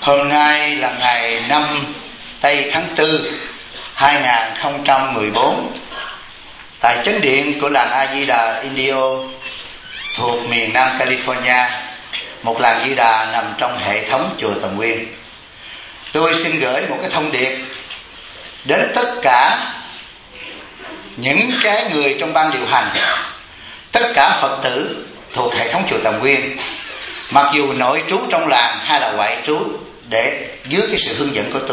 Hôm nay là ngày 5 Tây tháng 4 2014 tại chánh điện của làng A Di Đà Indio thuộc miền Nam California, một làng Di Đà nằm trong hệ thống chùa Tầm Nguyên. Tôi xin gửi một cái thông điệp đến tất cả những cái người trong ban điều hành, tất cả Phật tử thuộc hệ thống chùa Tầm Nguyên, mặc dù nội trú trong làng hay là ngoại trú, để dưới cái sự hướng dẫn của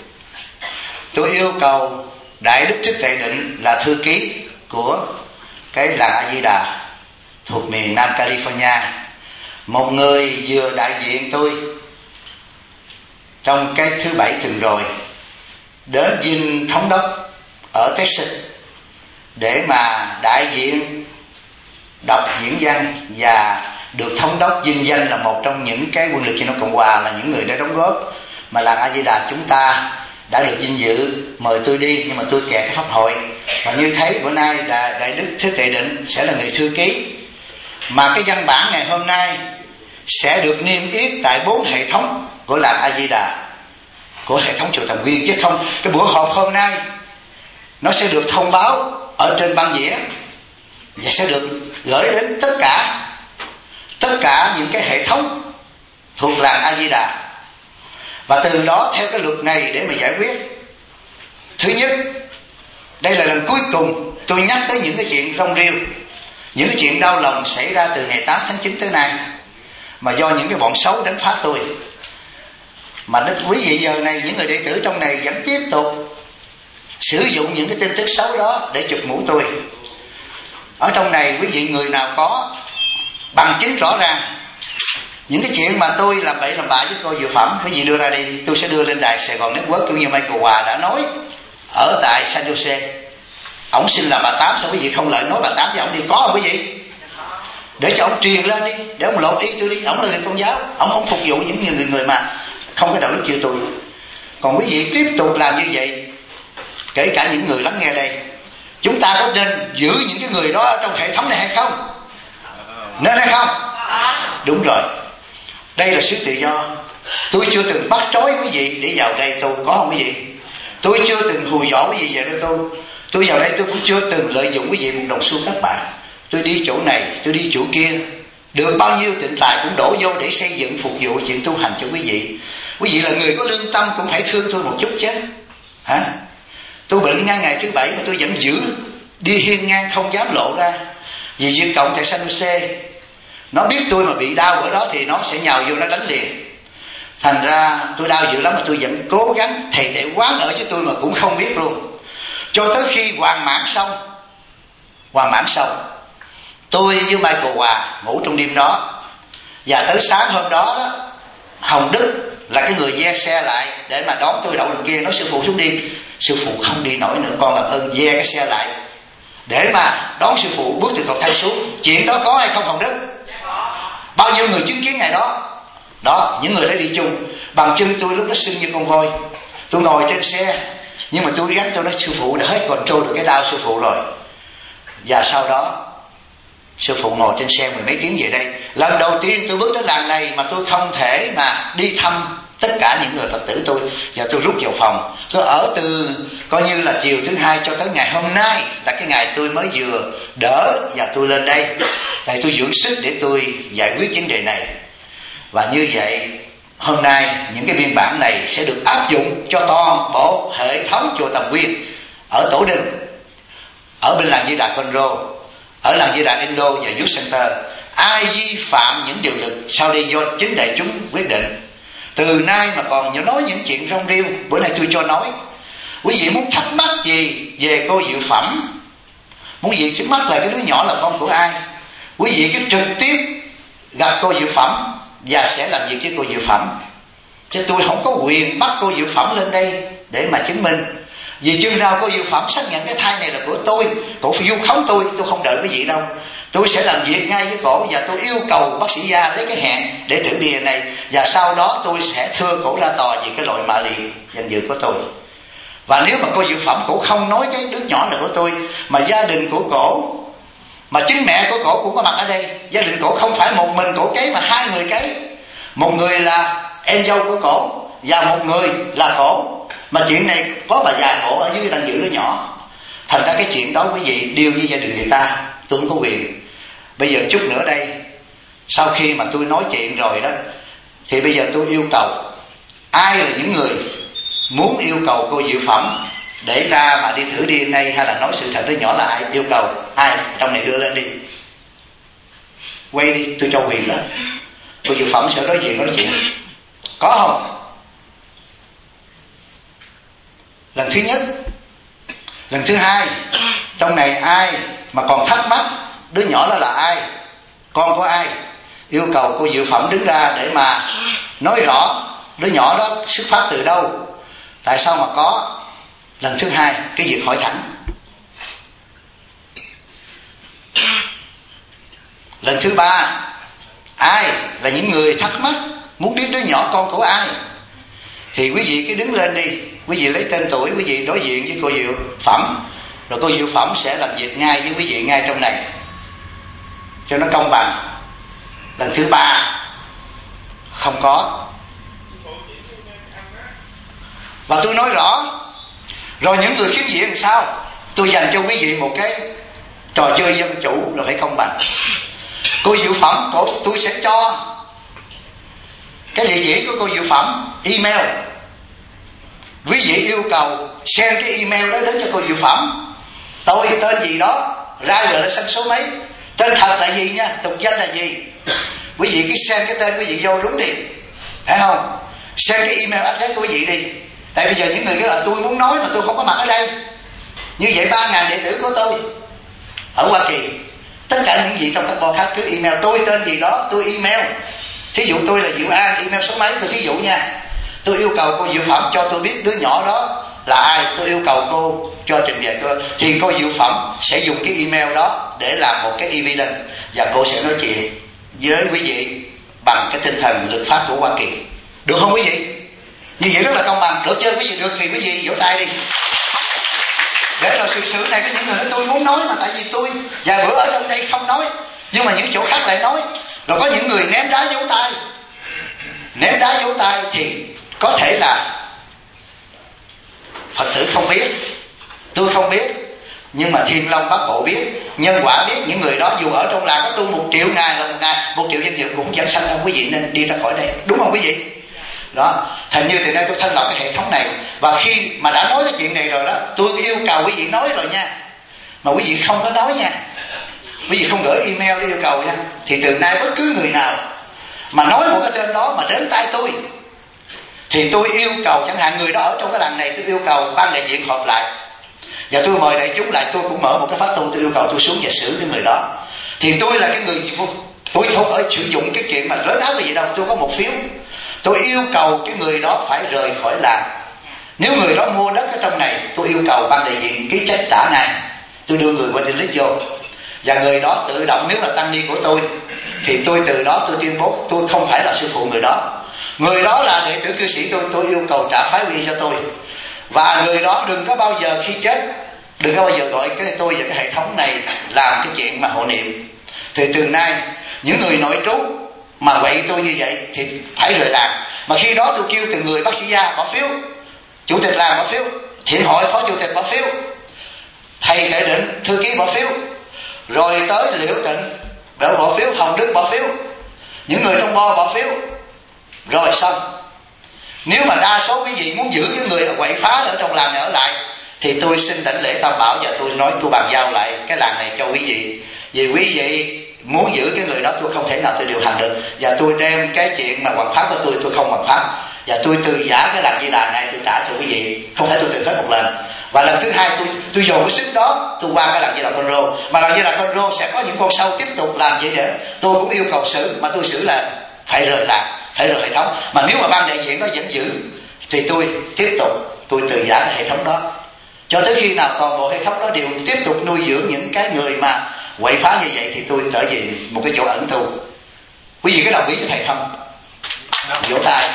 tôi yêu cầu Đại Đức Thích Tệ Định là thư ký của cái làng A Di Đà thuộc miền Nam California, một người vừa đại diện tôi trong cái thứ Bảy tuần rồi đến dinh thống đốc ở Texas để mà đại diện đọc diễn văn, và được thống đốc vinh danh là một trong những cái quân lực cho nó Cộng Hòa, là những người đã đóng góp mà làng A Di Đà chúng ta đã được vinh dự mời tôi đi, nhưng mà tôi kẹt cái pháp hội. Và như thấy bữa nay Đại Đức Thích Tệ Định sẽ là người thư ký, mà cái văn bản ngày hôm nay sẽ được niêm yết tại 4 hệ thống của làng A Di Đà, của hệ thống chùa Tầm Nguyên, chứ không cái buổi họp hôm nay nó sẽ được thông báo ở trên băng đĩa và sẽ được gửi đến tất cả những cái hệ thống thuộc làng A Di Đà. Và từ đó theo cái luật này để mà giải quyết, thứ nhất, đây là lần cuối cùng tôi nhắc tới những cái chuyện rong rêu, những cái chuyện đau lòng xảy ra từ ngày 8 tháng 9 tới nay, mà do những cái bọn xấu đánh phá tôi. Mà quý vị giờ này, những người đệ tử trong này vẫn tiếp tục sử dụng những cái tin tức xấu đó để chụp mũ tôi. Ở trong này quý vị người nào có bằng chứng rõ ràng những cái chuyện mà tôi làm bậy làm bạ với cô Diệu Phẩm, quý vị đưa ra đây, tôi sẽ đưa lên đài Sài Gòn Network, cũng như Michael Hòa đã nói ở tại San Jose. Ông xin là bà Tám, sao quý vị không lợi nói bà Tám với ông đi, có không quý vị? Để cho ông truyền lên đi, để ông lột ý tôi đi. Ông là người Công giáo, ông không phục vụ những người mà không có đạo đức như tôi. Còn quý vị tiếp tục làm như vậy, kể cả những người lắng nghe đây, chúng ta có nên giữ những cái người đó ở trong hệ thống này hay không? Nên hay không? Đúng rồi, đây là sự tự do. Tôi chưa từng bắt trói quý vị để vào đây tôi, có không quý vị? Tôi chưa từng hùi dõi quý vị vào đây tôi vào đây tôi cũng chưa từng lợi dụng quý vị một đồng xu các bạn. Tôi đi chỗ này, tôi đi chỗ kia, được bao nhiêu tịnh tài cũng đổ vô để xây dựng phục vụ chuyện tu hành cho quý vị. Quý vị là người có lương tâm cũng phải thương tôi một chút chứ, hả? Tôi bệnh ngay ngày thứ Bảy mà tôi vẫn giữ đi hiên ngang, không dám lộ ra, vì Việt Cộng tại San Jose nó biết tôi mà bị đau ở đó thì nó sẽ nhào vô nó đánh liền. Thành ra tôi đau dữ lắm mà tôi vẫn cố gắng, thầy tệ quán ở với tôi mà cũng không biết luôn. Cho tới khi hoàn mãn xong, tôi với Michael Hòa ngủ trong đêm đó, và tới sáng hôm đó, Hồng Đức là cái người ve xe lại để mà đón tôi đậu đường kia, nói sư phụ xuống đi. Sư phụ không đi nổi nữa, con làm ơn ve cái xe lại để mà đón sư phụ bước từ cầu thang xuống. Chuyện đó có hay không Hồng Đức? Bao nhiêu người chứng kiến ngày đó? Đó, những người đã đi chung. Bằng chân tôi lúc đó sưng như con voi. Tôi ngồi trên xe, nhưng mà tôi gắn, tôi nói sư phụ đã hết control được cái đau sư phụ rồi. Và sau đó sư phụ ngồi trên xe 10 mấy tiếng về đây. Lần đầu tiên tôi bước đến làng này mà tôi không thể mà đi thăm tất cả những người Phật tử tôi, và tôi rút vào phòng. Tôi ở từ coi như là chiều thứ Hai cho tới ngày hôm nay là cái ngày tôi mới vừa đỡ, và tôi lên đây tại tôi dưỡng sức để tôi giải quyết vấn đề này. Và như vậy hôm nay những cái biên bản này sẽ được áp dụng cho toàn bộ hệ thống chùa Tầm Nguyên ở Tổ Đình, ở bên làng Di Đà Conroe, ở làng Di Đà Indo và Youth Center. Ai vi phạm những điều luật sau đây do chính đại chúng quyết định. Từ nay mà còn nói những chuyện rong rêu, bữa nay tôi cho nói. Quý vị muốn thắc mắc gì về cô Diệu Phẩm, muốn gì thắc mắc là cái đứa nhỏ là con của ai, quý vị cứ trực tiếp gặp cô Diệu Phẩm và sẽ làm việc với cô Diệu Phẩm. Chứ tôi không có quyền bắt cô Diệu Phẩm lên đây để mà chứng minh. Vì chừng nào cô Diệu Phẩm xác nhận cái thai này là của tôi, cổ phải vu khống tôi không đợi quý vị đâu. Tôi sẽ làm việc ngay với cổ, và tôi yêu cầu bác sĩ Gia lấy cái hẹn để thử bia này, và sau đó tôi sẽ thưa cổ ra tòa vì cái loại mạ liền danh dự của tôi. Và nếu mà cô Diệu Phẩm cổ không nói cái đứa nhỏ là của tôi, mà gia đình của cổ, mà chính mẹ của cổ cũng có mặt ở đây, gia đình cổ không phải một mình cổ cấy mà 2 người cấy. Một người là em dâu của cổ, và một người là khổ. Mà chuyện này có bà già khổ ở dưới đang giữ đứa nhỏ. Thành ra cái chuyện đó quý vị điều với gia đình người ta, tôi không có quyền. Bây giờ chút nữa đây, sau khi mà tôi nói chuyện rồi đó, thì bây giờ tôi yêu cầu ai là những người muốn yêu cầu cô Diệu Phẩm để ra mà đi thử DNA hay là nói sự thật đứa nhỏ là ai, yêu cầu ai trong này đưa lên đi, quay đi, tôi cho quyền đó. Cô Diệu Phẩm sẽ đối diện nói chuyện. Có không? Lần thứ nhất. Lần thứ hai, trong này ai mà còn thắc mắc đứa nhỏ đó là ai, con của ai, yêu cầu cô Diệu Phẩm đứng ra để mà nói rõ đứa nhỏ đó xuất phát từ đâu, tại sao mà có. Lần thứ hai, cái việc hỏi thẳng. Lần thứ ba, ai là những người thắc mắc muốn biết đứa nhỏ con của ai, thì quý vị cứ đứng lên đi, quý vị lấy tên tuổi, quý vị đối diện với cô Diệu Phẩm, rồi cô Diệu Phẩm sẽ làm việc ngay với quý vị ngay trong này cho nó công bằng. Lần thứ ba không có. Và tôi nói rõ. Rồi những người khiếm diện làm sao? Tôi dành cho quý vị một cái trò chơi dân chủ là phải công bằng. Cô Diệu Phẩm, tôi sẽ cho cái địa chỉ của cô Diệu Phẩm, email. Quý vị yêu cầu send cái email đó đến cho cô Diệu Phẩm. Tôi tên gì đó, ra giờ là sanh số mấy, tên thật là gì nha, tục danh là gì. Quý vị cứ send cái tên quý vị vô đúng đi, phải không? Send cái email address của quý vị đi. Tại bây giờ những người nói là tôi muốn nói mà tôi không có mặt ở đây. Như vậy 3.000 đệ tử của tôi ở Hoa Kỳ, tất cả những gì trong các bộ khác cứ email tôi tên gì đó, tôi email. Thí dụ tôi là Diệu An, email số mấy, tôi thí dụ nha. Tôi yêu cầu cô Diệu Phẩm cho tôi biết đứa nhỏ đó là ai, tôi yêu cầu cô cho trình bày tôi, thì cô Diệu Phẩm sẽ dùng cái email đó để làm một cái evidence, và cô sẽ nói chuyện với quý vị bằng cái tinh thần luật pháp của Hoa Kỳ. Được không quý vị? Như vậy rất là công bằng. Được chưa quý vị? Được thì quý vị vỗ tay đi. Để rồi sự này có những người nói tôi muốn nói mà tại vì tôi vài bữa ở trong đây không nói, nhưng mà những chỗ khác lại nói. Rồi có những người ném đá dấu tay. Ném đá dấu tay thì có thể là Phật tử không biết, tôi không biết, nhưng mà Thiên Long Bát Bộ biết, nhân quả biết. Những người đó dù ở trong làng có tu 1 triệu ngày là 1 ngày 1 triệu danh dự cũng vẫn sanh ra. Quý vị nên đi ra khỏi đây, đúng không quý vị? Đó, thành như từ đây tôi thành lập cái hệ thống này. Và khi mà đã nói cái chuyện này rồi đó, tôi yêu cầu quý vị nói rồi nha. Mà quý vị không có nói nha, quý vị không gửi email để yêu cầu nha, thì từ nay bất cứ người nào mà nói một cái tên đó mà đến tay tôi, thì tôi yêu cầu, chẳng hạn người đó ở trong cái làng này, tôi yêu cầu ban đại diện họp lại, và tôi mời đại chúng lại. Tôi cũng mở một cái pháp tu, tôi yêu cầu tôi xuống và xử cái người đó. Thì tôi là cái người, tôi không ở sử dụng cái chuyện mà lớn áo cái gì đâu. Tôi có một phiếu, tôi yêu cầu cái người đó phải rời khỏi làng. Nếu người đó mua đất ở trong này, tôi yêu cầu ban đại diện ký check trả ngay. Tôi đưa người qua tên list vô, và người đó tự động, nếu là tăng ni của tôi, thì tôi từ đó tôi tuyên bố tôi không phải là sư phụ người đó. Người đó là đệ tử cư sĩ tôi yêu cầu trả phái quy cho tôi. Và người đó đừng có bao giờ khi chết, đừng có bao giờ gọi cái tôi và cái hệ thống này làm cái chuyện mà hộ niệm. Thì từ nay những người nội trú mà quậy tôi như vậy thì phải rời làng. Mà khi đó tôi kêu từng người bác sĩ gia bỏ phiếu, chủ tịch làng bỏ phiếu, thiện hội phó chủ tịch bỏ phiếu, thầy kệ định thư ký bỏ phiếu, rồi tới Liễu Tịnh bỏ phiếu, Hồng Đức bỏ phiếu, những người trong bo bỏ phiếu, rồi xong. Nếu mà đa số quý vị muốn giữ cái người quậy phá ở trong làng này ở lại, thì tôi xin đảnh lễ Tam Bảo và tôi nói tôi bàn giao lại cái làng này cho quý vị. Vì quý vị muốn giữ cái người đó, tôi không thể nào tôi điều hành được, và tôi đem cái chuyện mà hoằng pháp của tôi không hoằng pháp, và tôi từ giả cái làng Di Đà này tôi trả cho quý vị, không phải tôi từ hết một lần. Và lần thứ hai tôi dùng cái sức đó tôi qua cái làng Di Đà Con Rô, mà làng Di Đà Con Rô sẽ có những con sâu tiếp tục làm vậy để tôi cũng yêu cầu xử, mà tôi xử là phải rời làng, phải rời hệ thống. Mà nếu mà ban đại diện nó vẫn giữ thì tôi tiếp tục tôi từ giả cái hệ thống đó, cho tới khi nào toàn bộ hệ thống đó đều tiếp tục nuôi dưỡng những cái người mà quậy phá như vậy, thì tôi trở về một cái chỗ ẩn tu. Quý vị có đồng ý với thầy không? Vỗ tay.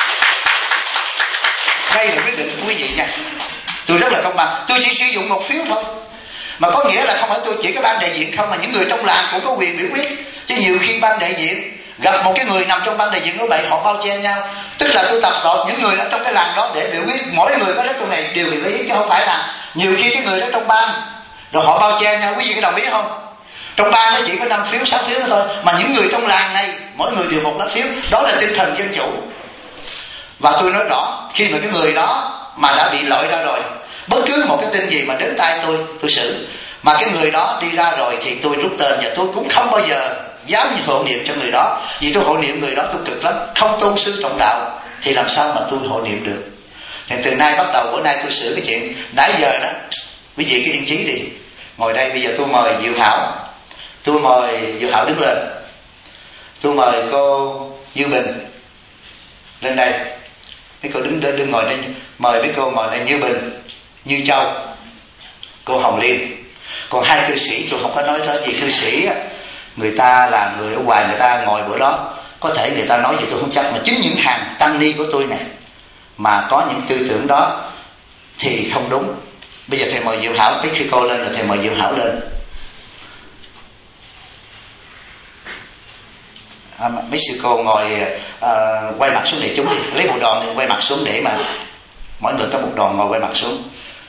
Đây là quyết định của quý vị nha. Tôi rất là công bằng. Tôi chỉ sử dụng một phiếu thôi, mà có nghĩa là không phải tôi chỉ cái ban đại diện không, mà những người trong làng cũng có quyền biểu quyết. Chứ nhiều khi ban đại diện gặp một cái người nằm trong ban đại diện nói bậy, họ bao che nhau. Tức là tôi tập hợp những người ở trong cái làng đó để biểu quyết mỗi người có đất trong này đều biểu ý, chứ không phải là nhiều khi cái người đó trong ban rồi họ bao che nhau. Quý vị có đồng ý không? Trong ban nó chỉ có 5 phiếu 6 phiếu đó thôi, mà những người trong làng này mỗi người đều một lá phiếu. Đó là tinh thần dân chủ. Và tôi nói rõ, khi mà cái người đó mà đã bị loại ra rồi, bất cứ một cái tin gì mà đến tay tôi xử, mà cái người đó đi ra rồi thì tôi rút tên, và tôi cũng không bao giờ dám hộ niệm cho người đó. Vì tôi hộ niệm người đó tôi cực lắm, không tôn sư trọng đạo thì làm sao mà tôi hộ niệm được. Thì từ nay bắt đầu, bữa nay tôi sửa cái chuyện nãy giờ đó. Quý vị cứ yên chí đi, ngồi đây. Bây giờ tôi mời Diệu Hảo, tôi mời Diệu Hảo đứng lên, tôi mời cô Như Bình lên đây. Mấy cô đứng ngồi đây, mời mấy cô ngồi đây. Như Bình, Như Châu, cô Hồng Liên. Còn hai cư sĩ tôi không có nói tới gì. Cư sĩ á, người ta là người ở ngoài, người ta ngồi bữa đó, có thể người ta nói gì tôi không chắc, mà chính những hàng tăng ni của tôi này mà có những tư tưởng đó thì không đúng. Bây giờ thầy mời Diệu Hảo, cái khi cô lên rồi thầy mời Diệu Hảo lên. Mấy sư cô ngồi quay mặt xuống để chúng đi, lấy bộ đòn đi, quay mặt xuống để mà mỗi người có một đòn ngồi quay mặt xuống.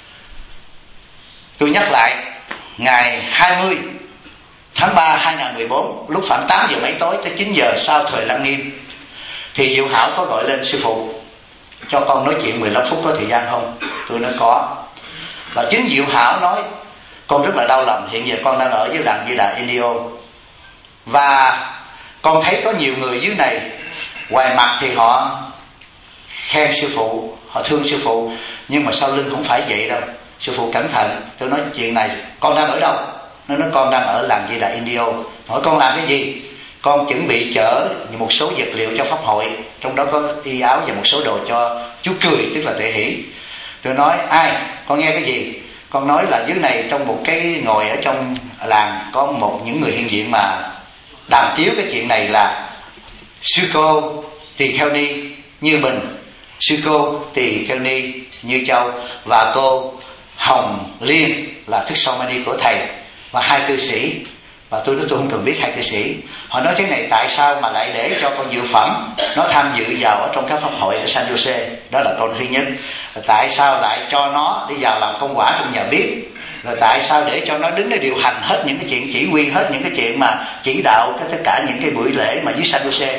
Tôi nhắc lại, ngày 20 tháng 3 2014 lúc khoảng 8 giờ mấy tối tới 9 giờ sau thời Lăng Nghiêm thì Diệu Hảo có gọi lên: sư phụ cho con nói chuyện 15 phút, có thời gian không? Tôi nói có. Và chính Diệu Hảo nói: con rất là đau lòng, hiện giờ con đang ở với làng Di Đà Indio, và con thấy có nhiều người dưới này, ngoài mặt thì họ khen sư phụ, họ thương sư phụ, nhưng mà sau lưng không phải vậy đâu, sư phụ cẩn thận. Tôi nói chuyện này con đang ở đâu? Nó nói con đang ở làng Di Đà Indio. Hỏi con làm cái gì? Con chuẩn bị chở một số vật liệu cho pháp hội, trong đó có y áo và một số đồ cho chú Cười, tức là Tuệ Hỷ. Tôi nói ai? Con nghe cái gì? Con nói là dưới này trong một cái ngồi ở trong làng có những người hiện diện mà đàm tiếu cái chuyện này là sư cô Tỳ Kheo Ni Như Bình, sư cô Tỳ Kheo Ni Như Châu và cô Hồng Liên là Thức Sô Mani của thầy, và hai cư sĩ. Và tôi nói tôi không cần biết hai cư sĩ. Họ nói thế này: tại sao mà lại để cho con Diệu Phẩm nó tham dự vào ở trong các pháp hội ở San Jose? Đó là câu thứ nhất. Rồi tại sao lại cho nó đi vào làm công quả trong nhà bếp? Rồi tại sao để cho nó đứng để điều hành hết những cái chuyện, chỉ huy hết những cái chuyện mà chỉ đạo tất cả những cái buổi lễ mà dưới San Jose?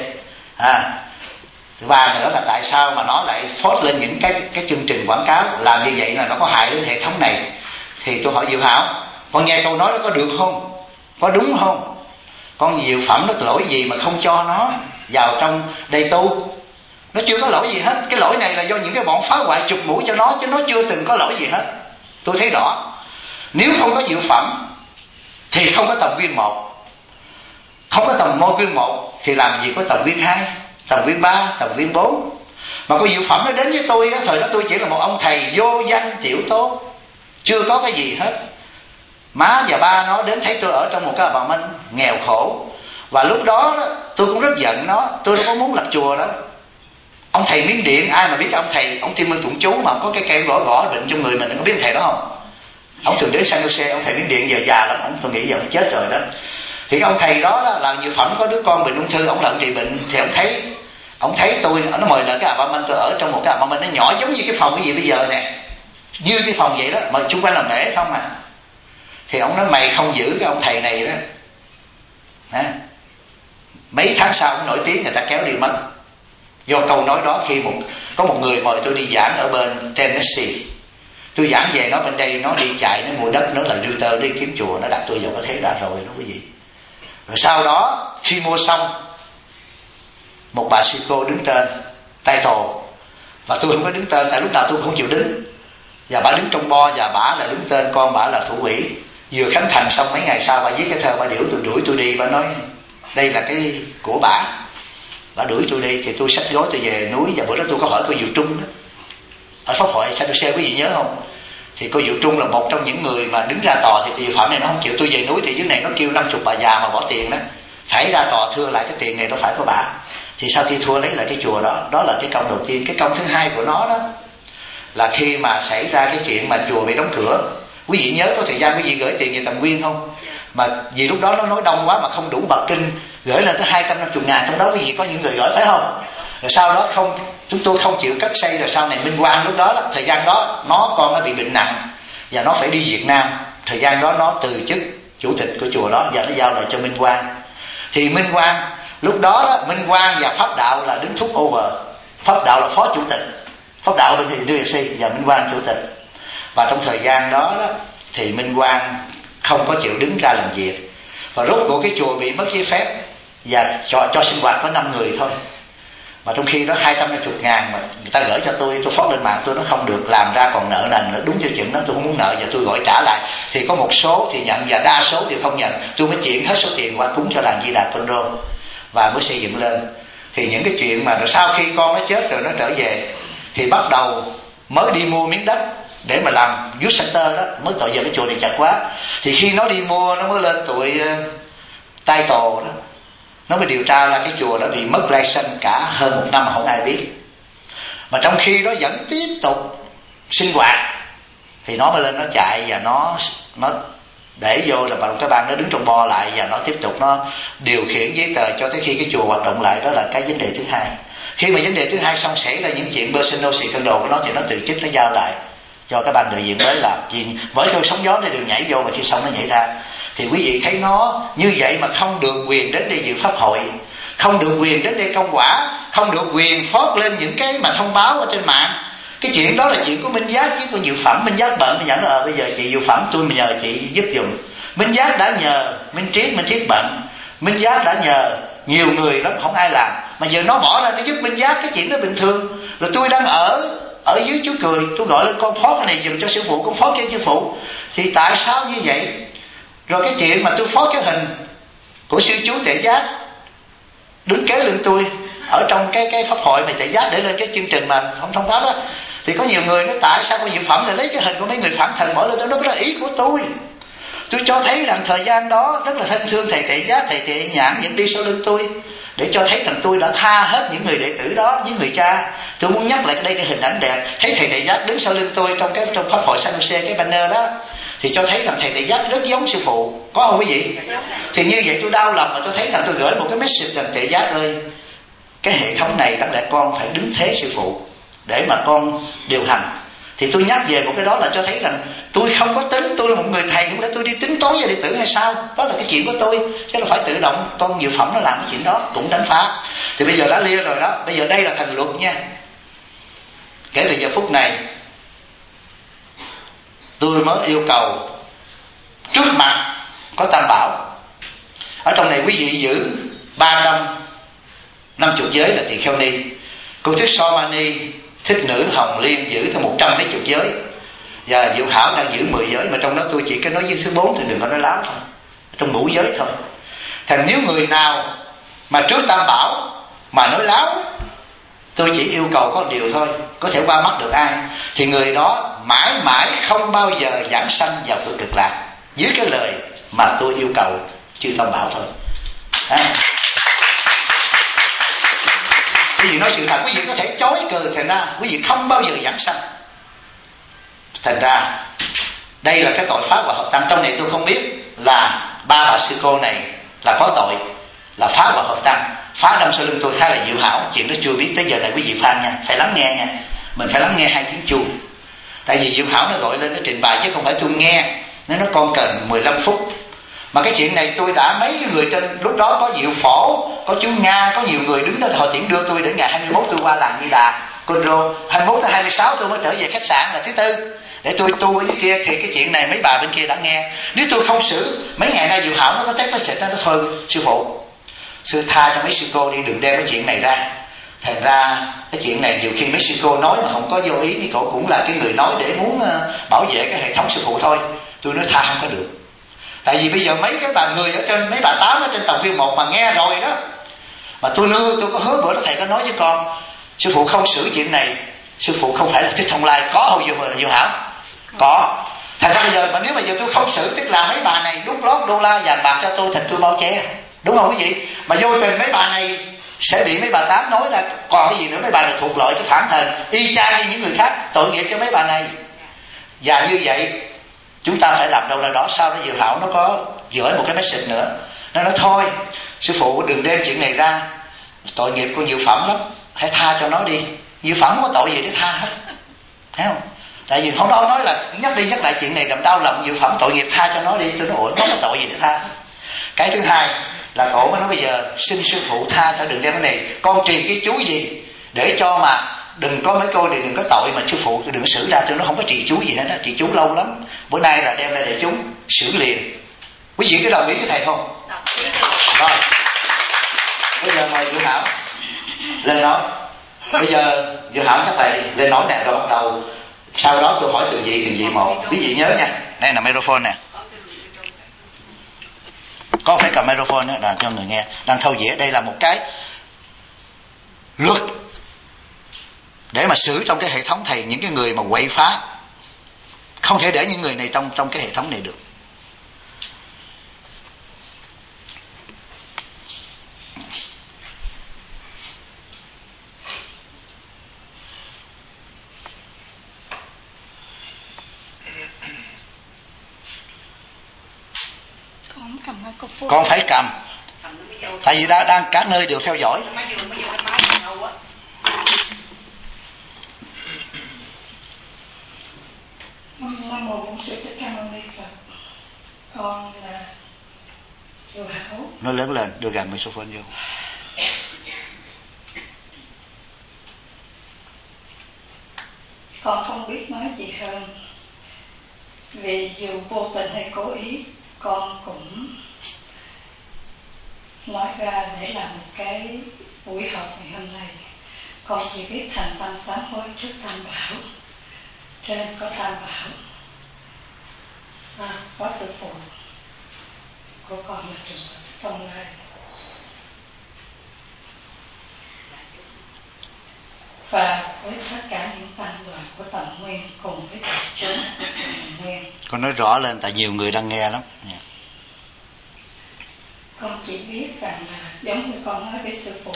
Và nữa là tại sao mà nó lại post lên những cái chương trình quảng cáo, làm như vậy là nó có hại đến hệ thống này? Thì tôi hỏi Diệu Hảo, con nghe câu nói đó có được không? Có đúng không? Con Diệu Phẩm nó lỗi gì mà không cho nó vào trong đây tu? Nó chưa có lỗi gì hết. Cái lỗi này là do những cái bọn phá hoại chụp mũi cho nó, chứ nó chưa từng có lỗi gì hết. Tôi thấy rõ. Nếu không có Diệu Phẩm thì không có tầm viên 1, không có tầm môn viên 1 thì làm gì có tầm viên 2, tầm viên 3, tầm viên 4. Mà cô Diệu Phẩm nó đến với tôi đó, thời đó tôi chỉ là một ông thầy vô danh tiểu tố, chưa có cái gì hết. Má và ba nó đến thấy tôi ở trong một cái bà Minh nghèo khổ, và lúc đó tôi cũng rất giận nó. Tôi đâu có muốn lập chùa đó. Ông thầy Miến Điện, ai mà biết ông thầy, ông Thiên Minh Tụng Chú mà có cái cây gõ bệnh trong người mình, có biết ông thầy đó không? Ông thường đến San Jose, ông thầy Miến Điện giờ già lắm, ông tôi nghĩ giờ ông chết rồi đó. Thì cái ông thầy đó là Diệu Phẩm có đứa con bệnh ung thư, ông làm trị bệnh, thì ông thấy tôi, nó mời lại cái apartment tôi ở trong một cái apartment nó nhỏ giống như cái phòng cái gì bây giờ nè, như cái phòng vậy đó, mà chung quanh là mễ không à. Thì ông nói mày không giữ cái ông thầy này đó. Mấy tháng sau ông nổi tiếng, người ta kéo đi mất. Do câu nói đó, khi có một người mời tôi đi giảng ở bên Tennessee, tôi giảng về nó bên đây, nó đi chạy, nó mua đất, nó là Reuters đi kiếm chùa, nó đặt tôi vào có thế đã rồi đó quý vị. Rồi sau đó khi mua xong, một bà sư cô đứng tên title, và tôi không có đứng tên, tại lúc nào tôi không chịu đứng, và bà đứng trong bo, và bà là đứng tên, con bà là thủ quỹ. Vừa khánh thành xong mấy ngày sau, bà viết cái thơ, bà đuổi tôi đi. Bà nói đây là cái của bà đuổi tôi đi. Thì tôi xách gối tôi về núi. Và bữa đó tôi có hỏi cô Diệu Trung đó, ở pháp hội San Jose, quý vị nhớ không? Thì cô Diệu Trung là một trong những người mà đứng ra tòa. Thì Diệu Phẩm này nó không chịu tôi về núi, thì dưới này nó kêu 50 bà già mà bỏ tiền đó, phải ra tòa thưa lại cái tiền này đâu phải của bà. Thì sau khi thua lấy lại cái chùa đó. Đó là cái công đầu tiên. Cái công thứ hai của nó đó là khi mà xảy ra cái chuyện mà chùa bị đóng cửa. Quý vị nhớ có thời gian quý vị gửi tiền về Tầm Quyên không? Mà vì lúc đó nó nói đông quá mà không đủ bậc kinh, gửi lên tới 250.000, trong đó quý vị có những người gửi phải không? Rồi sau đó chúng tôi không chịu cất xây, rồi sau này Minh Quang lúc đó thời gian đó con nó bị bệnh nặng và nó phải đi Việt Nam. Thời gian đó nó từ chức chủ tịch của chùa đó và nó giao lại cho Minh Quang. Thì Minh Quang lúc đó Minh Quang và Pháp Đạo là đứng thúc over. Pháp Đạo là phó chủ tịch, Pháp Đạo bên DSC và Minh Quang chủ tịch. Và trong thời gian đó thì Minh Quang không có chịu đứng ra làm việc, và rốt cuộc cái chùa bị mất giấy phép và cho sinh hoạt có 5 người thôi. Mà trong khi đó 250.000 mà người ta gửi cho tôi phót lên mạng, tôi nó không được làm ra, còn nợ nần nữa, đúng tiêu chuẩn đó, tôi không muốn nợ và tôi gọi trả lại. Thì có một số thì nhận và đa số thì không nhận. Tôi mới chuyển hết số tiền qua cúng cho làng Di Đà Con Rô và mới xây dựng lên. Thì những cái chuyện mà rồi sau khi con nó chết rồi nó trở về thì bắt đầu mới đi mua miếng đất để mà làm youth center đó, mới tội giờ cái chùa này chặt quá. Thì khi nó đi mua, nó mới lên tuổi title đó, nó mới điều tra ra cái chùa đó bị mất license cả hơn 1 năm mà không ai biết. Mà trong khi đó vẫn tiếp tục sinh hoạt thì nó mới lên nó chạy và nó để vô là cái bang nó đứng trong bo lại và nó tiếp tục nó điều khiển giấy tờ cho tới khi cái chùa hoạt động lại. Đó là cái vấn đề thứ hai. Khi mà vấn đề thứ hai xong xảy ra những chuyện personal scandal của nó thì nó từ chức, nó giao lại cho cái ban đại diện mới làm. Vì với tôi sóng gió này đều nhảy vô, và khi xong nó nhảy ra. Thì quý vị thấy nó như vậy mà không được quyền đến đây dự pháp hội, không được quyền đến đây công quả, không được quyền phót lên những cái mà thông báo ở trên mạng. Cái chuyện đó là chuyện của Minh Giác với con Diệu Phẩm. Minh Giác bận, bây giờ nó bây giờ chị Diệu Phẩm tôi nhờ chị giúp dùm. Minh Giác đã nhờ Minh Triết bận, Minh Giác đã nhờ nhiều người lắm không ai làm. Mà giờ nó bỏ ra nó giúp Minh Giác, cái chuyện đó bình thường. Rồi tôi đang ở dưới chú cười, tôi gọi lên con phót cái này dùm cho sư phụ, con phót cho sư phụ. Thì tại sao như vậy? Rồi cái chuyện mà tôi phót cái hình của sư chú Tệ Giác đứng kế lưng tôi ở trong cái pháp hội mà Tệ Giác để lên cái chương trình mà không thông báo đó, thì có nhiều người nói tại sao con Diệu Phẩm lại lấy cái hình của mấy người phản thần bỏ lên đó. Đó là ý của tôi cho thấy rằng thời gian đó rất là thân thương thầy Tệ Giác, thầy Tệ Nhãn vẫn đi sau lưng tôi để cho thấy rằng tôi đã tha hết những người đệ tử đó với người cha. Tôi muốn nhắc lại đây cái hình ảnh đẹp, thấy thầy Tệ Giác đứng sau lưng tôi trong pháp hội San Jose, cái banner đó, thì cho thấy rằng thầy Tệ Giác rất giống sư phụ, có không quý vị? Thì như vậy tôi đau lòng mà tôi thấy rằng tôi gửi một cái message rằng Tệ Giác ơi, cái hệ thống này đáng lẽ con phải đứng thế sư phụ để mà con điều hành. Thì tôi nhắc về một cái đó là cho thấy rằng tôi không có tính, tôi là một người thầy, không lẽ tôi đi tính toán với đệ tử hay sao? Đó là cái chuyện của tôi, chứ là phải tự động con Diệu Phẩm nó làm cái chuyện đó cũng đánh phá. Thì bây giờ đã lia rồi đó, bây giờ đây là thành luật nha. Kể từ giờ phút này tôi mới yêu cầu trước mặt có Tam Bảo. Ở trong này quý vị giữ 350 giới là tỳ kheo ni, cô Thích So Mani, Thích Nữ Hồng Liên giữ tới 100 mấy chục giới, và Diệu Hảo đang giữ 10 giới. Mà trong đó tôi chỉ có nói với thứ 4 thì đừng có nói láo thôi, trong ngũ giới thôi. Thành nếu người nào mà trước Tam Bảo mà nói láo, tôi chỉ yêu cầu có điều thôi, có thể qua mắt được ai, thì người đó mãi mãi không bao giờ giảng sanh vào cửa Cực Lạc, dưới cái lời mà tôi yêu cầu chư Tam Bảo thôi. Quý vị nói sự thật, quý vị có thể chối cừ, thành ra quý vị không bao giờ giảng sanh. Thành ra đây là cái tội phá hòa hợp tăng. Trong này tôi không biết là ba bà sư cô này là có tội là phá hòa hợp tăng, phá đâm sau lưng tôi hay là Diệu Hảo. Chuyện đó chưa biết, tới giờ này quý vị fan nha, phải lắng nghe nha. Mình phải lắng nghe hai tiếng chuông. Tại vì Diệu Hảo nó gọi lên nó trình bày chứ không phải tôi nghe. Nó nói con cần 15 phút. Mà cái chuyện này tôi đã mấy người trên lúc đó có Diệu Phổ, có chú Nga, có nhiều người đứng đó họ tiễn đưa tôi để ngày 21 tôi qua làng Di Đà Con Rô, 21 tới 26 tôi mới trở về khách sạn là thứ tư để tôi tu ở dưới kia. Thì cái chuyện này mấy bà bên kia đã nghe. Nếu tôi không xử, mấy ngày nay Diệu Hảo nó có test nó xịt nó thôi sư phụ, sư tha cho mấy sư cô đi, đừng đem cái chuyện này ra. Thành ra cái chuyện này nhiều khi mấy sư cô nói mà không có vô ý thì cổ cũng là cái người nói để muốn bảo vệ cái hệ thống sư phụ thôi. Tôi nói tha không có được. Tại vì bây giờ mấy cái bà người ở trên, mấy bà tám ở trên tàu viên 1 mà nghe rồi đó, mà tôi có hứa bữa đó thầy có nói với con, sư phụ không xử chuyện này, sư phụ không phải là Thích Thông Lai. Có không Diệu Hảo? Có. Thành ra bây giờ mà nếu mà giờ tôi không xử, tức là mấy bà này đút lót đô la vàng bạc cho tôi, thành tôi bao che, đúng không quý vị? Mà vô tình mấy bà này sẽ bị mấy bà tám nói là còn cái gì nữa, mấy bà này thuộc loại cái phản thần y chang như những người khác, tội nghiệp cho mấy bà này. Và như vậy chúng ta phải làm đâu ra đó. Sau đó Diệu Hảo nó có gửi một cái message nữa, nó nói thôi sư phụ đừng đem chuyện này ra, tội nghiệp của Diệu Phẩm lắm, hãy tha cho nó đi. Diệu Phẩm có tội gì để tha hết, thấy không? Tại vì hôm đó nói là nhắc đi nhắc lại chuyện này làm đau lòng Diệu Phẩm, tội nghiệp tha cho nó đi cho nó ổn, nó có tội gì để tha. Cái thứ hai là cổ mới nói bây giờ xin sư phụ tha cho, đừng đem cái này, con trì cái chú gì để cho mà đừng có mấy cô này đừng có tội, mà sư phụ đừng xử ra cho nó không có trì chú gì hết á, trì chú lâu lắm, bữa nay là đem ra để chúng xử liền. Quý vị có đồng ý với thầy không? Rồi bây giờ mời Diệu Hảo lên nói. Bây giờ Diệu Hảo chắc thầy lên nói nè, rồi bắt đầu sau đó tôi hỏi từng vị một. Quý vị nhớ nha, đây là microphone nè, con phải cầm microphone đó, là cho người nghe đang thâu dĩa. Đây là một cái luật để mà xử trong cái hệ thống thầy. Những cái người mà quậy phá không thể để những người này trong cái hệ thống này được. Con phải cầm, tại vì đang các nơi đều theo dõi. Nam mô Bổn Sư Thích Ca Mâu Ni Phật. Con là Diệu Hảo. Nó lớn lên, đưa gần microphone vô. Con không biết nói gì hơn, vì dù vô tình hay cố ý, con cũng nói ra để làm một cái buổi họp ngày hôm nay. Con chỉ biết thành tâm sám hối trước Tam Bảo. Trên có Tam Bảo, sau có sư phụ của con là Trường Phật Tông Lai. Và với tất cả những tăng đoàn của Tầm Nguyên cùng với đại chúng của Tầm Nguyên. Con nói rõ lên tại nhiều người đang nghe lắm. Con chỉ biết rằng là giống như con nói với sư phụ,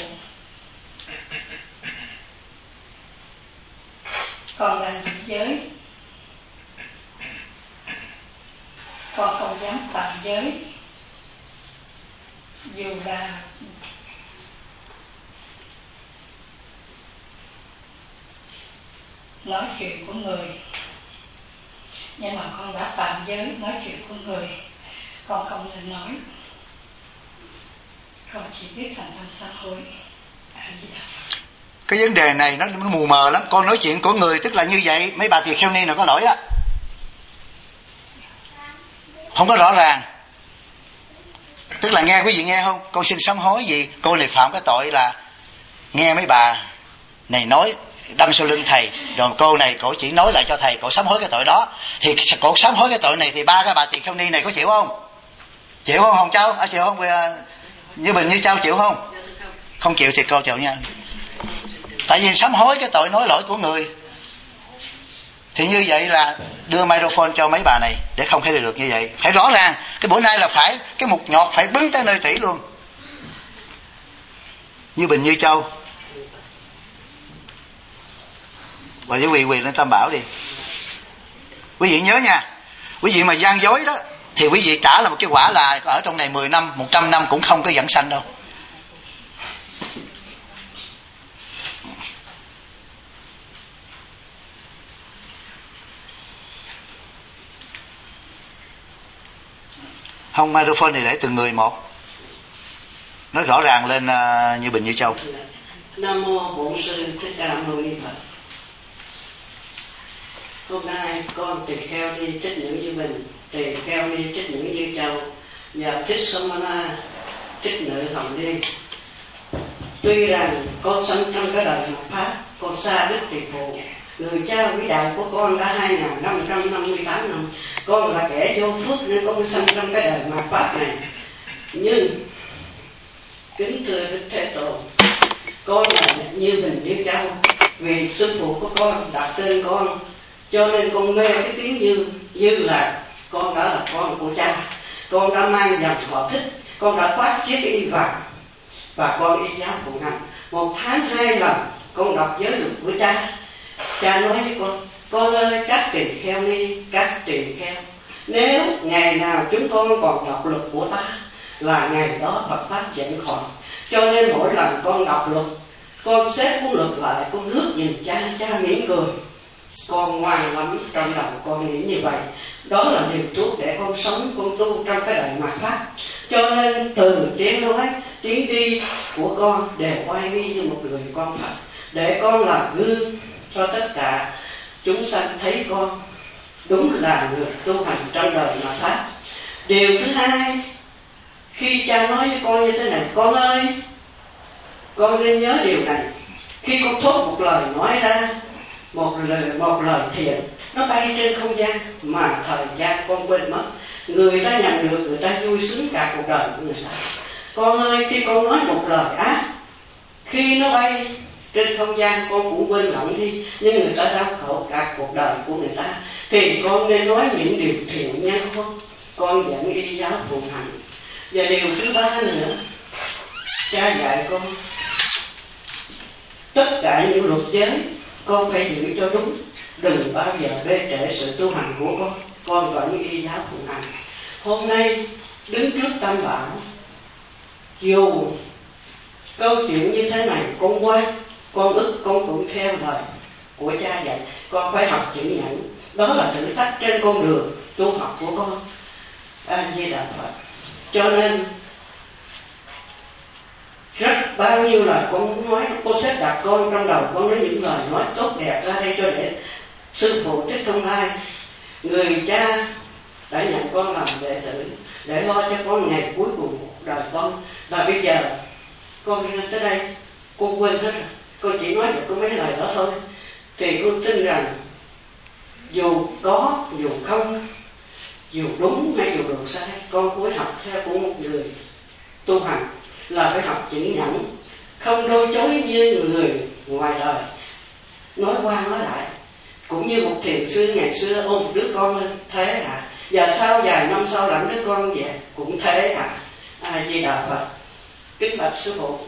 con là nữ giới, con không dám phạm giới, dù là nói chuyện của người, nhưng mà con đã phạm giới nói chuyện của người, con không nên nói. Con chỉ biết thành tâm sám hối. Cái vấn đề này nó mù mờ lắm. Con nói chuyện của người tức là như vậy. Mấy bà tỳ kheo ni nào có lỗi á, không có rõ ràng. Tức là nghe quý vị nghe không, con xin sám hối gì, cô này phạm cái tội là nghe mấy bà này nói đâm sau lưng thầy, rồi cô này cổ chỉ nói lại cho thầy, cổ sám hối cái tội đó. Thì cổ sám hối cái tội này thì ba cái bà tỳ kheo ni này có chịu không? Chịu không Hồng Châu? Chịu không? Như Bình Như Châu chịu không? Không chịu thì cô chịu nha. Tại vì sám hối cái tội nói lỗi của người. Thì như vậy là đưa microphone cho mấy bà này để không thể được như vậy. Phải rõ ràng. Cái bữa nay là phải cái mục nhọt phải bứng tới nơi tỷ luôn. Như Bình Như Châu và với quỳ lên Tam Bảo đi. Quý vị nhớ nha, quý vị mà gian dối đó thì quý vị trả là một cái quả là ở trong này 10 năm, 100 năm cũng không có dẫn sanh đâu. Không, microphone này để từng người một, nói rõ ràng lên Như Bình Như Châu. Nam mô Bổn Sư Thích Ca Mâu Ni Phật. Hôm nay con tỳ kheo ni Trích Nữ Như Bình, tỳ kheo ni Trích Nữ Như Châu và Thích Samana Trích Nữ Hồng Liên. Tuy rằng con sinh trong cái đời Phật pháp, con xa Đức Tỳ Phụ, người cha vĩ đại của con đã 2558 năm. Con là kẻ vô phước nên con sinh trong cái đời mạt pháp này. Nhưng kính thưa Đức Thế Tôn, con là Như Bình Như Châu, vì sư phụ của con đặt tên con, cho nên con mê cái tiếng Như là con đã là con của cha. Con đã mang dòng họ Thích, con đã khoác chiếc y vàng và con y giáo phụ hành. 1 tháng 2 lần con đọc giới luật của cha. Cha nói với con ơi các tỳ kheo ni, các tỳ kheo, Nếu ngày nào chúng con còn đọc luật của ta là ngày đó Phật Pháp chẳng khỏi. Cho nên mỗi lần con đọc luật, con xếp cuốn luật lại, con ngước nhìn cha, cha mỉm cười. Con ngoan lắm, trong lòng con nghĩ như vậy. Đó là điều thuốc để con sống, con tu trong cái đời mạt Pháp. Cho nên từ tiếng nói, tiếng đi của con đều oai nghi như một người con Phật, để con làm gương cho tất cả chúng sanh thấy con đúng là người tu hành trong đời mạt Pháp. Điều thứ hai, khi cha nói với con như thế này: con ơi, con nên nhớ điều này. Khi con thốt một lời nói ra, một lời thiện, nó bay trên không gian mà thời gian con quên mất. Người ta nhận được, người ta vui sướng cả cuộc đời của người ta. Con ơi, khi con nói một lời ác, khi nó bay trên không gian con cũng quên lỏng đi, nhưng người ta đau khổ cả cuộc đời của người ta. Thì con nên nói những điều thiện nhân không? Con vẫn y giáo phụng hành. Và điều thứ ba nữa, cha dạy con tất cả những luật giới con phải giữ cho đúng, đừng bao giờ bê trễ sự tu hành của con vẫn y giáo phụng hành. Hôm nay đứng trước Tam Bảo, dù câu chuyện như thế này con qua, con ức, con cũng theo lời của cha dạy. Con phải học chữ nhẫn, đó là thử thách trên con đường tu học của con. A Di Đà Phật. Cho nên rất bao nhiêu lời con muốn nói, con xếp đặt con trong đầu con với những lời nói tốt đẹp ra đây, cho để sư phụ Thích Thông Lai, người cha đã nhận con làm đệ tử để lo cho con ngày cuối cùng cuộc đời con. Và bây giờ con đi tới đây, con quên hết rồi, con chỉ nói được có mấy lời đó thôi. Thì con tin rằng dù có, dù không, dù đúng hay dù được sai, con phải học theo của một người tu hành là phải học chữ nhẫn, không đôi chối như người ngoài đời nói qua nói lại. Cũng như một thiền sư ngày xưa ôm một đứa con lên, thế à, và sau vài năm sau lãnh đứa con về cũng thế à. A Di Đà Phật. Kính bạch sư phụ,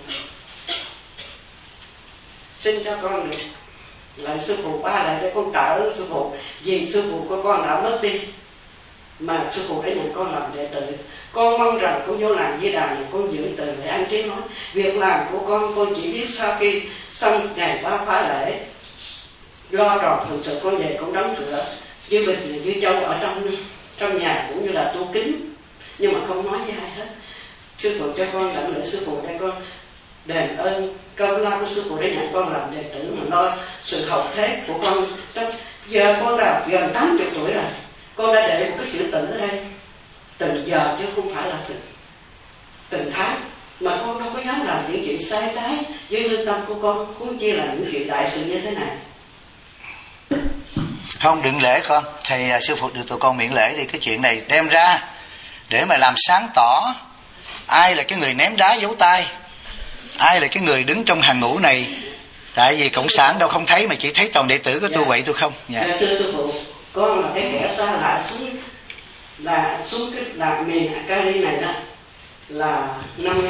xin cho con được lại sư phụ ba lại để con tạ ơn sư phụ, vì sư phụ của con đã mất đi mà sư phụ đã nhận con làm đệ tử. Con mong rằng con vô làng Di Đà này con giữ từ để ăn trí nói. Việc làm của con chỉ biết sau khi xong ngày ba khóa lễ lo tròn thực sự con về con đóng cửa như bình như châu ở trong nhà, cũng như là tu kính, nhưng mà không nói với ai hết. Sư phụ cho con lãnh lễ sư phụ đây, con đền ơn công lao của sư phụ để nhận con làm đệ tử mà lo sự hậu thế của con. Giờ con đã gần 80 tuổi rồi, con đã để một cái chữ tử ở đây từng giờ chứ không phải là từng tháng, mà con đâu có dám làm những chuyện sai trái với lương tâm của con, huống chi là những chuyện đại sự như thế này. Không, đừng lễ con, thầy sư phụ được tụi con miễn lễ đi. Cái chuyện này đem ra để mà làm sáng tỏ ai là cái người ném đá giấu tay, ai là cái người đứng trong hàng ngũ này. Tại vì cộng sản đâu không thấy, mà chỉ thấy toàn đệ tử của tôi vậy tôi không. Dạ. Thưa sư phụ, con là cái kẻ xa lạ xuống cái làng miền Cali này đó là năm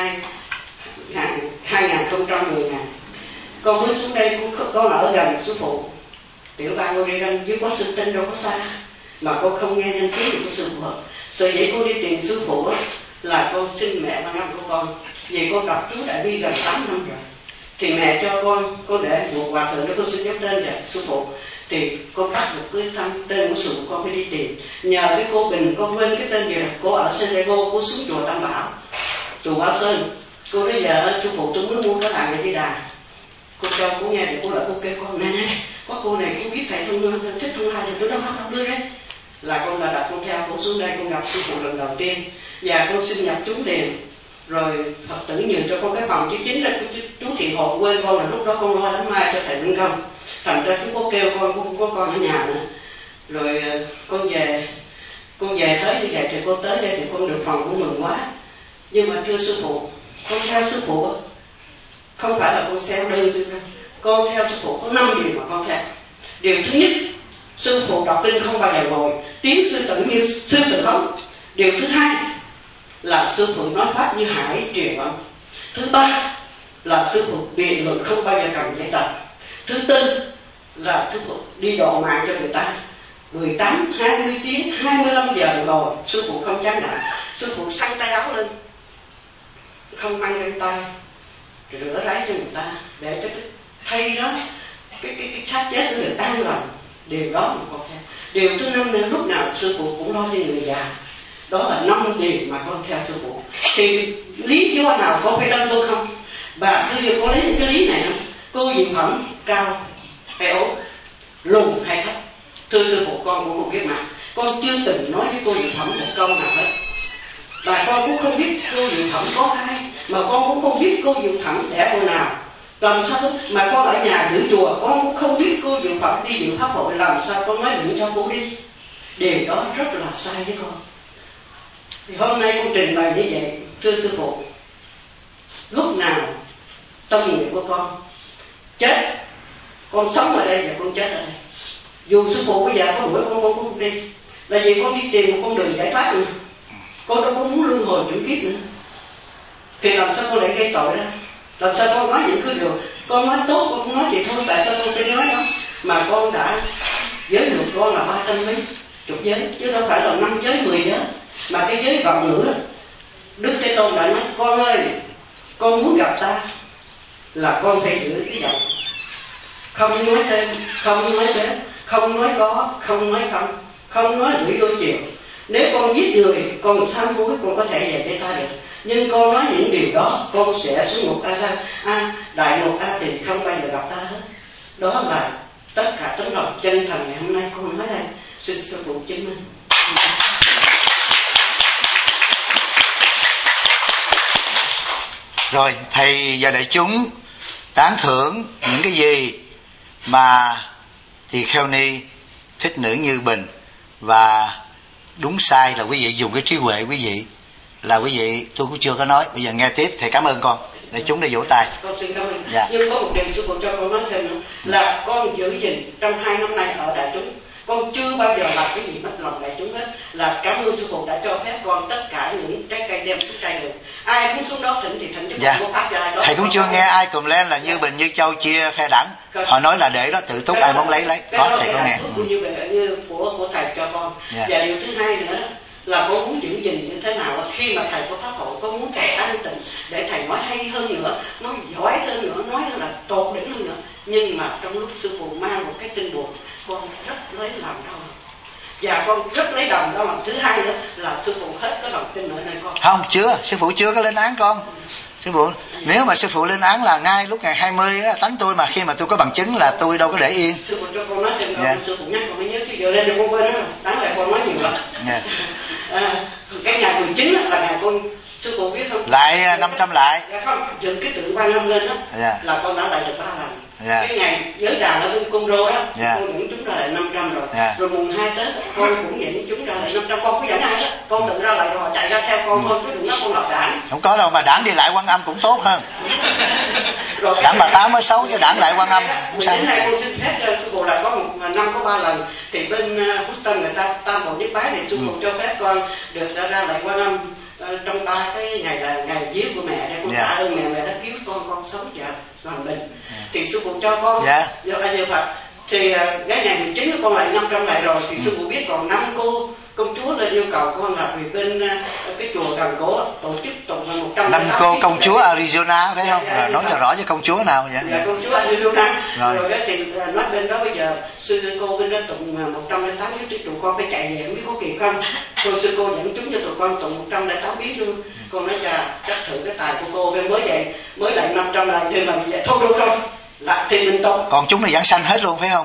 2010. Con mới xuống đây, con ở gần sư phụ tiểu bang Oregon, dưới có sư tinh đâu có xa, mà con không nghe danh tiếng của sư phụ. Sở dĩ con đi tìm sư phụ là con xin mẹ và năm của con, vì con gặp chú Đại Bi gần 8 năm rồi. Thì mẹ cho con để một hòa thượng đó, con xin nhắc tên rồi sư phụ. Thì con bắt được cái tên của sư phụ, con phải đi tìm. Nhờ cái cô Bình, con quên cái tên gì rồi, cô ở San Diego, cô xuống chùa Tam Bảo, chùa Bảo Sơn. Cô nói giờ sư phụ tôi muốn mua cái làng này đi Đà. Cô cho cô nghe thì cô lại cô kêu con nè, có cô này cô biết thầy Thích Thông Lai, tôi đâu học đưa đây. Là con đã đặt con theo cô xuống đây, con gặp sư phụ lần đầu tiên và con xin nhập chú điền. Rồi Phật tử nhường cho con cái phòng, chứ chính là chú Thiện Hộ quên con là lúc đó con lo đánh mai cho thầy Minh Công. Thành ra chú có kêu con có con ở nhà nữa. Rồi con về tới như vậy thì con tới đây thì con được phòng cũng mừng quá. Nhưng mà thưa sư phụ, con theo sư phụ không phải là con theo đơn sư đâu. Con theo sư phụ có 5 điều mà con theo. Điều thứ nhất, sư phụ đọc kinh không bao giờ ngồi, tiếng sư tử như sư tử hống. Điều thứ hai là sư phụ nói pháp như hải truyền âm. Thứ ba là sư phụ biện luận không bao giờ cần giấy tờ. Thứ tư là sư phụ đi độ mạng cho người ta. 18, 20 tiếng, 25 giờ đồng hồ sư phụ không chán nản. Sư phụ xăng tay áo lên, không mang găng tay, rửa ráy cho người ta để cho cái thay đó, cái xác chết nó được an lành. Điều đó mà con theo. Điều thứ 5 nên lúc nào sư phụ cũng lo cho người già. Đó là 5 điều mà con theo sư phụ. Thì lý do nào con phải đơn tôi không? Bà bây giờ có lấy những cái lý này không? Cô Diệu Phẩm cao hay ốm, lùn hay thấp? Thưa sư phụ, con cũng không biết mà. Con chưa từng nói với cô Diệu Phẩm một câu nào hết. Và con cũng không biết cô Diệu Phẩm có ai, mà con cũng không biết cô Diệu Phẩm đẻ con nào. Làm sao mà con ở nhà giữ chùa, con cũng không biết cô Diệu Phẩm đi dự pháp hội, làm sao con nói đừng cho cô đi? Điều đó rất là sai với con. Thì hôm nay con trình bày như vậy, thưa sư phụ, lúc nào tâm nguyện của con chết, con sống ở đây và con chết ở đây. Dù sư phụ bây giờ có đuổi con cũng không đi, là vì con đi tìm một con đường giải thoát nữa. Con đâu có muốn luân hồi chuyển kiếp nữa. Thì làm sao con lại gây tội ra? Làm sao con nói những cái điều con nói tốt, con không nói vậy thôi. Tại sao con phải nói đó? Mà con đã giới luật con là 300 mấy chục giới, chứ đâu phải là 5 giới 10 giới. Mà cái giới vọng nữa, Đức Thế Tôn đã nói: con ơi, con muốn gặp ta là con phải giữ cái giọng, không nói thêm, không nói đến, không nói có, không nói không, không nói lưỡi đôi chiều. Nếu con giết người, con sám hối, con có thể về với ta được. Nhưng con nói những điều đó, con sẽ xuống ngục đại ngục A Tỳ, không bao giờ gặp ta hết. Đó là tất cả tấm lòng chân thành ngày hôm nay con nói đây. Xin sư phụ chứng minh. Rồi thầy và đại chúng tán thưởng những cái gì mà Tỳ Kheo Ni Thích Nữ Như Bình, và đúng sai là quý vị dùng cái trí huệ quý vị, là quý vị tôi cũng chưa có nói. Bây giờ nghe tiếp. Thầy cảm ơn con. Đại chúng để vỗ tay. Con xin cảm ơn. Dạ. Nhưng có một điều sư phụ cho con nói thêm nữa, là con giữ gìn trong 2 năm nay ở đại chúng, con chưa bao giờ làm cái gì mất lòng đại chúng hết. Là cảm ơn sư phụ đã cho phép con tất cả những trái cây đem xuống trai đường. Ai muốn xuống đó thỉnh thì thỉnh, chứ dạ. không có phát cho ai đó. Thầy cũng chưa nghe ai cầm lên là Như Bình Như Châu chia phe đảng. Họ nói là để đó tự túc, ai muốn lấy. Có thầy có nghe. Như của thầy cho con. Dạ. Và điều thứ hai nữa là con muốn giữ gìn như thế nào khi mà thầy có pháp hội, con muốn thầy an tịnh để thầy nói hay hơn nữa, nói giỏi hơn nữa, nói là tột đỉnh hơn nữa. Nhưng mà trong lúc sư phụ mang một cái tin buồn, con rất lấy làm đau, và con rất lấy lòng đau lòng. Thứ hai nữa là sư phụ hết có lòng tin ở nơi con. Không, chưa, sư phụ chưa có lên án con. Sư phụ, nếu mà sư phụ lên án là ngay lúc ngày 20 đó, tánh tôi mà khi mà tôi có bằng chứng là tôi đâu có để yên. Sư phụ cho con nói thêm, sư phụ nhắc con mới nhớ, khi giờ lên thì con quên đó, đáng lẽ con nói nhiều lắm. Cái ngày 19 là ngày con, sư phụ biết không? Lại 500 lại. Dạ không, dựng cái tượng Quan Âm lên đó, là con đã lại được 3 lần. Cái ngày giới đàn ở bên Cung Rô đó, con dẫn chúng ra lại 500 rồi. Rồi mùng 2 Tết con cũng dẫn chúng ra lại 500. Con có dẫn ai đó, con tự ra lại rồi chạy ra theo con thôi, chứ đừng nói con lập đảng. Không có đâu, mà đảng đi lại Quan Âm cũng tốt hơn. Đảng bà Tám mới xấu chứ đảng lại Quan Âm cũng sao. Đến nay con xin phép cho sư phụ là có một năm có 3 lần. Thì bên Houston người ta tam bộ nhất bái thì sư phụ cho phép con được ra lại Quan Âm trong 3 cái ngày là ngày vía của mẹ để con tạ ơn mẹ đã cứu con sống và hoàn bình. Thì sư phụ cho con giờ Phật. Thì cái ngày 19 con lại 500 lại rồi, thì sư phụ biết còn 5 cô công chúa lên yêu cầu con là vì bên cái chùa gần cổ tổ chức tụng 100 5 cô công chúa Arizona phải không? Nói cho rõ với công chúa nào vậy? Là công chúa Arizona. Rồi cái thì nói bên đó bây giờ sư cô bên đó tụng 108 biến, tụi con phải chạy về không biết có kịp không. Rồi sư cô dẫn chúng cho tụi con tụng 108 biến luôn. Con nói cha chắc thử cái tài của cô, cái mới vậy mới lại 500 lại nhưng mà vậy thôi được rồi. Lại thì mình tụng. Còn chúng này giảng sanh hết luôn phải không?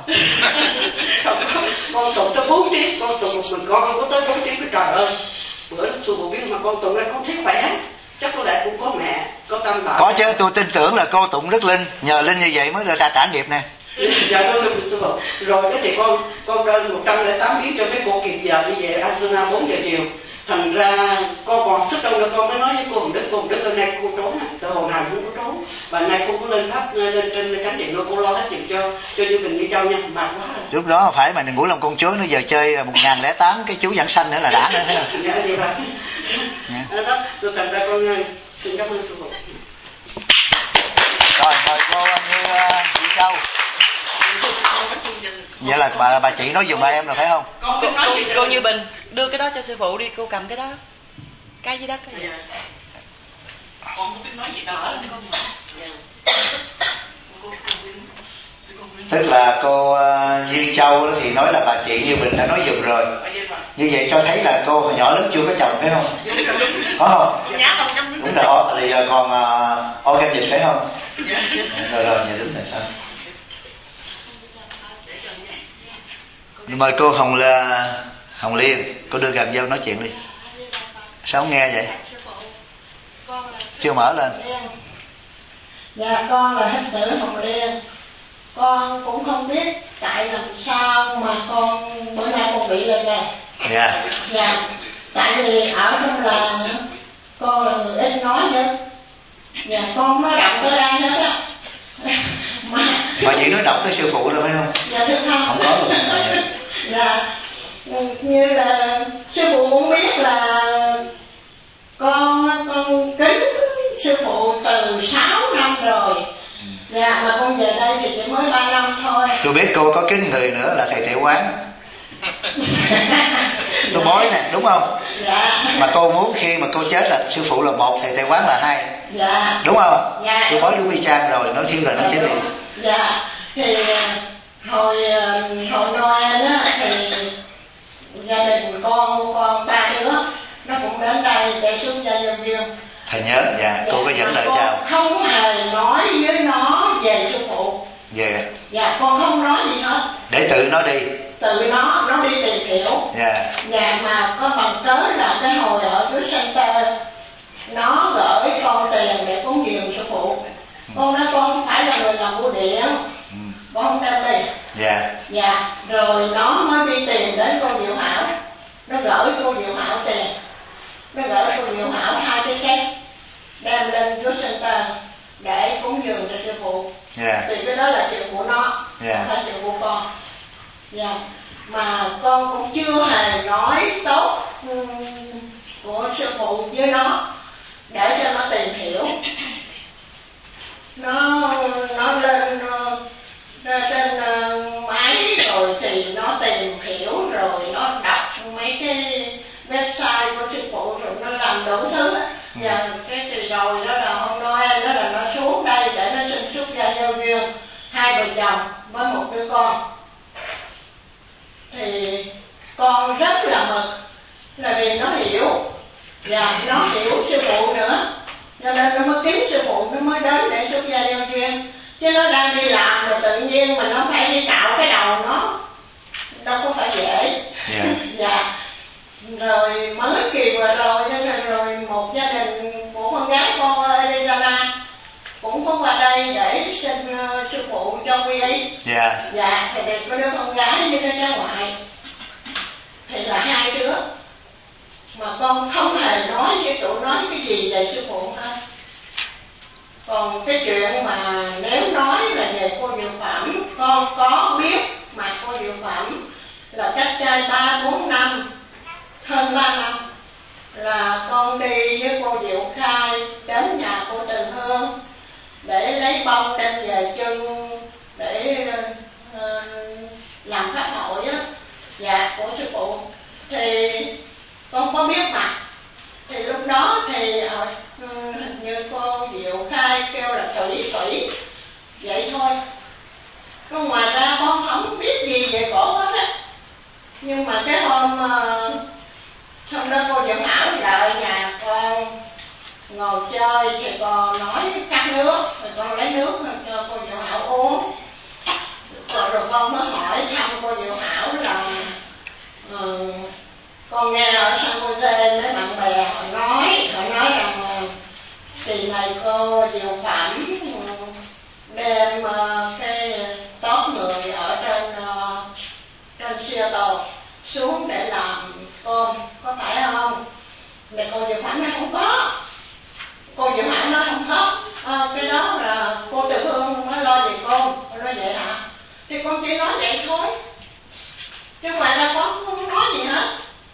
Con tụng tới 4 tiếng, con tụng một mình con không có tới 4 tiếng. Cái trời ơi, bữa sư phụ biết mà con tụng ra con thấy khỏe. Chắc có lẽ cũng có mẹ, có tâm bảo. Có chứ, tôi tin tưởng là cô tụng rất linh, nhờ linh như vậy mới được ra trả nghiệp nè. Dạ tôi sư phụ. Rồi cái thì con đơn 108 biến cho mấy cô kịp giờ đi về Arizona 4 giờ chiều. Thành ra con còn sức đâu nữa, con mới nói với cô Hồng Đức hôm nay cô trốn từ hồi nào cũng có trốn, và nay cô có lên pháp lên trên cánh điện cô lo hết chuyện cho Như Bình Như Châu nha, mệt quá rồi. Lúc đó phải mà đừng ngủ lòng công chúa nữa, giờ chơi 1008 cái chú giảng sanh nữa là đã nữa thấy không? Dạ vậy vậy. Đó, tôi thành ra con xin cảm ơn sư phụ. Rồi mời cô Như Châu. Vậy là bà chị nói giùm ba em rồi phải không? Cô Như Bình đưa cái đó cho sư phụ đi, cô cầm cái đó, cái dưới đất cái gì. Con không biết nói gì đâu. Tức là cô Duyên Châu đó thì nói là bà chị Như Bình đã nói giùm rồi. Như vậy cho thấy là cô hồi nhỏ lớn chưa có chồng phải không? Có không? Đúng rồi, thì giờ còn organ dịch phải không? Rồi nhà đúng là sao? Mời cô Hồng Liên, cô đưa gần vô nói chuyện đi. Sao không nghe vậy? Chưa mở lên. Dạ con là Hinh Tử Hồng Liên. Con cũng không biết tại làm sao mà con bữa nay con bị lên nè. Dạ. Dạ. Tại vì ở trong làng con là người ít nói nữa. Dạ con nói đọc tới đây hết á. Mà chị nói đọc tới sư phụ rồi phải không? Dạ thưa không. Không có luôn. Dạ. Như là sư phụ cũng biết là con kính sư phụ từ 6 năm rồi. Dạ mà con về đây thì chỉ mới 3 năm thôi. Tôi biết cô có kính người nữa là thầy Thiệu Quán. Tôi bói nè, đúng không? Dạ. Mà cô muốn khi mà cô chết là sư phụ là 1, thầy Thiệu Quán là 2. Dạ. Đúng không? Dạ. Tôi bói đúng y chang rồi, nói thiên rồi nói chết đi. Dạ. Thì hồi Noel á thì gia đình con 3 đứa nó cũng đến đây để xuống gia nhân viên. Thầy nhớ, dạ, cô có dẫn lời chào. Không hề nói với nó về sư phụ. Về. Dạ, con không nói gì hết. Để tự nó đi. Tự nó đi tìm hiểu. Dạ. Dạ, mà có bằng cớ là cái hồi ở cái center nó gửi con tiền để cúng dường sư phụ. Con nói con không phải là người làm bưu điện. Con không đem đi. Dạ. Dạ, rồi nó mới đi tìm đến cô Diệu Hảo. Nó gửi cô Diệu Hảo tiền. Nó gửi cô Diệu Hảo 2 cái check đem lên Youth Center để cúng dường cho sư phụ. Yeah. Thì cái đó là chuyện của nó, không phải chuyện của con. Yeah. Mà con cũng chưa hề nói tốt của sư phụ với nó để cho nó tìm hiểu. Nó lên trên máy rồi thì nó tìm hiểu rồi nó đọc mấy cái website của sư phụ rồi nó làm đủ thứ. Và cái thì rồi đó là hôm Noel đó là nó xuống đây để nó sinh xuất ra giao duyên 2 vợ chồng với 1 đứa con. Thì con rất là mừng là vì nó hiểu và nó hiểu sư phụ nữa, cho nên nó mới kiếm sư phụ, nó mới đến để xuất gia giao duyên. Chứ nó đang đi làm rồi tự nhiên mà nó phải đi cạo cái đầu nó đâu có phải dễ. Dạ. Rồi mới kỳ vừa rồi rồi một gia đình của con gái con ở Arizona cũng có qua đây để xin sư phụ cho quy y. Dạ, thì có đứa con gái với đứa cháu ngoại thì là 2 đứa mà con không hề nói với tụi nói cái gì về sư phụ hết. Còn cái chuyện mà nếu nói là về cô Diệu Phẩm, con có biết mà cô Diệu Phẩm là cách đây 3-4 năm, hơn 3 năm là con đi với cô Diệu Khai đến nhà cô Từ Hương để lấy bông đem về chân để làm pháp hội á, dạ, của sư phụ. Thì con có biết mà. Thì lúc đó thì hình như cô Diệu Khai kêu là Thủy vậy thôi. Còn ngoài ra con không biết gì về cổ hết á. Nhưng mà cái hôm đó cô Diệu Hảo lại nhà con ngồi chơi thì con nói cắt nước, rồi con lấy nước cho cô Diệu Hảo uống. Rồi con mới hỏi thăm cô Diệu Hảo là con nghe ở San Jose mấy bạn bè họ nói rằng kỳ này cô Diệu Phẩm đem cái top người ở trên Seattle xuống để làm cơm, có phải không? Mà cô Diệu Phẩm nói không có. Cô Diệu Phẩm nói không có. Cái đó là cô Từ Hương mới lo về con. Con nói vậy hả? Thì con chỉ nói vậy thôi, chứ ngoài ra con không nói gì hết.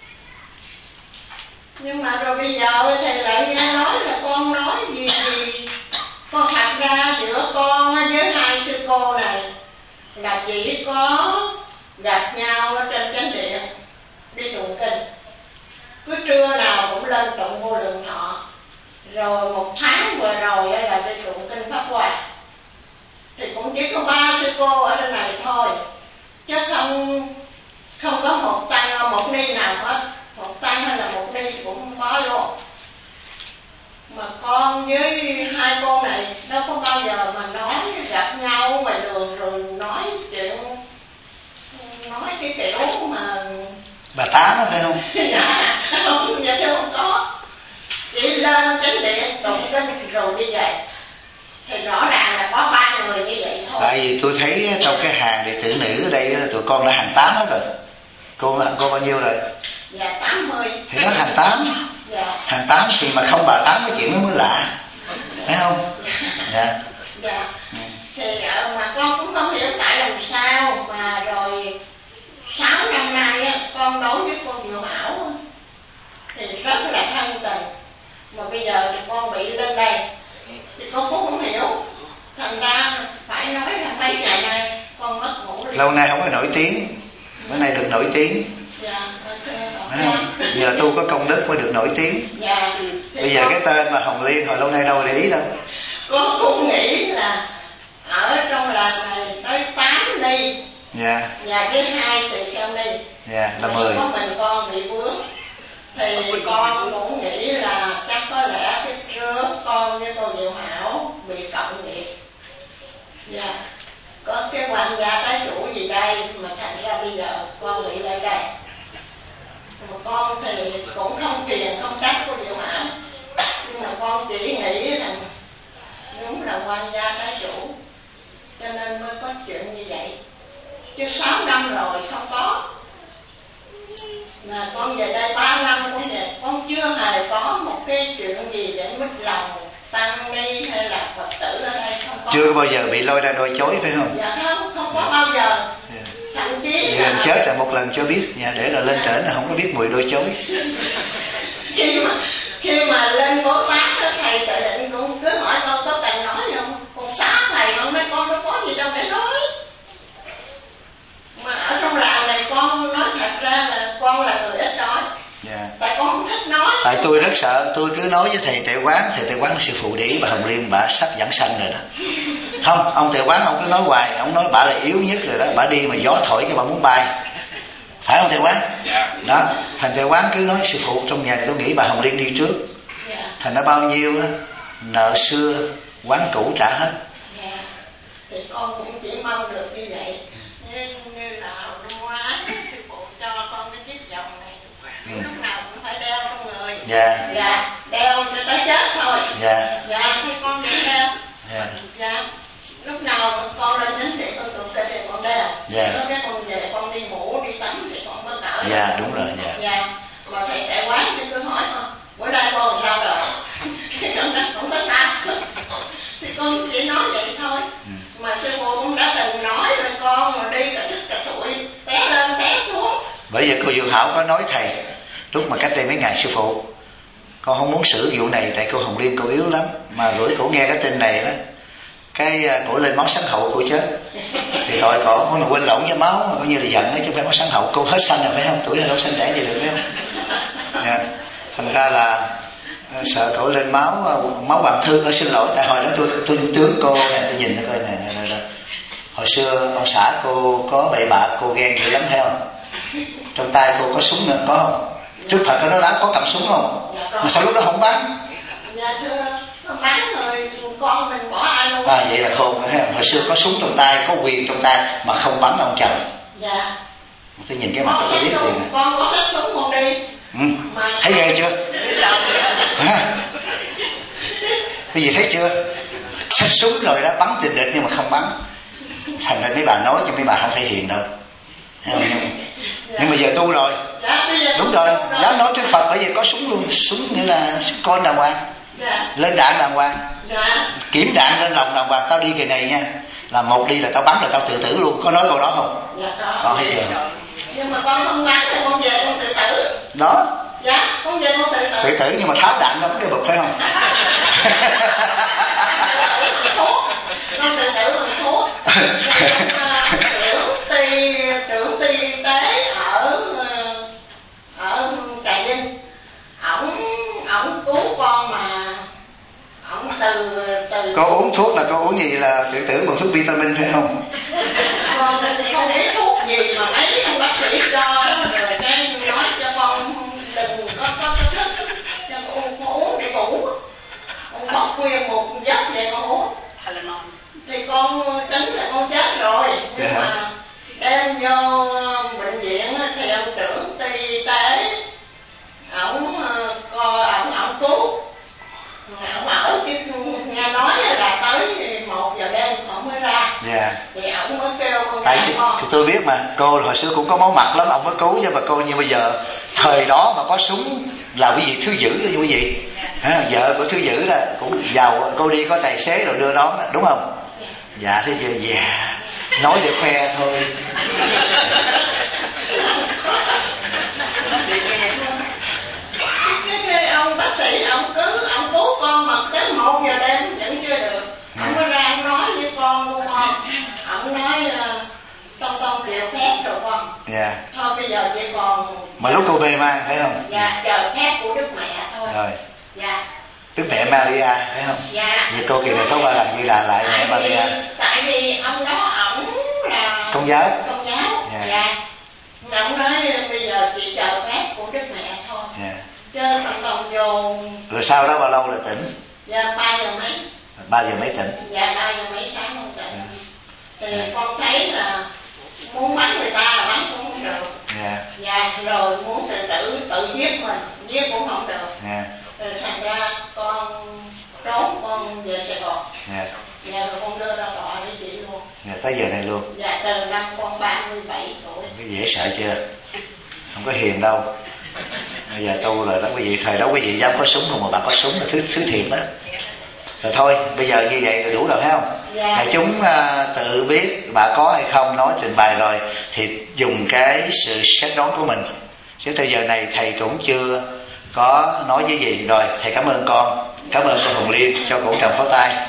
Nhưng mà rồi bây giờ thầy lại nghe nói là con nói gì con thật ra giữa con với 2 sư cô này là chị nhau ở trên chánh điện đi tụng kinh. Cứ trưa nào cũng lên tụng Vô Lượng Thọ. Rồi 1 tháng vừa rồi là đi tụng kinh Pháp Hoa. Thì cũng chỉ có 3 sư cô ở trên này thôi, chứ không có một tăng một ni nào hết. Một tăng hay là một ni cũng không có luôn. Mà con với 2 cô này đâu có bao giờ mà nói gặp nhau ngoài đường rồi nói chuyện, nói cái kiểu mà bà Tám đó phải không? Dạ không, dạ không có. Chỉ lên chánh điện tụng kinh rồi đi về. Thì rõ ràng là có 3 người như vậy thôi. Tại vì tôi thấy trong cái hàng đệ tử nữ ở đây là tụi con đã hàng 8 hết rồi. Cô bao nhiêu rồi? Dạ 80. Thì nó hàng 8. Dạ. Hàng 8 thì mà không bà 8 cái chuyện nó mới lạ, phải không? Dạ. Dạ. Thì mà con cũng không hiểu tại làm sao mà rồi 6 năm nay á, con đối với cô Diệu Hảo thì rất là thân tình. Mà bây giờ thì con bị lên đây thì con cũng không hiểu. Thành ra phải nói là mấy ngày nay con mất ngủ. Lâu nay không có nổi tiếng, bữa nay được nổi tiếng. Dạ. Nhờ tu có công đức mới được nổi tiếng. Dạ. Bây giờ cái tên mà Hồng Liên hồi lâu nay đâu để ý đâu. Con cũng nghĩ là ở trong làng này tới 8 ni. Dạ. Và với 2 tỳ kheo ni. Dạ, là 10. Có mình con bị vướng. Thì con cũng nghĩ là chắc có lẽ cái trước con với cô Diệu Hảo bị cộng nghiệp. Dạ. Có cái quan gia trái chủ gì đây mà thành ra bây giờ con bị lại đây. Mà con thì cũng không phiền không trách cô Diệu Hảo. Nhưng mà con chỉ nghĩ rằng đúng là quan gia trái chủ, cho nên mới có chuyện như vậy. Chứ 6 năm rồi không có. Mà con về đây 3 năm cũng vậy, con chưa hề có một cái chuyện gì để mất lòng tăng ni hay là Phật tử ở đây, không có. Chưa bao giờ bị lôi ra đôi chối phải không? Dạ không có bao giờ. Thậm chí lần chết là một lần cho biết, dạ, để là lên trển là không có biết mùi đôi chối. Khi mà lên Bố Tát thầy Tự Định cũng cứ hỏi con có cần nói không, con xá thầy không, nói con đâu có gì đâu để nói. Mà ở trong làng này con nói thật ra là con là người ít nói. Yeah. Tại con không thích nói. Tại tôi rất sợ, tôi cứ nói với thầy Tuệ Quán, thầy Tuệ Quán sư phụ để ý bà Hồng Liên bà sắp giảng sanh rồi đó. Không, ông Tuệ Quán ông cứ nói hoài, ông nói bà là yếu nhất rồi đó, bà đi mà gió thổi cho bà muốn bay. Phải không Tuệ Quán? Đó, thành Tuệ Quán cứ nói sư phụ trong nhà này tôi nghĩ bà Hồng Liên đi trước. Thành ra bao nhiêu á, nợ xưa quán cũ trả hết. Thì con cũng chỉ mong được như vậy. Như là hôm qua sư phụ cho con cái chiếc vòng này, lúc nào cũng phải đeo trong người. Dạ. Dạ, đeo cho tới chết thôi. Dạ. Dạ, thì con đi đeo. Dạ. Dạ. Lúc nào con lên đến để con tụng kinh thì con đeo. Dạ. Lúc cái con về con đi ngủ đi tắm thì con mới cởi. Dạ đúng rồi. Dạ. Dạ. Mà thầy Tuệ Quán thì cứ hỏi con bữa nay con sao rồi? Thì con nói không có sao. Thì con chỉ nói vậy thôi. Mà sư phụ cũng đã từng nói với con mà đi cả sức cả sụi, té lên té xuống. Bởi vậy cô Diệu Hảo có nói thầy lúc mà cách đây mấy ngày sư phụ, con không muốn xử vụ này tại cô Hồng Liên cô yếu lắm, mà rủi cổ nghe cái tin này đó, cái cổ lên máu sáng hậu cô chết thì tội cổ, không là quên lộn với máu mà coi như là giận đó, chứ không phải máu sáng hậu. Cô hết sanh rồi phải không, tuổi này đâu sanh đẻ gì được phải không? Yeah. Thành ra là sợ cổ lên máu bằng thương. Xin lỗi tại hồi đó tôi tướng cô này, tôi nhìn nó coi này. Hồi xưa ông xã cô có bậy bạ, cô ghen dữ lắm thấy không? Trong tay cô có súng nữa có không? Trước Phật ở đó đã có cầm súng không? Mà sao lúc đó không bắn? Dạ thưa, bắn rồi con mình bỏ ai luôn. À vậy là khôn thấy không? Hồi xưa có súng trong tay, có quyền trong tay mà không bắn ông chồng. Dạ. Tôi nhìn cái mặt tôi biết liền. Con có xách súng con đi. Thấy ghê chưa? Cái gì thấy chưa? Xách súng rồi đó, bắn tình địch nhưng mà không bắn. Thành ra mấy bà nói cho mấy bà không thể hiền đâu. Nhưng mà giờ tu rồi. Đúng rồi, dám nói trước Phật, bởi vì có súng luôn. Súng nghĩa là súng con đàng hoàng. Lên đạn đàng hoàng. Kiểm đạn lên lòng đàng hoàng. Tao đi kỳ này nha, là một đi là tao bắn rồi tao tự tử luôn. Có nói câu đó không? Con thấy chưa? Nhưng mà con không bắn thì con về con tự tử. Đó. Dạ, con về con tự tử. Tự tử nhưng mà tháo đạn trong cái bực phải không? Con tự tử bằng thuốc. Trưởng ty từ Cô uống thuốc là cô uống gì, là tự tưởng bằng thuốc vitamin phải không? Con không biết thuốc gì mà mấy ông bác sĩ cho, rồi cái nói cho con đừng có thích, cho con uống để ngủ. Con mất khuyên một giấc vậy con uống. Thì con tính là con chết rồi, nhưng mà đem vô bệnh viện thì ông trưởng y tế ổng cứu, ổng ở chứ nghe nói là tới 1 giờ đêm ổng mới ra. Thì ổng mới kêu con tại tôi biết mà, cô hồi xưa cũng có máu mặt lắm, ông mới cứu cho bà cô. Nhưng bây giờ thời đó mà có súng là quý vị thứ dữ thôi quý vị. Vợ của thứ dữ là cũng giàu, cô đi có tài xế rồi đưa đón, đúng không? Dạ thế giờ dạ nói để khoe thôi. Cái ông bác sĩ ông cứu con mà tới 1 giờ đêm vẫn chưa được. Ông mới ra ông nói với con luôn không? Ông nói con chịu phép rồi con. Thôi bây giờ chỉ còn. Mà lúc cô mê man phải không? Dạ, chờ phép của Đức Mẹ thôi. Rồi. Dạ. Đức Mẹ Maria phải không? Dạ. Vậy cô kỳ này có ba lần như là lại Mẹ Maria. Tại vì ông đó ổng là Công giáo. Dạ. Ông nói bây giờ chỉ chờ phép của Đức Mẹ thôi. Chứ còn vô. Rồi sau đó bao lâu là tỉnh? Dạ 3 giờ mấy. 3 giờ mấy tỉnh? Dạ 3 giờ mấy sáng không tỉnh. Thì con thấy là muốn bắn người ta là bắn cũng không được. Dạ rồi muốn tự giết mình, giết cũng không được. Rồi thành ra con trốn, con về Sài Gòn. Dạ rồi con đưa ra tòa với chị luôn. Tới giờ này luôn. Dạ từ năm con 37 tuổi. Cái dễ sợ chưa? Không có hiền đâu. Bây giờ tu rồi đó quý vị, thời đó quý vị dám có súng không, mà bà có súng là thứ thiệt đó. Rồi thôi bây giờ như vậy là đủ rồi phải không? Đại chúng tự biết bà có hay không, nói trình bày rồi thì dùng cái sự xét đoán của mình. Chứ tới giờ này thầy cũng chưa có nói với gì. Rồi thầy cảm ơn con, cảm ơn cô Hồng Liên cho cổ trầm pháo tay.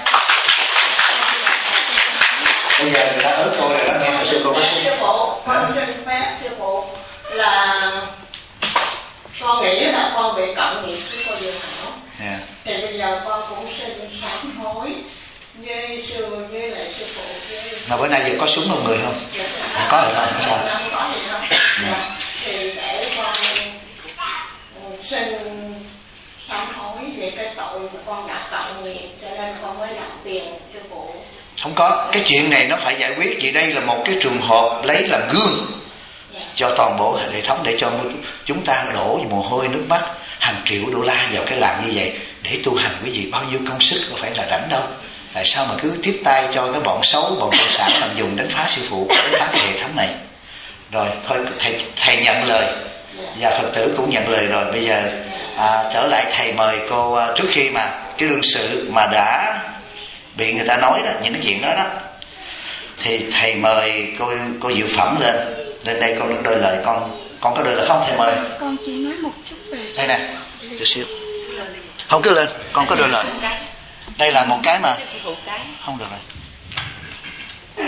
Bây giờ người ta ớt tôi rồi đó, nghe hồi xưa cô có súng. Sư phụ, con xin phép sư phụ là con nghĩ là con bị cộng nghiệp với cô Diệu Thảo. Thì bây giờ con cũng xin sám hối với lại sư phụ với... Mà bữa nay giờ có súng trong người không? Không có rồi không? Sao? Không có gì không. Thì để con xin sám hối về cái tội mà con đã cộng nghiệp, cho nên con mới làm tiền sư phụ. Không có, cái chuyện này nó phải giải quyết. Vì đây là một cái trường hợp lấy làm gương cho toàn bộ hệ thống, để cho chúng ta đổ mồ hôi nước mắt hàng triệu đô la vào cái làm như vậy để tu hành. Quý vị bao nhiêu công sức, có phải là rảnh đâu. Tại sao mà cứ tiếp tay cho cái bọn xấu, bọn cộng sản làm dùng đánh phá sư phụ, đánh phá cái hệ thống này. Rồi thôi thầy nhận lời và Phật tử cũng nhận lời rồi. Bây giờ trở lại thầy mời cô, trước khi mà cái đương sự mà đã bị người ta nói đó, những cái chuyện đó đó, thì thầy mời cô Diệu Phẩm lên đây. Con đôi lời, con có đôi lời không thầy mời? Con chỉ nói một chút về đây nè, chút xíu. Không cứ lên, con có đôi lời. Đây là một cái mà không được rồi.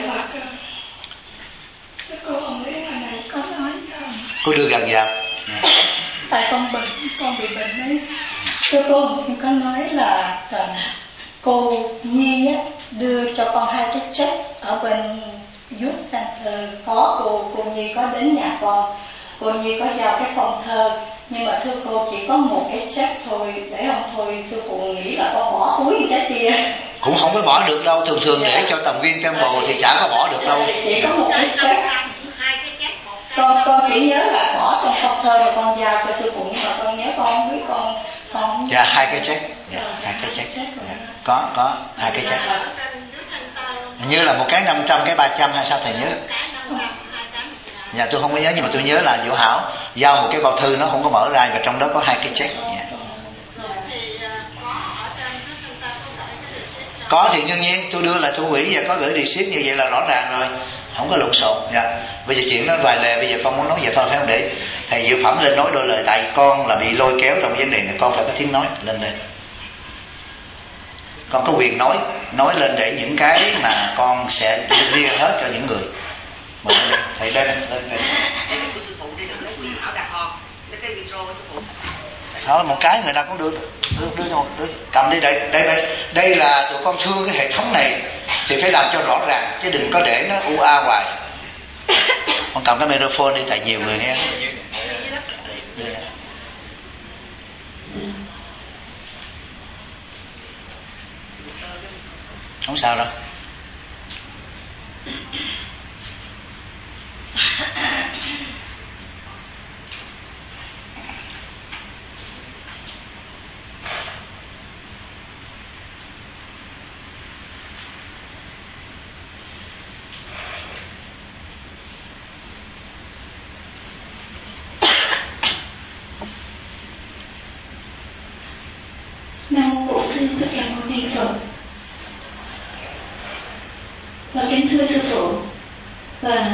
Cô Hồng Liên hồi này có nói không? Cô đưa gần vào. Tại con bị bệnh ấy. Cô Hồng Liên có nói là cô Nhi á, đưa cho con 2 cái check ở bên Youth Center. Có cô Nhi có đến nhà con. Cô Nhi có giao cái phong thơ, nhưng mà thưa cô chỉ có một cái check thôi. Để không thôi sư phụ nghĩ là con bỏ túi cái kia. Cũng không có bỏ được đâu. Thường để cho Tầm Nguyên Temple thì chả có bỏ được đâu. Chỉ có một cái check. Con chỉ nhớ là bỏ trong phong thơ mà con giao cho sư phụ, nhưng mà con nhớ con không biết con. Dạ 2 cái check. Dạ 2 cái check. Dạ. Có 2 cái check. Như là một cái 500, cái 300 hay sao thầy nhớ? Dạ tôi không có nhớ, nhưng mà tôi nhớ là Vũ Hảo giao một cái bao thư nó không có mở ra, và trong đó có 2 cái check. Dạ. Có thì đương nhiên tôi đưa lại thu quỹ và có gửi receipt, như vậy là rõ ràng rồi, không có lộn xộn. Dạ. Bây giờ chuyện nó vài lề, bây giờ con muốn nói vậy thôi phải không? Để thầy Diệu Phẩm lên nói đôi lời, tại vì con là bị lôi kéo trong vấn đề này, con phải có tiếng nói lên đây. Con có quyền nói lên để những cái mà con sẽ riêng hết cho những người. Một thầy đây lên đây. Đó, một cái người nào cũng đưa cầm đi. Đây là tụi con thương cái hệ thống này thì phải làm cho rõ ràng, chứ đừng có để nó u a hoài. Con cầm cái microphone đi, tại nhiều người nghe. Không sao đâu. Nam mô Bổn Sư Thích Ca Mâu Ni Phật. Và kính thưa sư phụ và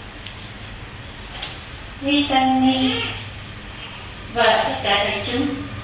quý tăng ni và tất cả đại chúng,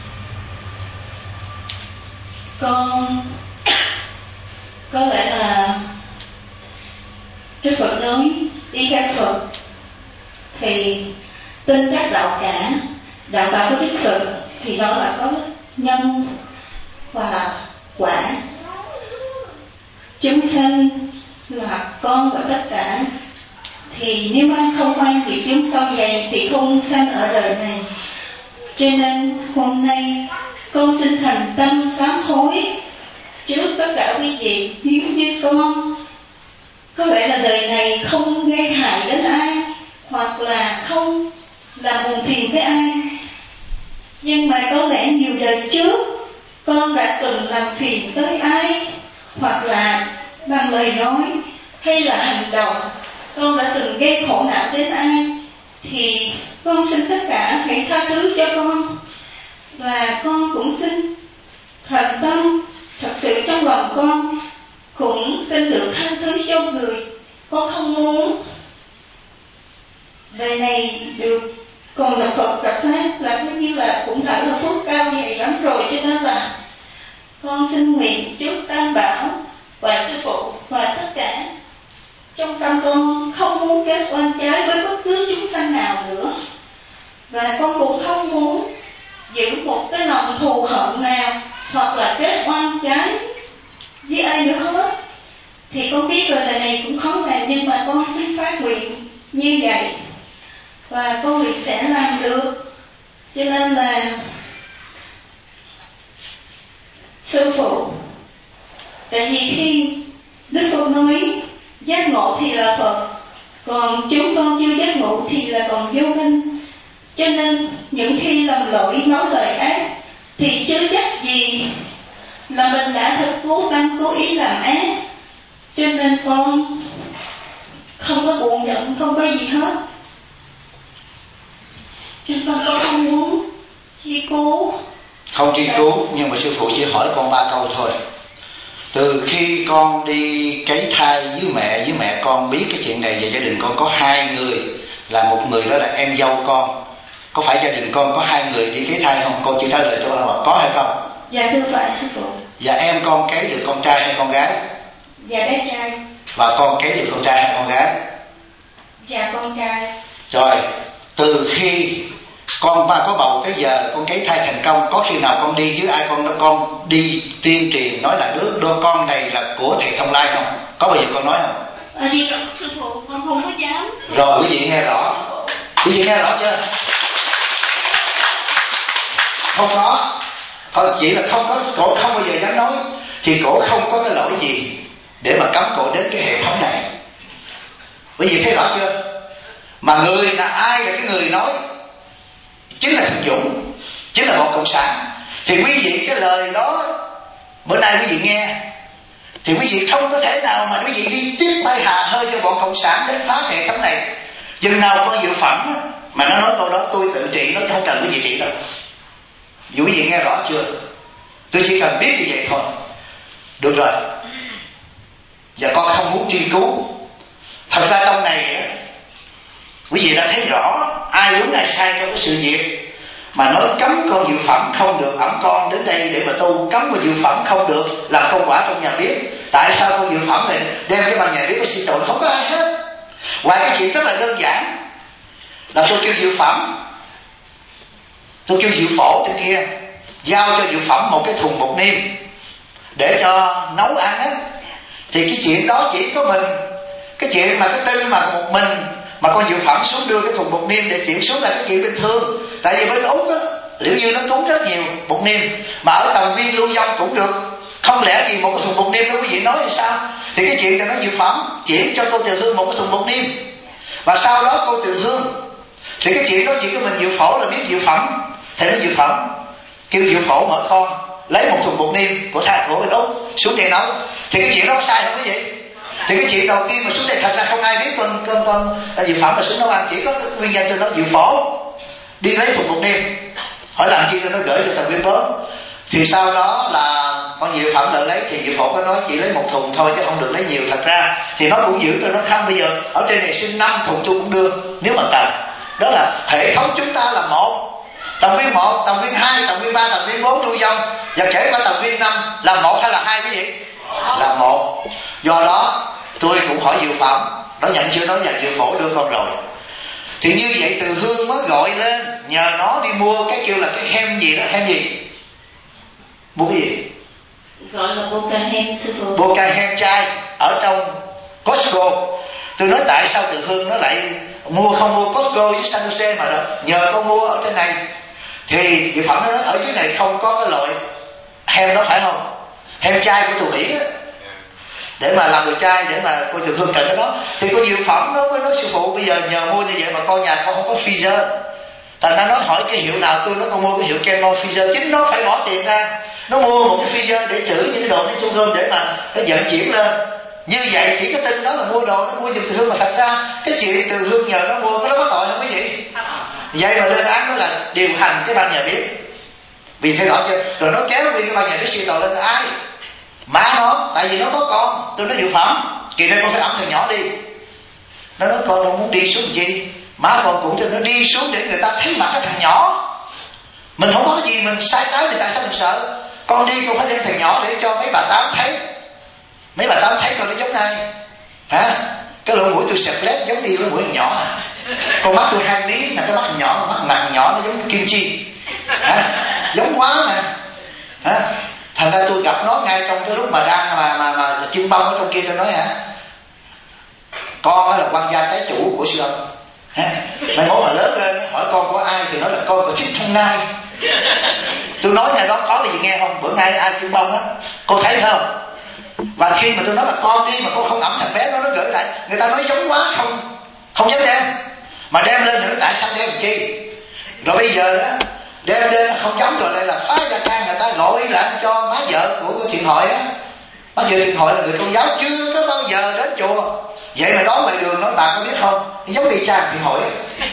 con có lẽ là Đức Phật nói đi theo Phật thì tin chắc đạo cả. Đạo cả của Đức Phật thì đó là có nhân và quả. Chúng sanh là con và tất cả, thì nếu anh không mang nghiệp chướng sâu dày thì không sanh ở đời này. Cho nên hôm nay con xin thành tâm sám hối trước tất cả quý vị. Nếu như con có lẽ là đời này không gây hại đến ai, hoặc là không làm buồn phiền với ai, nhưng mà có lẽ nhiều đời trước con đã từng làm phiền tới ai, hoặc là bằng lời nói hay là hành động con đã từng gây khổ não đến ai, thì con xin tất cả hãy tha thứ cho con. Và con cũng xin thành tâm thật sự trong lòng con cũng xin được tha thứ cho người. Con không muốn đời này được còn là Phật gặp Pháp là cũng như là cũng đã là phước cao dày lắm rồi, cho nên là con xin nguyện trước Tam Bảo và sư phụ và tất cả, trong tâm con không muốn kết oan trái với bất cứ chúng sanh nào nữa, và con cũng không muốn giữ một cái lòng thù hận nào hoặc là kết oan trái với ai nữa hết. Thì con biết rồi đời này cũng khó làm, nhưng mà con xin phát nguyện như vậy và con nguyện sẽ làm được. Cho nên là sư phụ, tại vì khi Đức Phật nói giác ngộ thì là Phật, còn chúng con chưa giác ngộ thì là còn vô minh. Cho nên những khi làm lỗi nói lời ác thì chưa chắc gì là mình đã thật cố tâm cố ý làm ác. Cho nên con không có buồn giận, không có gì hết. Cho nên con không muốn truy cứu. Không truy cứu, nhưng mà sư phụ chỉ hỏi con 3 câu thôi. Từ khi con đi cấy thai với mẹ con biết cái chuyện này về gia đình con có 2 người, là một người đó là em dâu con. Có phải gia đình con có 2 người đi cấy thai không? Con chỉ trả lời cho con là có hay không? Dạ thưa phải sư phụ. Và em con cấy được con trai hay con gái? Dạ bé trai. Và con cấy được con trai hay con gái? Dạ con trai. Rồi, từ khi con ba có bầu tới giờ con cấy thai thành công, có khi nào con đi với ai con đi tuyên truyền nói là đứa con này là của thầy Thông Lai không? Có bao giờ con nói không? Đi sư phụ con không có dám. Rồi quý vị nghe rõ. Quý vị nghe rõ chưa? Không có. Còn chỉ là không có, cổ không bao giờ dám nói, thì cổ không có cái lỗi gì để mà cấm cổ đến cái hệ thống này. Quý vị thấy rõ chưa? Mà người là ai là cái người nói? Chính là Thằng Dũng, chính là bọn Cộng sản. Thì quý vị cái lời đó bữa nay quý vị nghe, thì quý vị không có thể nào mà quý vị đi tiếp tay hà hơi cho bọn Cộng sản đến phá hệ thống này. Chừng nào con Dự Phẩm mà nó nói câu đó tôi tự trị, nó không cần quý vị trị đâu. Dù quý vị nghe rõ chưa? Tôi chỉ cần biết như vậy thôi. Được rồi. Và con không muốn truy cứu. Thật ra trong này quý vị đã thấy rõ ai đúng ai sai trong cái sự việc mà nói cấm con Dự Phẩm không được ẵm con đến đây để mà tu, cấm con Dự Phẩm không được làm công quả trong nhà bếp. Tại sao con Dự Phẩm này đem cái bằng nhà bếp cái xin tội? Không có ai hết. Ngoài cái chuyện rất là đơn giản là tôi kêu Dự Phẩm Tôi kêu Diệu Phổ trên kia giao cho Diệu Phẩm một cái thùng bột niêm để cho nấu ăn á. Thì cái chuyện đó chỉ có mình, cái chuyện mà cái tin mà một mình mà con Diệu Phẩm xuống đưa cái thùng bột niêm để chuyển xuống là cái chuyện bình thường. Tại vì bên Úc á, Liễu Như nó tốn rất nhiều bột niêm, mà ở Tầm Viên Lưu Vong cũng được. Không lẽ gì một cái thùng bột niêm đó quý vị nói hay sao? Thì cái chuyện là nó Diệu Phẩm chuyển cho cô Từ Hương một cái thùng bột niêm, và sau đó cô Từ Hương thì cái chuyện đó chỉ có mình Diệu Phổ là biết Diệu Phẩm. Thì nó Diệu Phẩm kêu Diệu Phổ mở con lấy một thùng bột niêm của thằng của bên Úc xuống đây nấu. Thì cái chuyện đó có sai không cái gì? Thì cái chuyện đầu tiên mà xuống đây thật ra không ai biết con Diệu Phẩm mà xuống nấu ăn, chỉ có cái nguyên nhân cho nó Diệu Phổ đi lấy thùng bột niêm, hỏi làm chi cho nó gửi cho Tầm Viên bớt. Thì sau đó là con Diệu Phẩm đợi lấy, thì Diệu Phổ có nói chỉ lấy một thùng thôi chứ không được lấy nhiều. Thật ra thì nó cũng giữ cho nó không, bây giờ ở trên này xin 5 thùng tôi cũng đưa nếu mà cần. Đó là hệ thống chúng ta là một, Tầm Viên 1, Tầm Viên 2, Tầm Viên 3, Tầm Viên 4 Lưu Vong, và kể cả Tầm Viên 5 là 1 hay là 2 cái gì? Là 1. Do đó tôi cũng hỏi Diệu Phẩm, nó nhận chưa, nói là Diệu Phổ đưa con rồi. Thì như vậy Từ Hương mới gọi lên nhờ nó đi mua cái kêu là cái hem gì đó, hem gì? Mua cái gì? Gọi là Boca Hem sư phụ. Boca Hem chai ở trong Costco. Tôi nói tại sao Từ Hương nó lại không mua Costco với San Jose mà được, nhờ con mua ở trên này. Thì Diệu Phẩm nó nói ở dưới này không có cái loại hem đó phải không? Hem chai của Thù Mỹ á, để mà làm đồ chai, để mà cô Từ Hương cần cái đó. Thì cô Diệu Phẩm nó mới nói sư phụ bây giờ nhờ mua như vậy mà con nhà con không có freezer. Thành ra nó hỏi cái hiệu nào, tôi nói con mua cái hiệu Kenmore freezer. Chính nó phải bỏ tiền ra, nó mua một cái freezer để trữ những cái đồ trong gom để mà nó vận chuyển lên. Như vậy chỉ cái tin đó là mua đồ, nó mua giùm Từ Hương, mà thật ra cái chuyện Từ Hương nhờ nó mua cái đó có tội không quý vị? Vậy mà lên án nó là điều hành cái ban nhà bếp. Vì thấy rõ chưa? Rồi nó kéo nguyên cái ban nhà bếp siêu tội lên là ai? Má nó, tại vì nó có con. Tôi nói Diệu Phẩm kỳ đây con phải ẵm thằng nhỏ đi. Nó nói con không muốn đi xuống gì. Má con cũng cho nó đi xuống để người ta thấy mặt cái thằng nhỏ. Mình không có cái gì mình sai trái thì tại sao mình sợ? Con đi con phải đem thằng nhỏ để cho mấy bà Tám thấy. Mấy bà Tám thấy con nó giống ai? Hả? Cái lỗ mũi tôi xẹp lép giống đi lỗ mũi thằng nhỏ à? Con mắt tôi 2 mí là cái mắt thằng nhỏ, mắt mặt nhỏ nó giống kim chi. Hả? Giống quá mà. Hả? Thành ra tôi gặp nó ngay trong cái lúc mà đang mà chim bông ở trong kia, tôi nói hả? Con là quan gia cái chủ của sư ông. Mai mốt mà lớn lên hỏi con của ai thì nói là con của Thích Thông Nai. Tôi nói nhà đó có gì nghe không? Bữa nay ai chim bông á, cô thấy không? Và khi mà tôi nói là con đi mà con không ẵm thằng bé nó gửi lại, người ta nói giống quá, không dám đem. Mà đem lên thì nói tại sao đem chi? Rồi bây giờ đó đem lên không giống, rồi lại là phá gia can, người ta gọi lại cho má vợ của Thiện Hội á. Má vợ Thiện Hội là người Công giáo chưa có bao giờ đến chùa. Vậy mà đón ngoài đường nói bà có biết không? Giống đi cha Thiện Hội.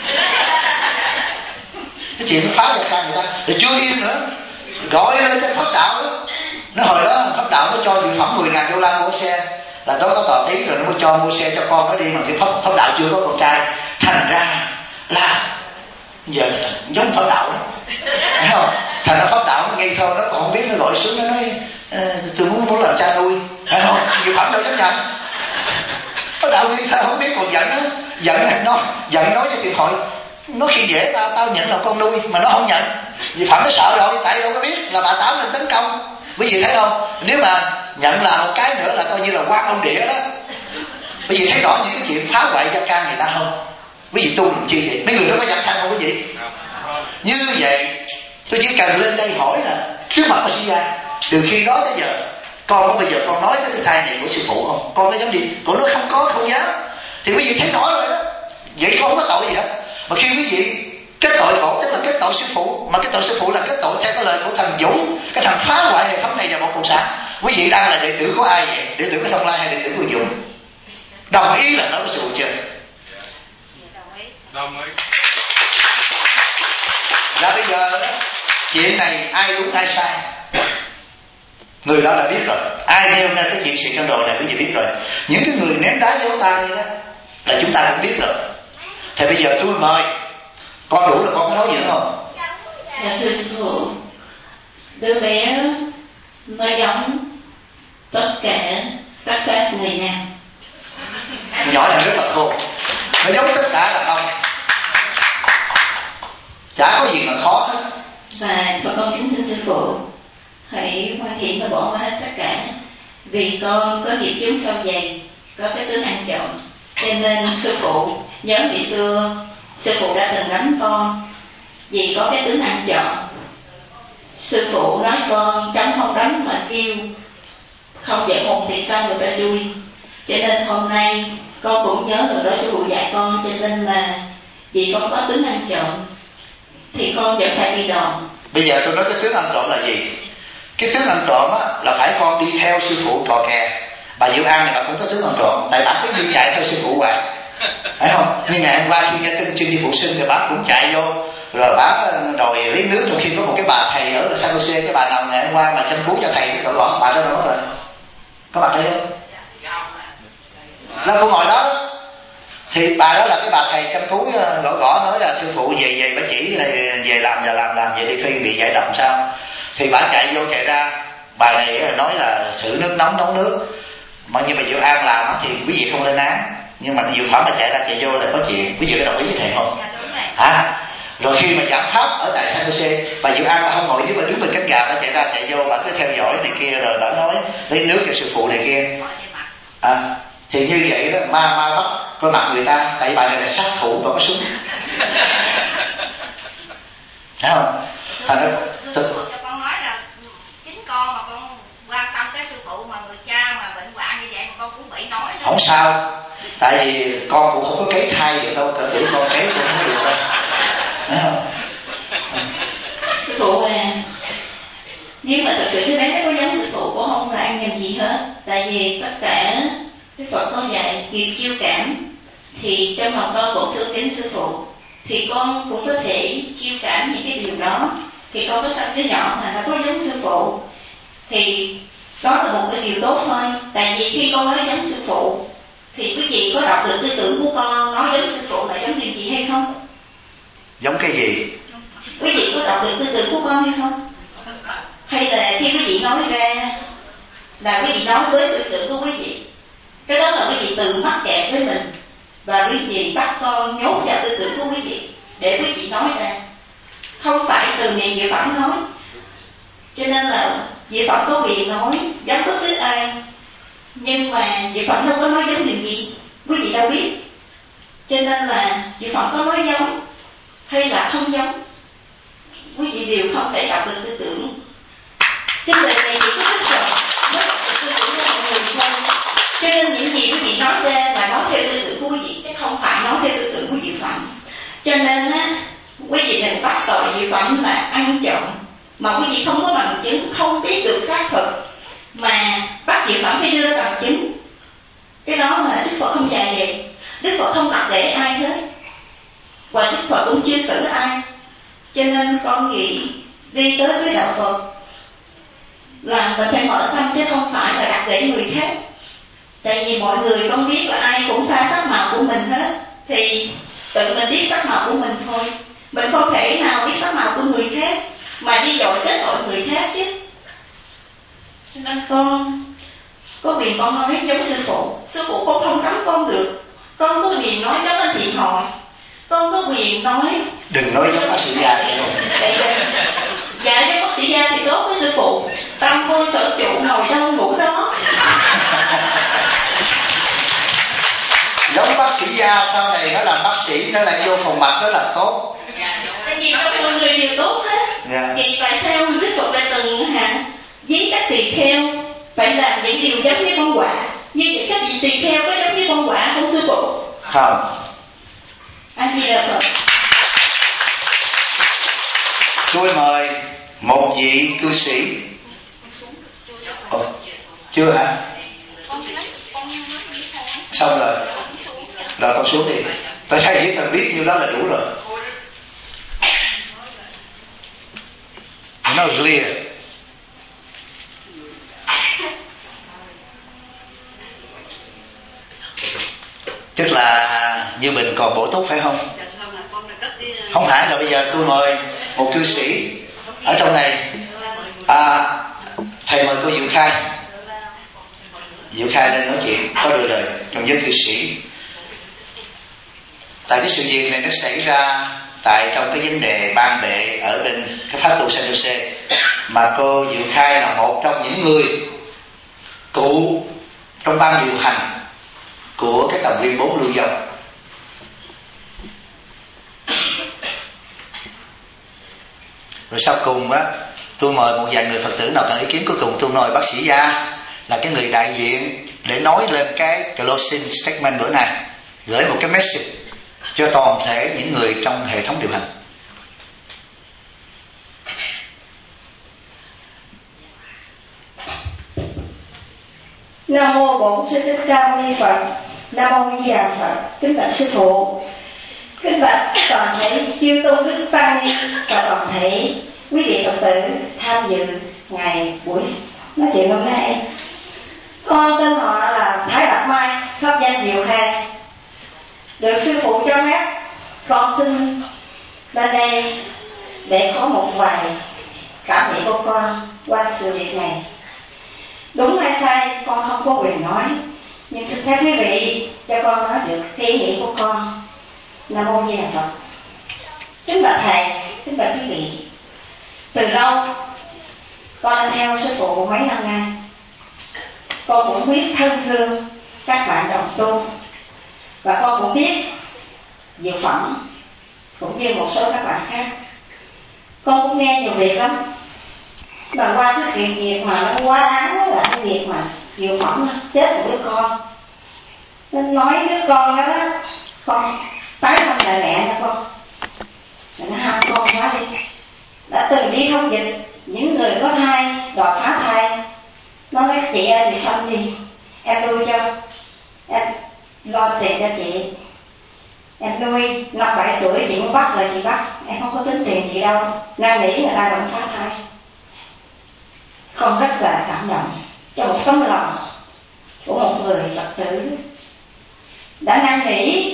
Cái chuyện nó phá gia can người ta. Rồi chưa yên nữa, gọi lên cho Pháp Đạo đó. Nó hồi đó Pháp Đạo nó cho Diệu Phẩm 10.000 đô la mua xe, là đó có tòa tí rồi nó mới cho mua xe cho con nó đi, mà cái Pháp Đạo chưa có con trai. Thành ra là giờ giống Pháp Đạo đó, thấy không? Thành ra Pháp Đạo nó ngây thơ, nó còn không biết, nó gọi xuống nó nói tôi muốn làm cha nuôi, thấy không? Diệu Phẩm đâu dám nhận. Pháp Đạo ngây thơ không biết, còn giận nó giận nói cho Thiện Hội nó khi dễ tao nhận là con nuôi mà nó không nhận. Diệu Phẩm nó sợ rồi, tại đâu có biết là bà Tám nên tấn công. Quý vị thấy không? Nếu mà nhận là một cái nữa là coi như là quan ông địa đó. Quý vị thấy rõ những cái chuyện phá hoại gia can người ta không? Quý vị tu làm chi vậy? Mấy người đó có nhập sanh không quý vị? Như vậy tôi chỉ cần lên đây hỏi là trước mặt Messiah, từ khi đó tới giờ con có bây giờ con nói cái thai này của sư phụ không? Con có dám đi? Con nói không dám. Thì quý vị thấy rõ rồi đó. Vậy con không có tội gì hết. Mà khi quý vị kết tội khổ tức là kết tội sư phụ, mà kết tội sư phụ là kết tội theo cái lời của thằng Dũng, cái thằng phá hoại hệ thống này và một cộng sản. Quý vị đang là đệ tử của ai vậy? Đệ tử của Thông Lai hay đệ tử của Dũng? Đồng ý là nó có sư phụ chưa? Đồng ý. Là bây giờ chuyện này ai đúng ai sai, người đó là biết rồi. Ai nêu ra cái chuyện xì trong đồ này quý vị biết rồi. Những cái người ném đá dấu tay đó là chúng ta cũng biết rồi. Thì bây giờ tôi mời con, đủ là con có nói gì nữa không? Dạ thưa sư phụ, đứa bé nó giống tất cả sắc khác người nam. Nhỏ này rất là khôn, nó giống tất cả là không, chả có gì mà khó hết. Và con kính xin sư phụ hãy hoàn thiện và bỏ qua hết tất cả, vì con có nghiệp chướng sâu dày, có cái tướng ăn trộm, cho nên sư phụ nhớ ngày xưa sư phụ đã từng đánh con vì có cái tướng ăn trộm. Sư phụ nói con cháu không đánh mà kêu không giải hồn thì sao người ta vui. Cho nên hôm nay con cũng nhớ rồi đó, sư phụ dạy con, cho nên là vì con có tướng ăn trộm thì con vẫn phải đi đòn. Bây giờ tôi nói cái tướng ăn trộm là gì? Cái tướng ăn trộm á là phải con đi theo sư phụ trò kè. Bà Diệu An này bà cũng có tướng ăn trộm, tại bà cứ đi chạy theo sư phụ hoài, phải không? Nhưng ngày hôm qua khi nghe tin chương trình phụ sinh thì bà cũng chạy vô, rồi bà đòi lấy nước, trong khi có một cái bà thầy ở San Jose, cái bà nào ngày hôm qua mà chăm cứu cho thầy cái loạn bà đó rồi. Có bà thấy không? Nó cũng ngồi đó. Thì bà đó là cái bà thầy chăm cứu gõ nói là sư phụ về bà chỉ là về làm về đi khi bị giải độc sao. Thì bà chạy vô chạy ra, bà này nói là thử nước nóng nấu nước, mà như bà Diệu An làm thì quý vị không lên án, nhưng mà Diệu Phẩm mà chạy ra chạy vô là có chuyện. Quý vị có đồng ý với thầy không? Rồi khi mà giảng pháp ở tại San Jose, bà Diệu An bà không ngồi dưới, bà đứng bên cánh gà, bà chạy ra chạy vô, bà cứ theo dõi này kia, rồi bà nói lấy nước cho sư phụ này kia. Thì như vậy đó, ma bắt coi mặt người ta, tại bà này là sát thủ, bà có súng. Thấy không? Thành ra cho con nói là chính con mà con quan tâm cái sư phụ mà người cha mà bệnh hoạn như vậy mà con cũng bị nói. Không sao, tại vì con cũng không có cấy thai được đâu, cỡ tuổi con cấy cũng không có được đâu. Thấy không? Sư phụ nhưng mà thật sự cái đấy nó có giống sư phụ cũng không là ăn nhầm gì hết. Tại vì tất cả cái Phật con dạy nghiệp chiêu cảm, thì trong lòng con cũng thương kính sư phụ, thì con cũng có thể chiêu cảm những cái điều đó. Thì con có sanh đứa nhỏ mà nó có giống sư phụ, thì đó là một cái điều tốt thôi. Tại vì khi con nói giống sư phụ thì quý vị có đọc được tư tưởng của con nói giống sư phụ là giống điều gì hay không? Giống cái gì? Quý vị có đọc được tư tưởng của con hay không? Hay là khi quý vị nói ra là quý vị nói với tư tưởng của quý vị, cái đó là quý vị tự mắc kẹt với mình, và quý vị bắt con nhốt vào tư tưởng của quý vị để quý vị nói ra, không phải từ miệng Diệu Phẩm nói. Cho nên là Diệu Phẩm có quyền nói giống bất cứ ai, nhưng mà Diệu Phẩm đâu có nói giống điều gì, quý vị đâu biết. Cho nên là Diệu Phẩm có nói giống hay là không giống, quý vị đều không thể đọc được tư tưởng. Trên đời này chỉ có Đức Phật mới đọc được tư tưởng của mọi người thôi. Cho nên những gì quý vị nói ra là nói theo tư tưởng của quý vị, chứ không phải nói theo tư tưởng của Diệu Phẩm. Cho nên quý vị đừng bắt tội Diệu Phẩm là ăn trộm mà quý vị không có bằng chứng, không biết được xác thực mà bắt Diệu Phẩm phải đưa ra bằng chứng. Cái đó là Đức Phật không dạy vậy. Đức Phật không đặt để ai hết, và Đức Phật cũng chưa xử ai. Cho nên con nghĩ đi tới với đạo Phật là mình phải mở tâm, chứ không phải là đặt để người khác. Tại vì mọi người con biết là ai cũng pha sắc màu của mình hết, thì tự mình biết sắc màu của mình thôi. Mình không thể nào biết sắc màu của người khác mà đi dội kết tội người khác chứ. Cho nên con có quyền con nói giống sư phụ. Sư phụ con không cấm con được. Con có quyền nói giống anh Thiện Hội, con có quyền nói. Đừng nói giống bác sĩ Gia vậy không? Dạ giống bác sĩ Gia thì tốt với sư phụ. Tâm vô sở trụ, ngồi đâu ngủ đó. Giống bác sĩ Gia sau này nó làm bác sĩ, nó lại vô phòng mạch, đó là tốt. Tại vì mọi người đều tốt hết. Vì tại sao Đức Phật đã từng giết các tỳ kheo phải làm những điều giống như con quạ? Nhưng các vị tỳ kheo có giống như con quạ không sư phụ? Không. A Di Đà Phật. Tôi mời một vị cư sĩ. Chưa hả? Xong rồi. Rồi con xuống đi. Tôi thấy chỉ cần biết như đó là đủ rồi. Nó clear. Tức là Như Bình còn bổ túc phải không? Không phải là bây giờ tôi mời một cư sĩ ở trong này. Thầy mời cô Diệu Khai. Diệu Khai lên nói chuyện có đôi lời trong giới cư sĩ. Tại cái sự việc này nó xảy ra tại trong cái vấn đề ban bệ ở bên cái pháp tu San Jose, mà cô Diệu Khai là một trong những người cụ trong ban điều hành của cái tầm viên 4 lưu dông. Rồi sau cùng á, tôi mời một vài người Phật tử nào cần ý kiến cuối cùng. Tôi mời bác sĩ Gia là cái người đại diện để nói lên cái closing statement bữa nay, gửi một cái message cho toàn thể những người trong hệ thống điều hành. Nam mô Bổn Sư Thích Ca Mâu Ni Phật. Nam mô Di Đà Phật. Kính bạch sư phụ, kính bạch toàn thể chư tôn đức tăng ni và toàn thể quý vị Phật tử tham dự ngày buổi nói chuyện hôm nay. Con tên họ là Thái Bạch Mai, pháp danh Diệu Khai. Được sư phụ cho phép, con xin lên đây để có một vài cảm nghĩ của con qua sự việc này. Đúng hay sai con không có quyền nói, nhưng xin phép quý vị cho con nói được cái ý nghĩ của con. Nam mô Di Đà Phật. Kính bạch thầy, kính bạch quý vị, từ lâu con đã theo sư phụ mấy năm nay. Con cũng biết thân thương các bạn đồng tu, và con cũng biết Diệu Phẩm cũng như một số các bạn khác. Con cũng nghe nhiều việc lắm, mà qua cái chuyện việc mà nó quá đáng đó là cái việc mà Diệu Phẩm chết một đứa con. Nên nói đứa con đó, con tái xong lại mẹ nha con, nó ham con quá đi. Đã từng đi thông dịch, những người có thai đòi phá thai, nó nói chị ơi thì xong đi, em nuôi cho, em lo tiền cho chị, em nuôi 5-7 tuổi chị muốn bắt là chị bắt, em không có tính tiền chị đâu, năn nỉ người ta vẫn phá thai. Con rất là cảm động cho một tấm lòng của một người Phật tử đã năn nỉ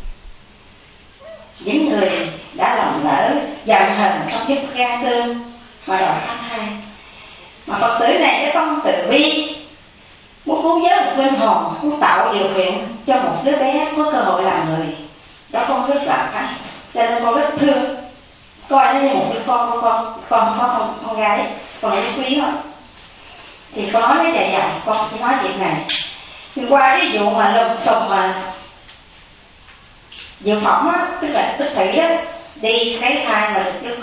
những người đã lầm lỡ giận hờn trong kiếp gan tương mà đòi phá thai. Mà Phật tử này cái tâm từ bi muốn cứu vớt một linh hồn, muốn tạo điều kiện cho một đứa bé có cơ hội làm người. Đó con rất là khá, cho nên con rất thương, coi nó như một đứa con của con có con gái, con rất quý lắm. Thì con nói với chạy dài, con chỉ nói chuyện này. Nhưng qua cái vụ mà lùm xùm mà Diệu Phẩm á, tức là Tức Thủy á, đi lấy thai mà được đứa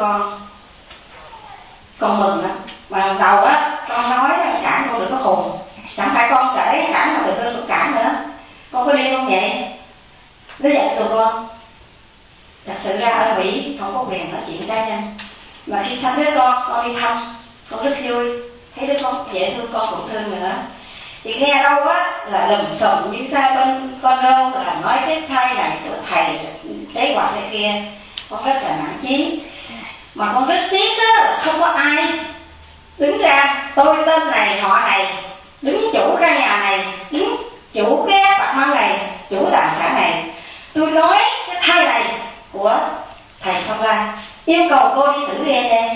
con mừng lắm. Mà lần đầu á, con nói cản con đừng có khùng, chẳng phải con kể cản con đừng có cản nữa, con có đi không vậy? Nó dạy tụi con. Thật sự ra ở Mỹ không có quyền nói chuyện cá nhân, mà khi sanh đứa con đi thăm, con rất vui, thấy đứa con dễ thương, con cũng thương nữa. Thì nghe đâu á là lùm xùm những sao con râu là nói cái thai này của thầy đấy hoặc thế kia, con rất là nản chí. Mà con rất tiếc á là không có ai đứng ra, tôi tên này họ này, đứng chủ căn nhà này, đứng chủ cái bạc măng này, chủ tài sản này. Tôi nói cái thai này của thầy Phong Lan, yêu cầu cô đi thử DNA.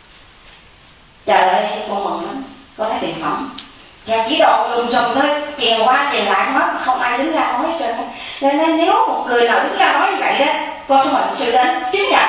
Trời ơi con mừng lắm, con nói Diệu Phẩm và chỉ đồn lùm xùm thôi, chèn qua chèn lại hết, không ai đứng ra nói hết trơn. Nên nếu một người nào đứng ra nói như vậy đó, con sẽ mời sư đến chứng nhận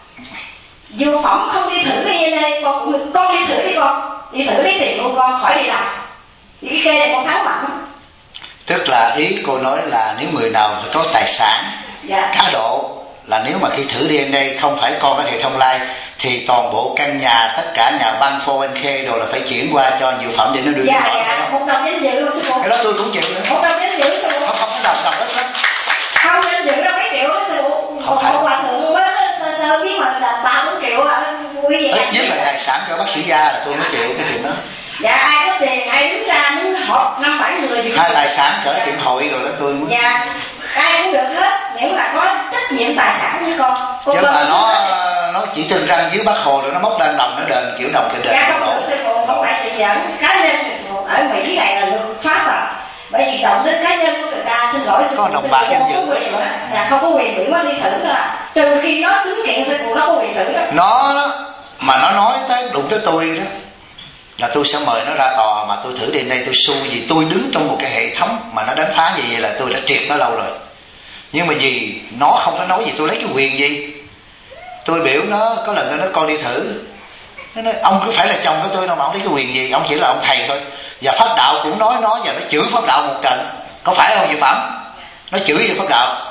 Diệu Phẩm không đi thử cái DNA. Con đi thử đi, con đi thử lấy tiền của con, khỏi đi làm. Thì cái kê này con thắng mạnh lắm. Tức là ý cô nói là nếu người nào có tài sản cá độ, là nếu mà khi thử DNA không phải con ở hệ thống lai thì toàn bộ căn nhà, tất cả nhà băng 401k đồ là phải chuyển qua cho Diệu Phẩm để nó đưa dạ, một đồng danh dự luôn sư phụ. Cái đó tôi cũng chịu nữa. Một đồng danh dự sư phụ. Không đồng hết đó. Không danh dự đâu mấy triệu đó sư phụ. Một hòa thượng mới sơ biết mà là 3-4 triệu quý vị. Ít nhất là tài sản cho bác sĩ Gia là tôi mới chịu cái chuyện đó. Dạ ai có tiền ai đứng ra muốn họp 5-7 người. Hai tài sản cỡ chuyện hội rồi đó tôi mới. Dạ ai cũng được hết, nếu là có trách nhiệm tài sản với con. Chứ mà nó chỉ trên răng dưới Bác Hồ rồi nó móc lên đồng nó đền kiểu đồng kiểu đền. Dạ không được sư phụ, không phải chuyện giỡn cá nhân. Ở Mỹ này là luật pháp à, bởi vì động đến cá nhân của người ta, xin lỗi sư phụ, có đồng bạc danh dự đó. Dạ không có quyền bị quá đi thử đó, trừ khi nó chứng kiện sư phụ nó có quyền thử đó. Nó đó mà nó nói tới đụng tới tôi đó là tôi sẽ mời nó ra tòa mà tôi thử DNA tôi xu gì. Tôi đứng trong một cái hệ thống mà nó đánh phá gì vậy là tôi đã triệt nó lâu rồi. Nhưng mà vì nó không có nói gì, tôi lấy cái quyền gì? Tôi biểu nó, có lần tôi nói con đi thử, nó nói ông cứ phải là chồng của tôi đâu mà ông lấy cái quyền gì, ông chỉ là ông thầy thôi. Và pháp đạo cũng nói nó, và nó chửi pháp đạo một trận, có phải không Diệu Phẩm? Nó chửi về pháp đạo.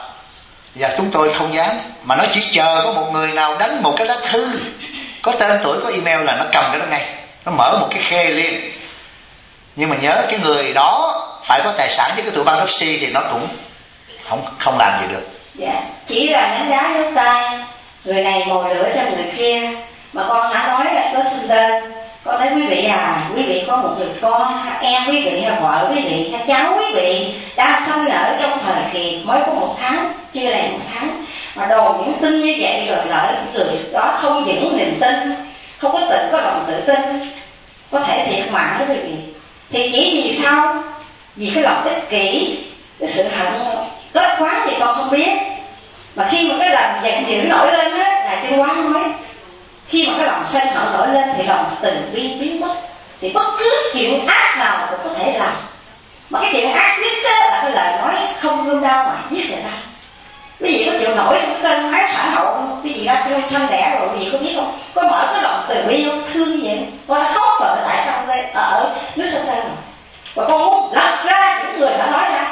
Và chúng tôi không dám, mà nó chỉ chờ có một người nào đánh một cái lá thư có tên tuổi, có email là nó cầm cái đó ngay, nó mở một cái khe liền. Nhưng mà nhớ cái người đó phải có tài sản, chứ cái tụi bankruptcy thì nó cũng không làm gì được. Dạ, chỉ là ném đá dấu tay, người này mồi lửa cho người kia. Mà con đã nói có xin tên, con nói quý vị à, quý vị có một người con, em quý vị hay vợ quý vị hay cháu quý vị đang sanh nở trong thời kỳ mới có 1 tháng, chưa đầy 1 tháng, mà đồn những tin như vậy rồi lợi người đó không vững niềm tin, không có tự có lòng tự tin, có thể thiệt mạng đó quý vị. Thì chỉ vì sao? Vì cái lòng ích kỷ, cái sự hận kết quá thì con không biết. Mà khi mà cái lòng giận dữ nổi lên á, là Chân Hóa nói, khi mà cái lòng sân hận nổi lên thì lòng từ bi biến mất. Thì bất cứ chuyện ác nào cũng có thể làm. Mà cái chuyện ác nhất á, là cái lời nói không gương đau mà giết người ta. Quý vị có chịu nổi cơn ác xã hội không? Quý vị đã thanh lẻ rồi, quý vị có biết không? Có mở cái lòng từ bi không? Thương như vậy. Con đã khóc rồi tại sao ở nước sông Tây rồi. Và con muốn lật ra những người đã nói ra.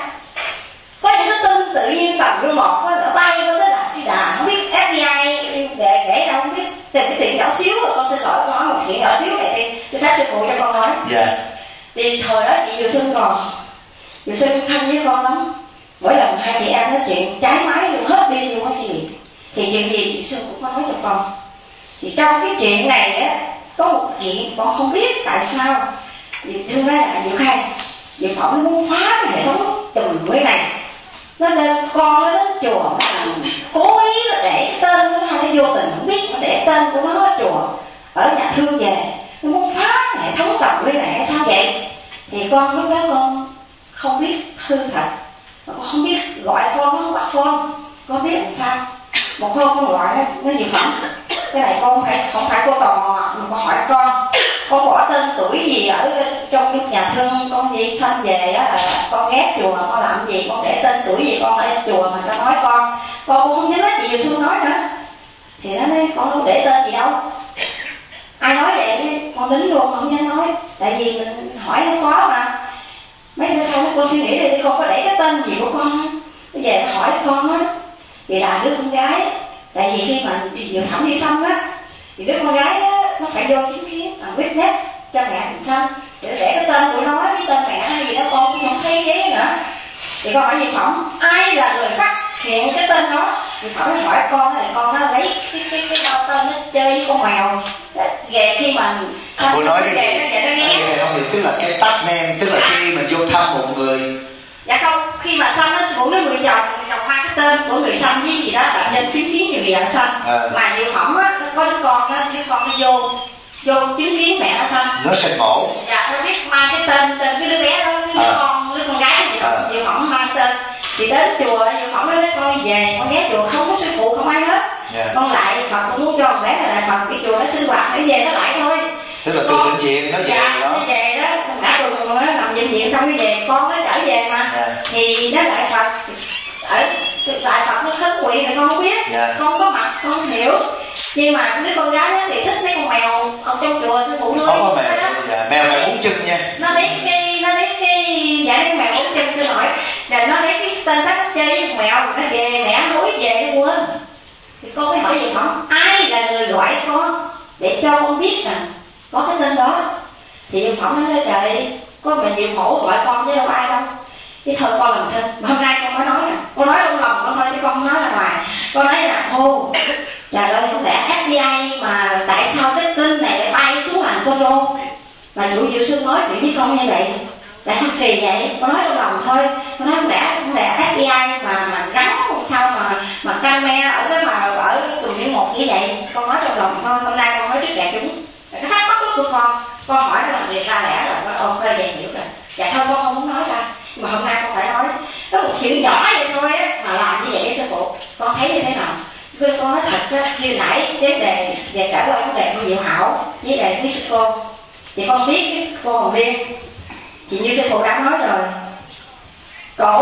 Có những cái tin tự nhiên tầm như một nó bay nó tới Đà Si Đà, không biết FBI để đâu, không biết tìm cái chuyện nhỏ xíu rồi. Con xin lỗi, con nói một chuyện nhỏ xíu này đi, xin phép sư phụ cho con nói. Dạ. Thì thời đó chị Diệu Xuân còn, Diệu Xuân thân với con lắm, mỗi lần hai chị em nói chuyện trái mái luôn, hết đi luôn cái gì. Thì chuyện gì chị Xuân cũng có nói cho con. Thì trong cái chuyện này á, có một chuyện con không biết tại sao Diệu Xuân nói là Diệu Khang, Diệu Phỏng nó muốn phá cái hệ thống chùm cái này. Nó lên con nó đến chùa, nó cố ý để tên của nó, hay vô tình không biết, nó để tên của nó ở chùa, ở nhà thương về, nó muốn phá hệ thống tập cái này sao vậy? Thì con lúc đó con không biết hư thật, mà con không biết gọi phone, nó không bắt phone, con biết làm sao. Một hôm con gọi nó Diệu Phẩm, cái này con không phải cô tò mò, mà con hỏi con bỏ tên tuổi gì ở trong nhà thương con gì sanh về á, là con ghét chùa con làm gì, con để tên tuổi gì con ở chùa mà nó nói con cũng không nhớ nói chị Diệu Xuân nói nữa. Thì nó nói con không để tên gì đâu, ai nói vậy con đính luôn không nhớ nói, tại vì mình hỏi nó có mà. Mấy bữa sau con suy nghĩ đi, con có để cái tên gì của con, bây giờ nó hỏi con á, thì là đứa con gái, tại vì khi mà Diệu Thẩm đi xong á, thì đứa con gái á, nó phải vô chứng kiến witness cho mẹ mình xong, để cái tên của nó với tên mẹ hay gì đó con cũng không thấy ghế nữa. Thì con hỏi Diệu Phẩm ai là người phát hiện cái tên đó, Diệu Phẩm nó hỏi con là con nó lấy cái bao tên nó chơi với con mèo về. Khi mà cô nói cái gì không được, tức là cái tag name, tức là khi mình vô thăm một người. Dạ không, khi mà sanh nó phụ nữ người chồng mang cái tên của người sanh với gì đó là nên chứng kiến nhiều người sanh. Mà Diệu Phẩm á, có đứa con nó vô chứng kiến mẹ nó sanh, nó sinh mổ. Dạ, nó biết mang cái tên cái đứa bé đó, đứa con gái Diệu Phẩm mang tên. Thì đến chùa Diệu Phẩm nói con đi về, con ghé chùa không có sư phụ không ai hết. Con lại Phật cũng muốn cho con bé là lại Phật, cái chùa nó sinh hoạt nó về nó lại thôi. Tức là từ bệnh viện nó về đó. Nó về đó, đã tuần nó nằm bệnh viện xong nó về, con nó trở về mà. Thì nó lại Phật, ở tại Phật nó khấn nguyện thì con không biết, con có mặt con không hiểu. Nhưng mà đứa con gái đó thì thích mấy con mèo ở trong chùa sư phụ nuôi. Có mèo 4 chân nha. Nó lấy cái dạ cái mèo 4 chân xin hỏi, rồi nó lấy cái tên tắt chơi với con mèo, nó về mẹ hối về nó quên. Thì con mới hỏi Diệu Phẩm ai là người gọi con để cho con biết rằng có cái tên đó. Thì Diệu Phẩm nói trời, có mình Diệu Phổ gọi con chứ đâu ai đâu, cái thôi con làm thinh. Mà hôm nay con mới nói nè, con nói trong lòng con thôi chứ con không nói ra ngoài. Con nói là ô trời ơi, không lẽ FBI mà tại sao cái tin này lại bay xuống hành Control mà chủ Diệu Xuân nói chuyện với con như vậy, tại sao kỳ vậy? Con nói trong lòng thôi. Con nói không lẽ FBI mà gắn sao mà camera ở cái mà ở tùm như một như vậy. Con nói trong lòng thôi. Hôm nay con nói trước đại chúng cái thắc mắc của con hỏi nó làm việc ra lẽ rồi con ok vậy hiểu rồi. Dạ thôi con không muốn nói ra, mà hôm nay con phải nói. Có một chuyện nhỏ vậy thôi á mà làm như vậy sư phụ, con thấy như thế nào? Con nói thật á, như nãy vấn đề về cả qua vấn đề của Diệu Hảo với lại với sư cô, thì con biết cái cô Hồng Liên, chị như sư phụ đã nói rồi,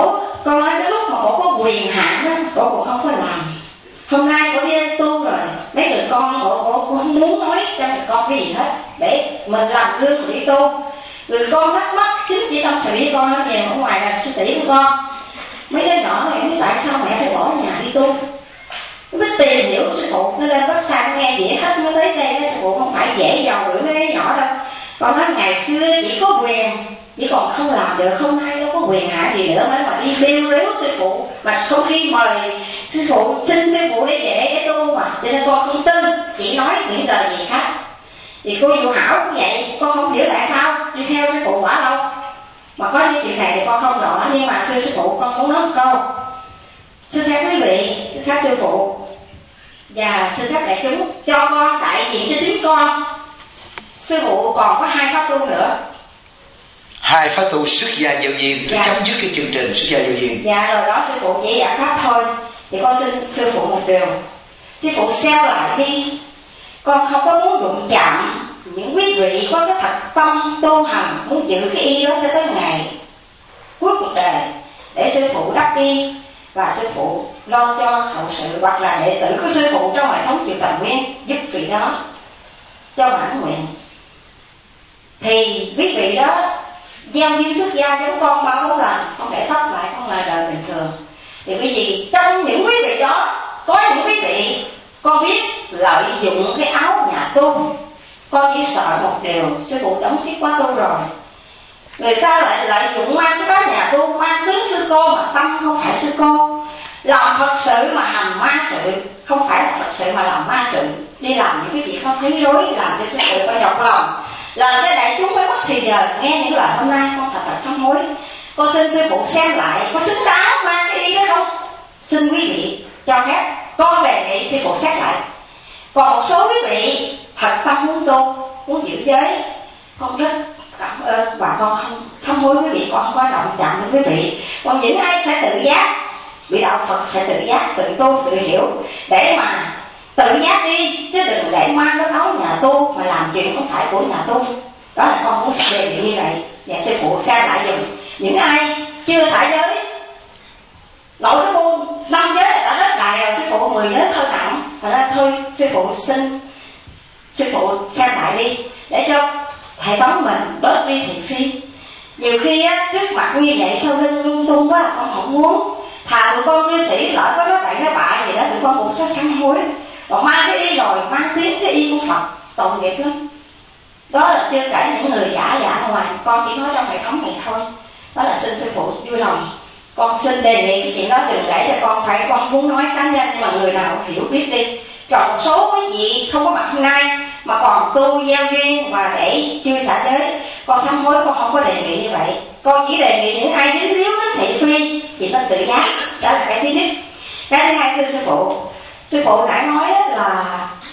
con nói đến lúc mà cổ có quyền hạn á, cổ không có làm. Hôm nay cổ đi tu rồi, mấy người con cô không muốn nói cho người con cái gì hết, để mình làm gương mà đi tu. Người con thắc mắc chính chỉ tâm sự với con nó nhiều ở ngoài là sư tỷ của con. Mấy đứa nhỏ này biết tại sao mẹ phải bỏ nhà đi tu, nó biết tìm hiểu sư phụ, nó lên website nó nghe dễ hết, nó tới đây sư phụ không phải dễ dầu đuổi mấy đứa nhỏ đâu. Con nói ngày xưa chỉ có quyền, chỉ còn không làm được, không ai đâu có quyền hạ gì nữa mà đi bêu rếu sư phụ, mà không khi mời sư phụ, xin sư phụ để về để tu mà, cho nên con không tin, chỉ nói những lời gì khác. Thì cô Diệu Hảo cũng vậy, con không hiểu tại sao đi theo sư phụ quả lâu, mà có những chuyện này thì con không rõ, nhưng mà sư phụ con muốn nói một câu. Xin phép quý vị, xin phép sư phụ và xin phép đại chúng cho con đại diện cho chính con. Sư phụ còn có 2 pháp tu nữa. 2 pháp tu xuất gia giao duyên, tôi chấm dứt cái chương trình xuất gia giao duyên. Dạ rồi đó, sư phụ chỉ giải pháp thôi. Thì con xin sư phụ một điều, sư phụ xem lại đi. Con không có muốn đụng chạm những quý vị có cái thật tâm tu hành, muốn giữ cái y đó cho tới ngày cuối cuộc đời, để sư phụ đắp y và sư phụ lo cho hậu sự, hoặc là đệ tử của sư phụ trong hệ thống chùa Tầm Nguyên giúp vị đó cho mãn nguyện. Thì quý vị đó gieo duyên xuất gia với con 3-4 lần, con để tóc lại, con lại đời bình thường. Thì quý vị trong những quý vị đó có những quý vị con biết lợi dụng cái áo nhà tu. Con chỉ sợ một điều, sư phụ đóng tiết quá tu rồi, người ta lại lợi dụng mang cái áo nhà tu, mang tướng sư cô mà tâm không phải sư cô, làm Phật sự mà hành ma sự, không phải là Phật sự mà làm ma sự, đi làm những cái việc không thấy rối, làm cho sư phụ phải nhọc lòng, làm cho đại chúng mới mất thì giờ nghe những lời hôm nay. Con thật sám hối, con xin sư phụ xem lại có xứng đáng mang cái ý đó không. Xin quý vị cho phép con đề nghị sư phụ xét lại. Còn một số quý vị thật tâm muốn tu, muốn giữ giới, con rất cảm ơn và con không sám hối quý vị, con không có động chạm đến quý vị. Còn những ai phải tự giác, bị đạo Phật phải tự giác, tự tu, tự hiểu, để mà tự giác đi, chứ đừng để mang cái áo nhà tu mà làm chuyện không phải của nhà tu. Đó là con muốn đề nghị như vậy. Và sư phụ xem lại dùm những ai chưa xả giới, nổi cái môn 5 giới đã rất đại rồi, sư phụ 10 giới hơi nặng, thật ra thôi sư phụ xin sư phụ xem lại đi, để cho hệ thống mình bớt đi thiện phi. Nhiều khi á, trước mặt như vậy sau lưng lung tung quá, con không muốn. Thà tụi con cư sĩ lỡ có nói bậy nói bạ gì đó, tụi con cũng sẽ sám hối. Còn mang cái y rồi, mang tiếng cái y của Phật, tội nghiệp lắm. Đó là chưa kể những người giả ngoài, con chỉ nói trong hệ thống này thôi. Đó là xin sư phụ vui lòng, con xin đề nghị cái chuyện đó đừng để cho con phải, con muốn nói cá nhân, nhưng mà người nào hiểu biết đi. Còn một số quý vị không có mặt hôm nay mà còn tu gieo duyên và để chưa xả giới, con sám hối, con không có đề nghị như vậy. Con chỉ đề nghị những ai dính líu đến thị phi thì nó tự giác. Đó là cái thứ nhất. Cái thứ hai, thưa sư phụ nãy nói là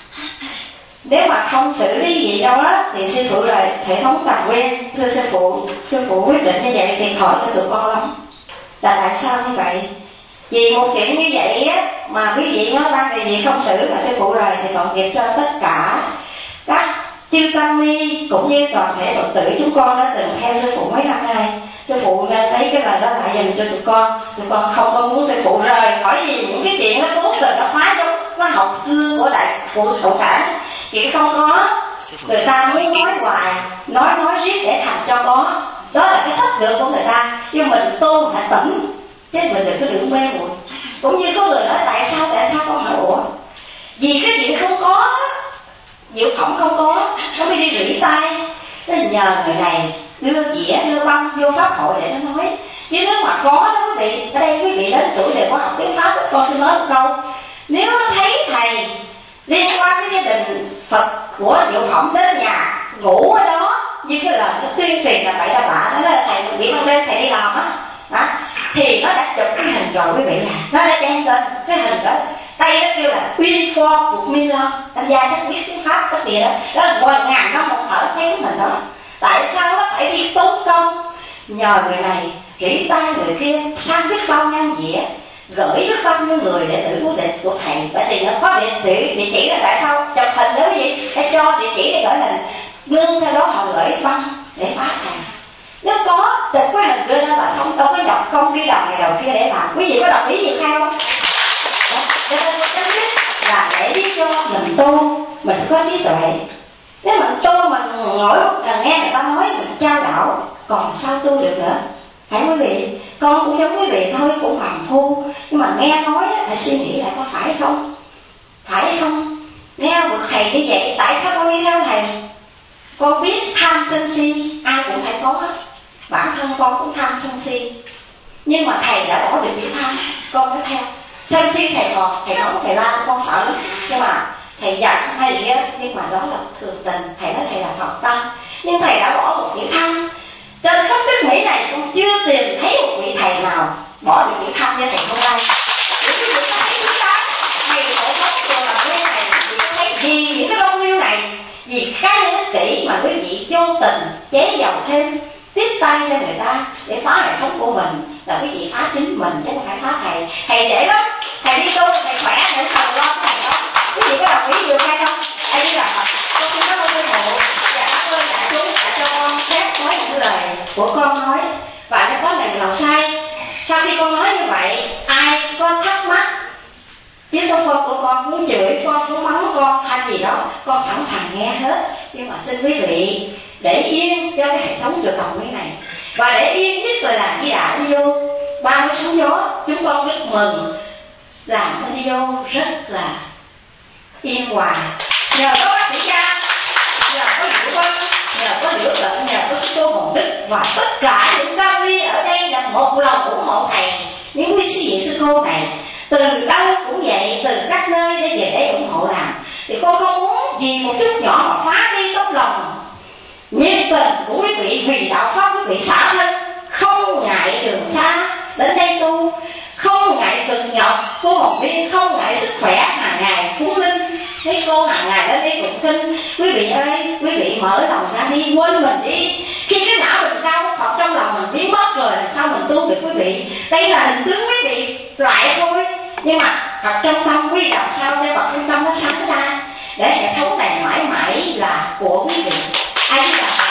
nếu mà không xử lý gì đâu á thì sư phụ rồi hệ thống Tầm Nguyên. Thưa sư phụ quyết định như vậy thiệt thòi cho tụi con lắm. Là tại sao như vậy? Vì một chuyện như vậy á mà quý vị nói ban đề gì không xử mà sư phụ rồi thì tội nghiệp cho tất cả các chư tăng ni cũng như toàn thể Phật tử chúng con đã từng theo sư phụ mấy năm nay. Sư phụ nên lấy cái lời đó lại dành cho tụi con không có muốn sư phụ rời khỏi gì những cái chuyện nó tốt rồi nó phá giống nó học cương của cộng sản, chỉ không có người ta muốn nói hoài nói riết để thành cho có. Đó là cái sách lược của người ta, nhưng mình tu phải tỉnh chứ mình đừng có đường mê muội. Cũng như có người nói tại sao con hỏi ủa, vì cái chuyện không có, Diệu Phẩm không có, nó mới đi rỉ tay, nó nhờ người này đưa dĩa đưa băng vô pháp hội để nó nói. Chứ nếu mà có đó quý vị, ở đây quý vị đến tuổi đều có học tiếng Pháp, con xin nói một câu, nếu nó thấy thầy liên quan đến gia đình Phật của Diệu Phẩm đến nhà ngủ ở đó, như cái lời nó tuyên truyền là vậy là bạ, nó là thầy bị ban đêm thầy đi làm á, thì nó đã chụp cái hình rồi quý vị à, nó đã đem lên cái hình đó, tay nó kêu là uniform của Milan, anh gia chắc biết tiếng Pháp cái gì đó, đó là ngoài ngàn năm một thở thấy cái hình đó. Tại sao nó phải đi tốn công nhờ người này rỉ tay người kia, sang biết bao nhiêu dĩa, gửi biết bao nhiêu người để tử của thầy, bởi vì nó có địa chỉ là tại sao chụp hình đó gì, để cho địa chỉ để gửi hình, nương theo đó họ gửi băng để phá thầy. Nếu có chụp cái hình đưa lên là xong, đâu có nhọc công đi đầu này đầu kia để làm. Quý vị có đồng ý gì hay không? Cho nên cái biết là để biết cho mình tu, mình có trí tuệ. Nếu mình tu mình ngồi nghe người ta nói mình trao đảo, còn sao tu được nữa? Hãy quý vị, con cũng giống quý vị thôi, cũng phàm phu, nhưng mà nghe nói phải suy nghĩ lại có phải không? Phải hay không? Nghe một thầy như vậy, tại sao con đi theo thầy? Con biết tham sân si ai cũng phải có, bản thân con cũng tham sân si, nhưng mà thầy đã bỏ được những tham, con mới theo. Sân si thầy còn, thầy nói thầy la con sợ lắm, nhưng mà thầy giận hay gì á, nhưng mà đó là thường tình. Thầy nói thầy là Phật tăng, nhưng thầy đã bỏ được những tham. Trên khắp nước Mỹ này con chưa tìm thấy một vị thầy nào bỏ được những tham như thầy Thông Lai. Những cái việc thầy chúng ta, thầy phổ thông trường làm như này, vì những cái đông liêu này, vì khai hết kỹ mà quý vị vô tình chế dầu thêm, tiếp tay cho người ta để phá hệ thống của mình, là quý vị phá chính mình chứ không phải phá thầy. Thầy dễ lắm, thầy đi tu thầy khỏe, thầy thần lo thầy đó. Quý vị có đồng ý được hay không? Thầy đi làm con xin cảm ơn sư phụ và cảm ơn đại chúng đã cho con phép nói những lời của con nói, và nó có lần nào sai. Sau khi con nói như vậy, ai có thắc mắc chiếc số phone của con muốn chửi con, muốn mắng con hay gì đó, con sẵn sàng nghe hết. Nhưng mà xin quý vị để yên cho cái hệ thống được đồng ý này, và để yên nhất là làm Di Đà đi vô 30 sóng gió. Chúng con rất mừng làm đi vô rất là yên hòa, nhờ có bác sĩ Gia, nhờ có Diệu Văn, nhờ có Liễu Tận, nhờ có sư cô Hồng Đức, và tất cả những cao ni ở đây là một lòng ủng hộ thầy. Những quý sư vị sư cô này từ đâu cũng vậy, từ các nơi để về đây ủng hộ làm, thì con không muốn vì một chút nhỏ mà phá đi tấm lòng nhiệt tình của quý vị vì đạo pháp. Quý vị xả thân, không ngại đường xa đến đây tu, không ngại cực nhọc. Cô học viên không ngại sức khỏe, hàng ngày cúng linh, thấy cô hàng ngày đến đây tụng kinh. Quý vị ơi, quý vị mở lòng ra đi, quên mình đi. Khi cái não mình cao, Phật trong lòng mình biến mất rồi, làm sao mình tu được quý vị? Đây là hình tướng quý vị lại thôi, nhưng mà Phật trong tâm quý làm sao cho Phật trong tâm nó sáng ra, để hệ thống này mãi mãi là của quý vị. Ai biết là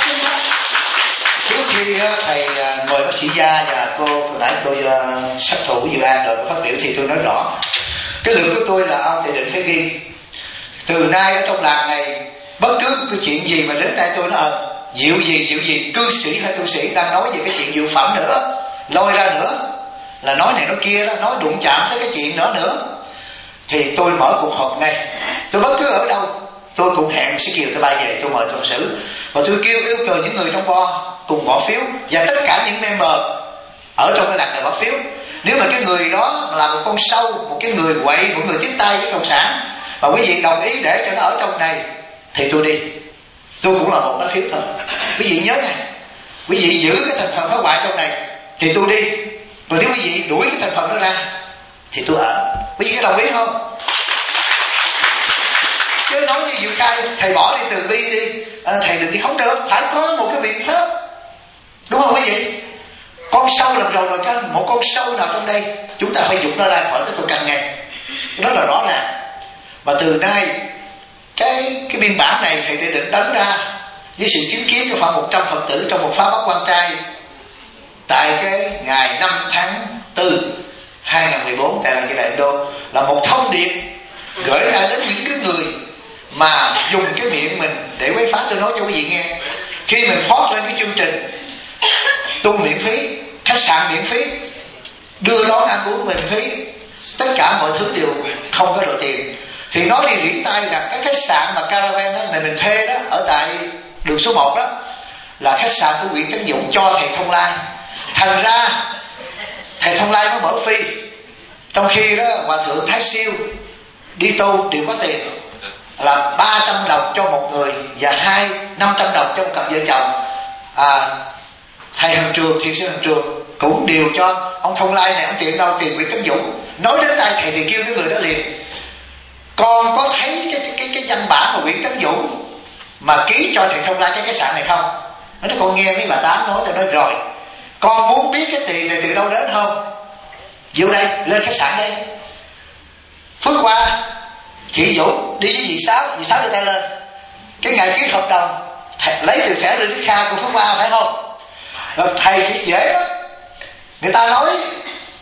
trước khi thầy mời bác sĩ Gia và cô hồi nãy tôi sát thủ của dự án rồi phát biểu thì tôi nói rõ cái lượng của tôi là ông thầy định phải ghi từ nay ở trong làng này bất cứ cái chuyện gì mà đến tay tôi nó diệu gì cư sĩ hay tu sĩ đang nói về cái chuyện diệu phẩm nữa, lôi ra nữa là nói này nói kia đó, nói đụng chạm tới cái chuyện nữa thì tôi mở cuộc họp này. Tôi bất cứ ở đâu tôi cũng hẹn sĩ Kiều tôi bay về, tôi mời thuận sử và tôi yêu cầu những người trong bo cùng bỏ phiếu, và tất cả những member ở trong cái làng này bỏ phiếu. Nếu mà cái người đó là một con sâu, một cái người quậy, một người tiếp tay với cộng sản, và quý vị đồng ý để cho nó ở trong này thì tôi đi. Tôi cũng là một lá phiếu thôi. Quý vị nhớ nha, quý vị giữ cái thành phần phá hoại trong này thì tôi đi, rồi nếu quý vị đuổi cái thành phần đó ra thì tôi ở. Quý vị có đồng ý không? Chứ nói như Diệu Khai, thầy bỏ đi từ bi đi, thầy đừng đi, không được, phải có một cái biện pháp, đúng không quý vị? Con sâu làm rồi canh, một con sâu nào trong đây chúng ta phải dục nó ra khỏi cái tôi canh ngay, đó là rõ ràng. Và từ nay cái biên bản này thầy Tây Định đánh ra với sự chứng kiến của khoảng 100 Phật tử trong một phá bắt quan trai tại cái ngày 5 tháng 4 2014 tại làng Di Đà Ấn Độ, là một thông điệp gửi ra đến những cái người mà dùng cái miệng mình để quấy phá. Tôi nói cho quý vị nghe, khi mình phót lên cái chương trình tu miễn phí, khách sạn miễn phí, đưa đón ăn uống miễn phí, tất cả mọi thứ đều không có đổi tiền, thì nói đi rỉ tai rằng cái khách sạn mà caravan đó này mình thuê đó ở tại đường số 1 đó là khách sạn của Nguyễn Tấn Dũng cho thầy Thông Lai. Thành ra thầy Thông Lai mới mở phi, trong khi đó hòa thượng Thái Siêu đi tu đều có tiền là 300 đồng cho một người và 500 đồng cho một cặp vợ chồng. Thầy Hằng Trường, thiền sư Hằng Trường cũng đều cho. Ông Thông Lai này ông tiền đâu? Tiền Nguyễn Tấn Dũng. Nói đến tay thầy thì kêu cái người đó liền: con có thấy cái văn bản mà Nguyễn Tấn Dũng mà ký cho thầy Thông Lai cái khách sạn này không? Nó nói con nghe mấy bà Tám nói. Tôi nói rồi, con muốn biết cái tiền này từ đâu đến không? Vô đây, lên khách sạn đây. Phước qua chị Vũ đi với dì Sáu đưa tay lên. Cái ngày ký hợp đồng thầy lấy từ thẻ Rinh Kha của Phước Qua phải không? Rồi thầy sẽ dễ đó. Người ta nói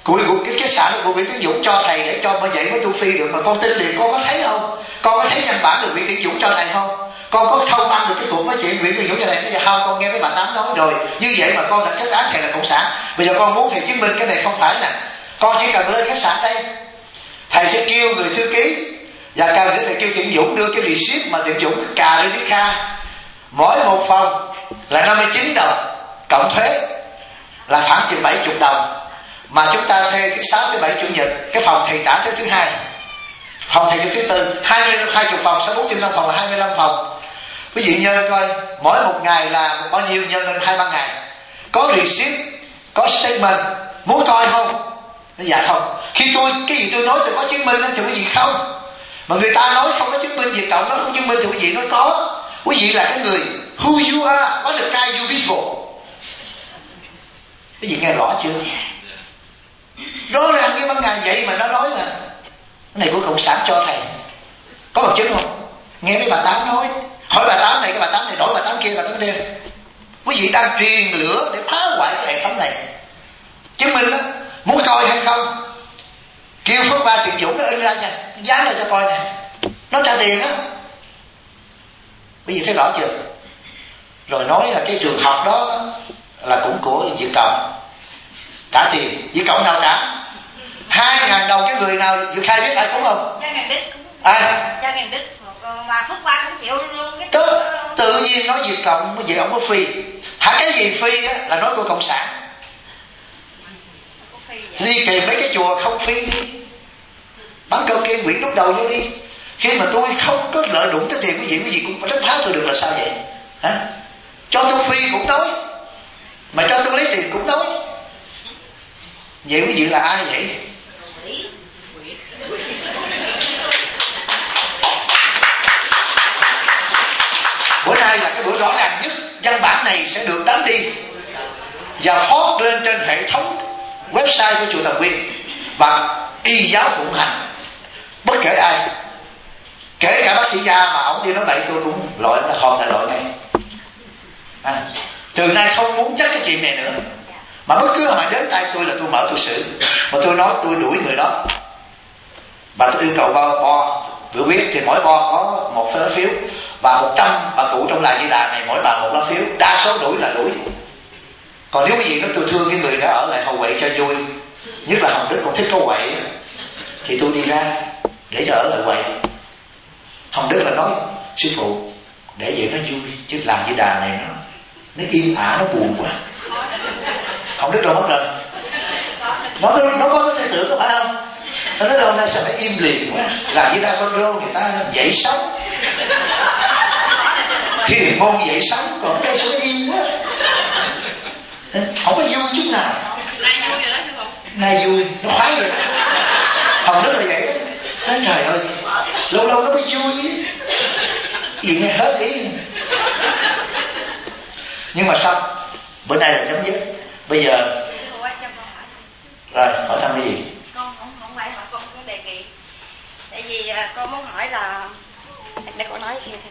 Cái sản của Nguyễn Tiến Dũng cho thầy để cho mà dạy mới tu phi được, mà con tin liền. Con có thấy không? Con có thấy văn bản được Nguyễn Tiến Dũng cho thầy không? Con có thông băng được cái cuộc nói chuyện Nguyễn Tiến Dũng cho thầy bây giờ không? Con nghe mấy bà Tám nói rồi, như vậy mà con đã kết án thầy là cộng sản. Bây giờ con muốn thầy chứng minh cái này không phải nè. Con chỉ cần lên khách sạn đây, thầy sẽ kêu người thư ký, và cần để thầy kêu Thiện Dũng đưa cái receipt mà Thiện Dũng cà lên cái kha. Mỗi một phòng là 59 đồng cộng thuế là khoảng chừng 70 đồng. Mà chúng ta thuê thứ 6 thứ 7 chủ nhật, cái phòng thầy trả tới thứ 2, phòng thầy thứ 4, 20 phòng, 65 phòng là 25 phòng. Quý vị nhân coi mỗi một ngày là bao nhiêu, nhân lên 2-3 ngày. Có receipt, có statement. Muốn coi không? Dạ không. Khi cái gì tôi nói tôi có chứng minh thì quý vị không. Mà người ta nói không có chứng minh, Việt Cộng nó không chứng minh thì quý vị nói có. Quý vị là cái người who you are, what the kind you visible. Quý vị nghe rõ chưa? Rõ ràng cái ban ngày vậy mà nó nói là cái này của cộng sản cho thầy. Có bằng chứng không? Nghe mấy bà Tám nói, hỏi bà Tám này, cái bà Tám này đổi bà Tám kia, bà Tám kia. Quý vị đang truyền lửa để phá hoại cái hệ thống này. Chứng minh đó, muốn coi hay không? Kêu Phước Ba Thiện Dũng nó in ra nha, dán lên cho coi nè, nó trả tiền á. Quý vị thấy rõ chưa? Rồi nói là cái trường học đó là cũng của Việt Cộng, trả tiền. Việt Cộng nào trả? 2.000 đồng cái người nào Việt Khai biết ai cũng không? Cha Ngàn Đích. Ai? Cha Ngàn Đích. Mà Phước Ba cũng chịu luôn cái tự nhiên nói Việt Cộng mới vậy, ông có phi. Cái gì phi á là nói của cộng sản. Đi tìm mấy cái chùa không phi đi, bắn câu kia Nguyễn đúc đầu vô đi. Khi mà tôi không có lợi đụng tới tiền cái gì cũng phải đánh phá tôi được là sao vậy? Hả? Cho tôi phi cũng nói, mà cho tôi lấy tiền cũng nói. Vậy quý vị là ai vậy? Bữa nay là cái bữa rõ ràng nhất. Văn bản này sẽ được đánh đi và post lên trên hệ thống website của chùa Tầm Quyên và y giáo phụng hành. Bất kể ai, kể cả bác sĩ Gia mà ổng đi nói bậy tôi cũng loại là hòn là loại này. Từ nay không muốn chắc cái chuyện này nữa. Mà bất cứ mà đến tay tôi là tôi mở tôi xử. Mà tôi nói tôi đuổi người đó, và tôi yêu cầu bo biểu quyết thì mỗi bo có 1 lá phiếu, và 100 bà cụ trong làng Di Đà này mỗi bà 1 lá phiếu. Đa số đuổi là đuổi. Còn nếu cái gì đó tôi thương cái người đó ở lại hầu quậy cho vui, nhất là Hồng Đức còn thích có quậy, thì tôi đi ra để cho ở lại quậy. Hồng Đức là nói sư phụ để vậy nó vui, chứ làm Di Đà này nó im ả, nó buồn quá. Hồng Đức đâu mất rồi, nó có cái tư tưởng có phải không? Nó nói đâu nay sao phải im lìm quá, làm Di Đà con rô người ta dậy sống, thiền môn dậy sống, còn đây sao nó im quá, không có vui chút nào. Nay vui rồi đó sư phụ. Nay vui, nó khoái rồi. Hồng Đức là vậy đó. Nói trời ơi, lâu lâu nó mới vui, gì nghe hết ý. Nhưng mà sao? Bữa nay là chấm dứt. Bây giờ rồi hỏi thăm cái gì? Con không phải mà con có đề nghị. Tại vì con muốn hỏi là để con nói thêm.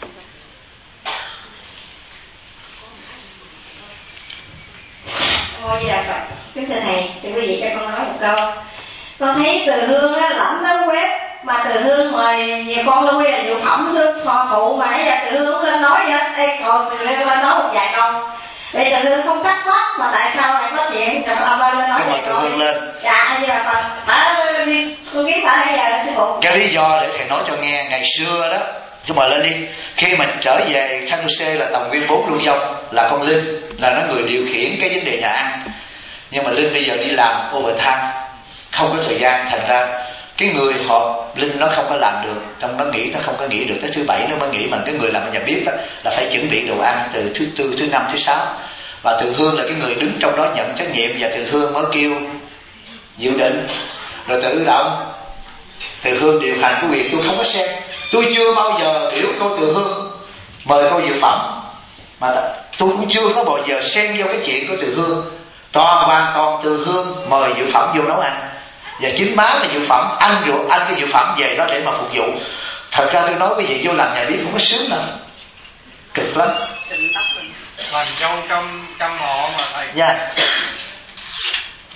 Ngồi gì là Phật. Kính thưa thầy, thì quý vị cho con nói một câu. Con thấy Từ Hương á, lãnh nó web mà Từ Hương mời nhiều con lui là nhiều phẩm sư phò phụ mà nãy giờ Từ Hương lên nói vậy đó. Đây còn Từ Hương lên nói một vài câu. Vậy Từ Hương không thắc mắc mà tại sao lại có chuyện Trần Lâm lên nói vậy? Từ Hương lên. Dạ, như là Phật. Con biết phải nãy giờ sư phụ. Cái lý do để thầy nói cho nghe, ngày xưa đó, cứ mời lên đi. Khi mình trở về Thanh Luce là Tầm Quyên 4 Lưu Vong, là con Linh là nó người điều khiển cái vấn đề nhà ăn. Nhưng mà Linh bây giờ đi làm overtime, không có thời gian, thành ra cái người họ Linh nó không có làm được, trong nó nghĩ nó không có nghĩ được tới thứ 7 nó mới nghĩ. Mà cái người làm ở nhà bếp đó, là phải chuẩn bị đồ ăn từ thứ 4, thứ 5, thứ 6. Và Từ Hương là cái người đứng trong đó nhận trách nhiệm, và Từ Hương mới kêu Diệu Định rồi tự động. Từ Hương điều hành cái quyền tôi không có xem. Tôi chưa bao giờ biểu cô Từ Hương mời cô Diệu Phẩm, mà tôi cũng chưa có bao giờ xen vô cái chuyện của Từ Hương. Hoàn toàn Từ Hương mời Diệu Phẩm vô nấu ăn, và chính má là Diệu Phẩm ăn cái Diệu Phẩm về đó để mà phục vụ. Thật ra tôi nói cái gì vô làm nhà bếp không có sướng đâu, cực lắm. Làm trong mộ mà thầy. Dạ.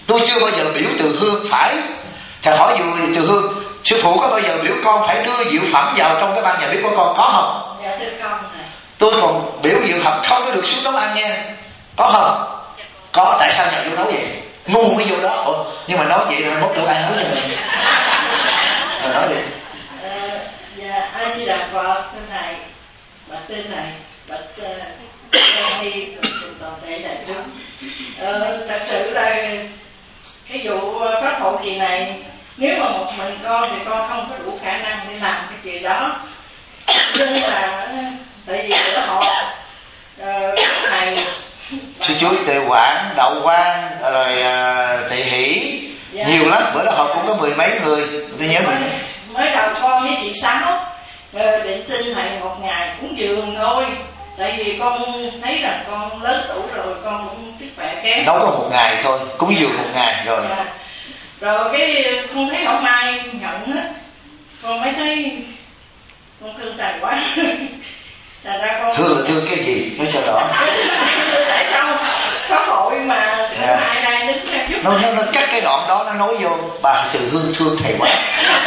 Tôi chưa bao giờ biểu Từ Hương phải. Thầy hỏi vừa Từ Hương, sư phụ có bao giờ biểu con phải đưa diệu phẩm vào trong cái ban nhà bếp của con, có không? Dạ thưa con thầy. Tôi còn biểu diệu phẩm không có được xuống nấu ăn nha, có không? Có. Tại sao nhà vô nấu vậy? Ngu mới vô đó. Ủa, nhưng mà nói vậy rồi mốt đâu ai nói cho mình. Rồi nói đi. Dạ A Di Đà Phật. Thưa thầy, bạch thưa thầy, bạch đi cùng toàn thể đại chúng. Thật sự là cái vụ pháp hội kỳ này, nếu mà một mình con thì con không có đủ khả năng để làm cái chuyện đó. Nhưng là tại vì bữa họ thầy sư chú Tề Quảng, Đậu Quang, rồi Tề Hỷ, dạ, nhiều lắm. Bữa đó họ cũng có 10 mấy người, tôi nhớ mình. Mới đầu con với chị Sáu định xin thầy một ngày cúng dường thôi. Tại vì con thấy rằng con lớn tuổi rồi, con cũng sức khỏe kém. Đâu có một ngày thôi, cúng dường một ngày rồi. Dạ. Rồi cái con thấy không ai nhận hết, con mới thấy con thương thầy quá. Thành ra con thương cái gì nói cho rõ. Tại sao có hội mà ai đang đứng ra giúp nó cắt cái đoạn đó, nó nói vô bà Từ Hương thương thầy quá.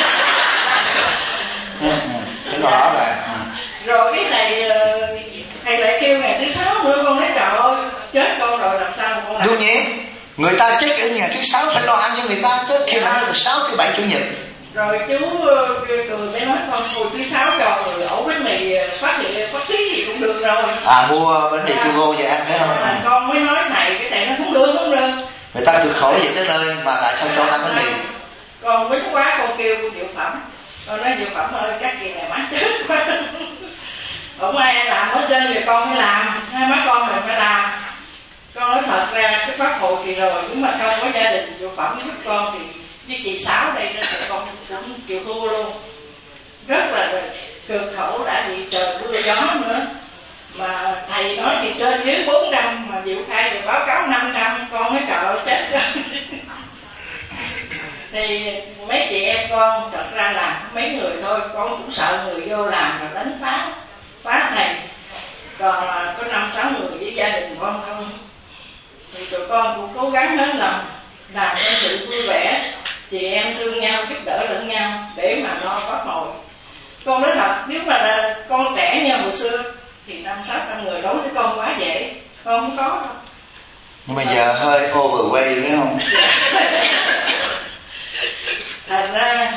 Cái đó là rồi cái này thầy lại kêu ngày thứ 6 nữa, con nói trời ơi chết con rồi, làm sao con làm. đương nhiên người ta chết ở nhà thứ 6 phải lo ăn cho người ta chứ, khi mà thứ 6, thứ 7, chủ nhật. Rồi chú cười mới nói con hồi thứ 6 cho người ổ bánh mì phát tí gì cũng được rồi. Mua bánh mì chu ngô về ăn thấy không? Con mới nói thầy cái thầy nó không được. Người ta cực khổ vậy tới nơi mà tại sao cho ăn bánh mì? Con quýnh quá con kêu diệu phẩm. Con nói diệu phẩm ơi chắc kỳ này má chết quá. Không ai làm hết trơn rồi con mới làm, hai má con mình phải làm. Con nói thật ra cái pháp hội kỳ rồi, nhưng mà không có gia đình diệu phẩm giúp con thì với chị Sáu đây đó thì con cũng chịu thua luôn. Rất là cực khổ, đã bị trời mưa gió nữa. Mà thầy nói thì trên dưới 400 mà Diệu Khai thì báo cáo 500, con mới trời ơi chết rồi. Thì mấy chị em con thật ra làm mấy người thôi, con cũng sợ người vô làm rồi đánh phá thầy. Còn có 5-6 người với gia đình con không, thì tụi con cũng cố gắng hết lòng làm cho sự vui vẻ, chị em thương nhau giúp đỡ lẫn nhau để mà lo pháp hội. Con nói thật, nếu mà là con trẻ như hồi xưa thì 500-600 người đối với con quá dễ, con không có đâu. Nhưng mà giờ hơi overweight phải không? Thành ra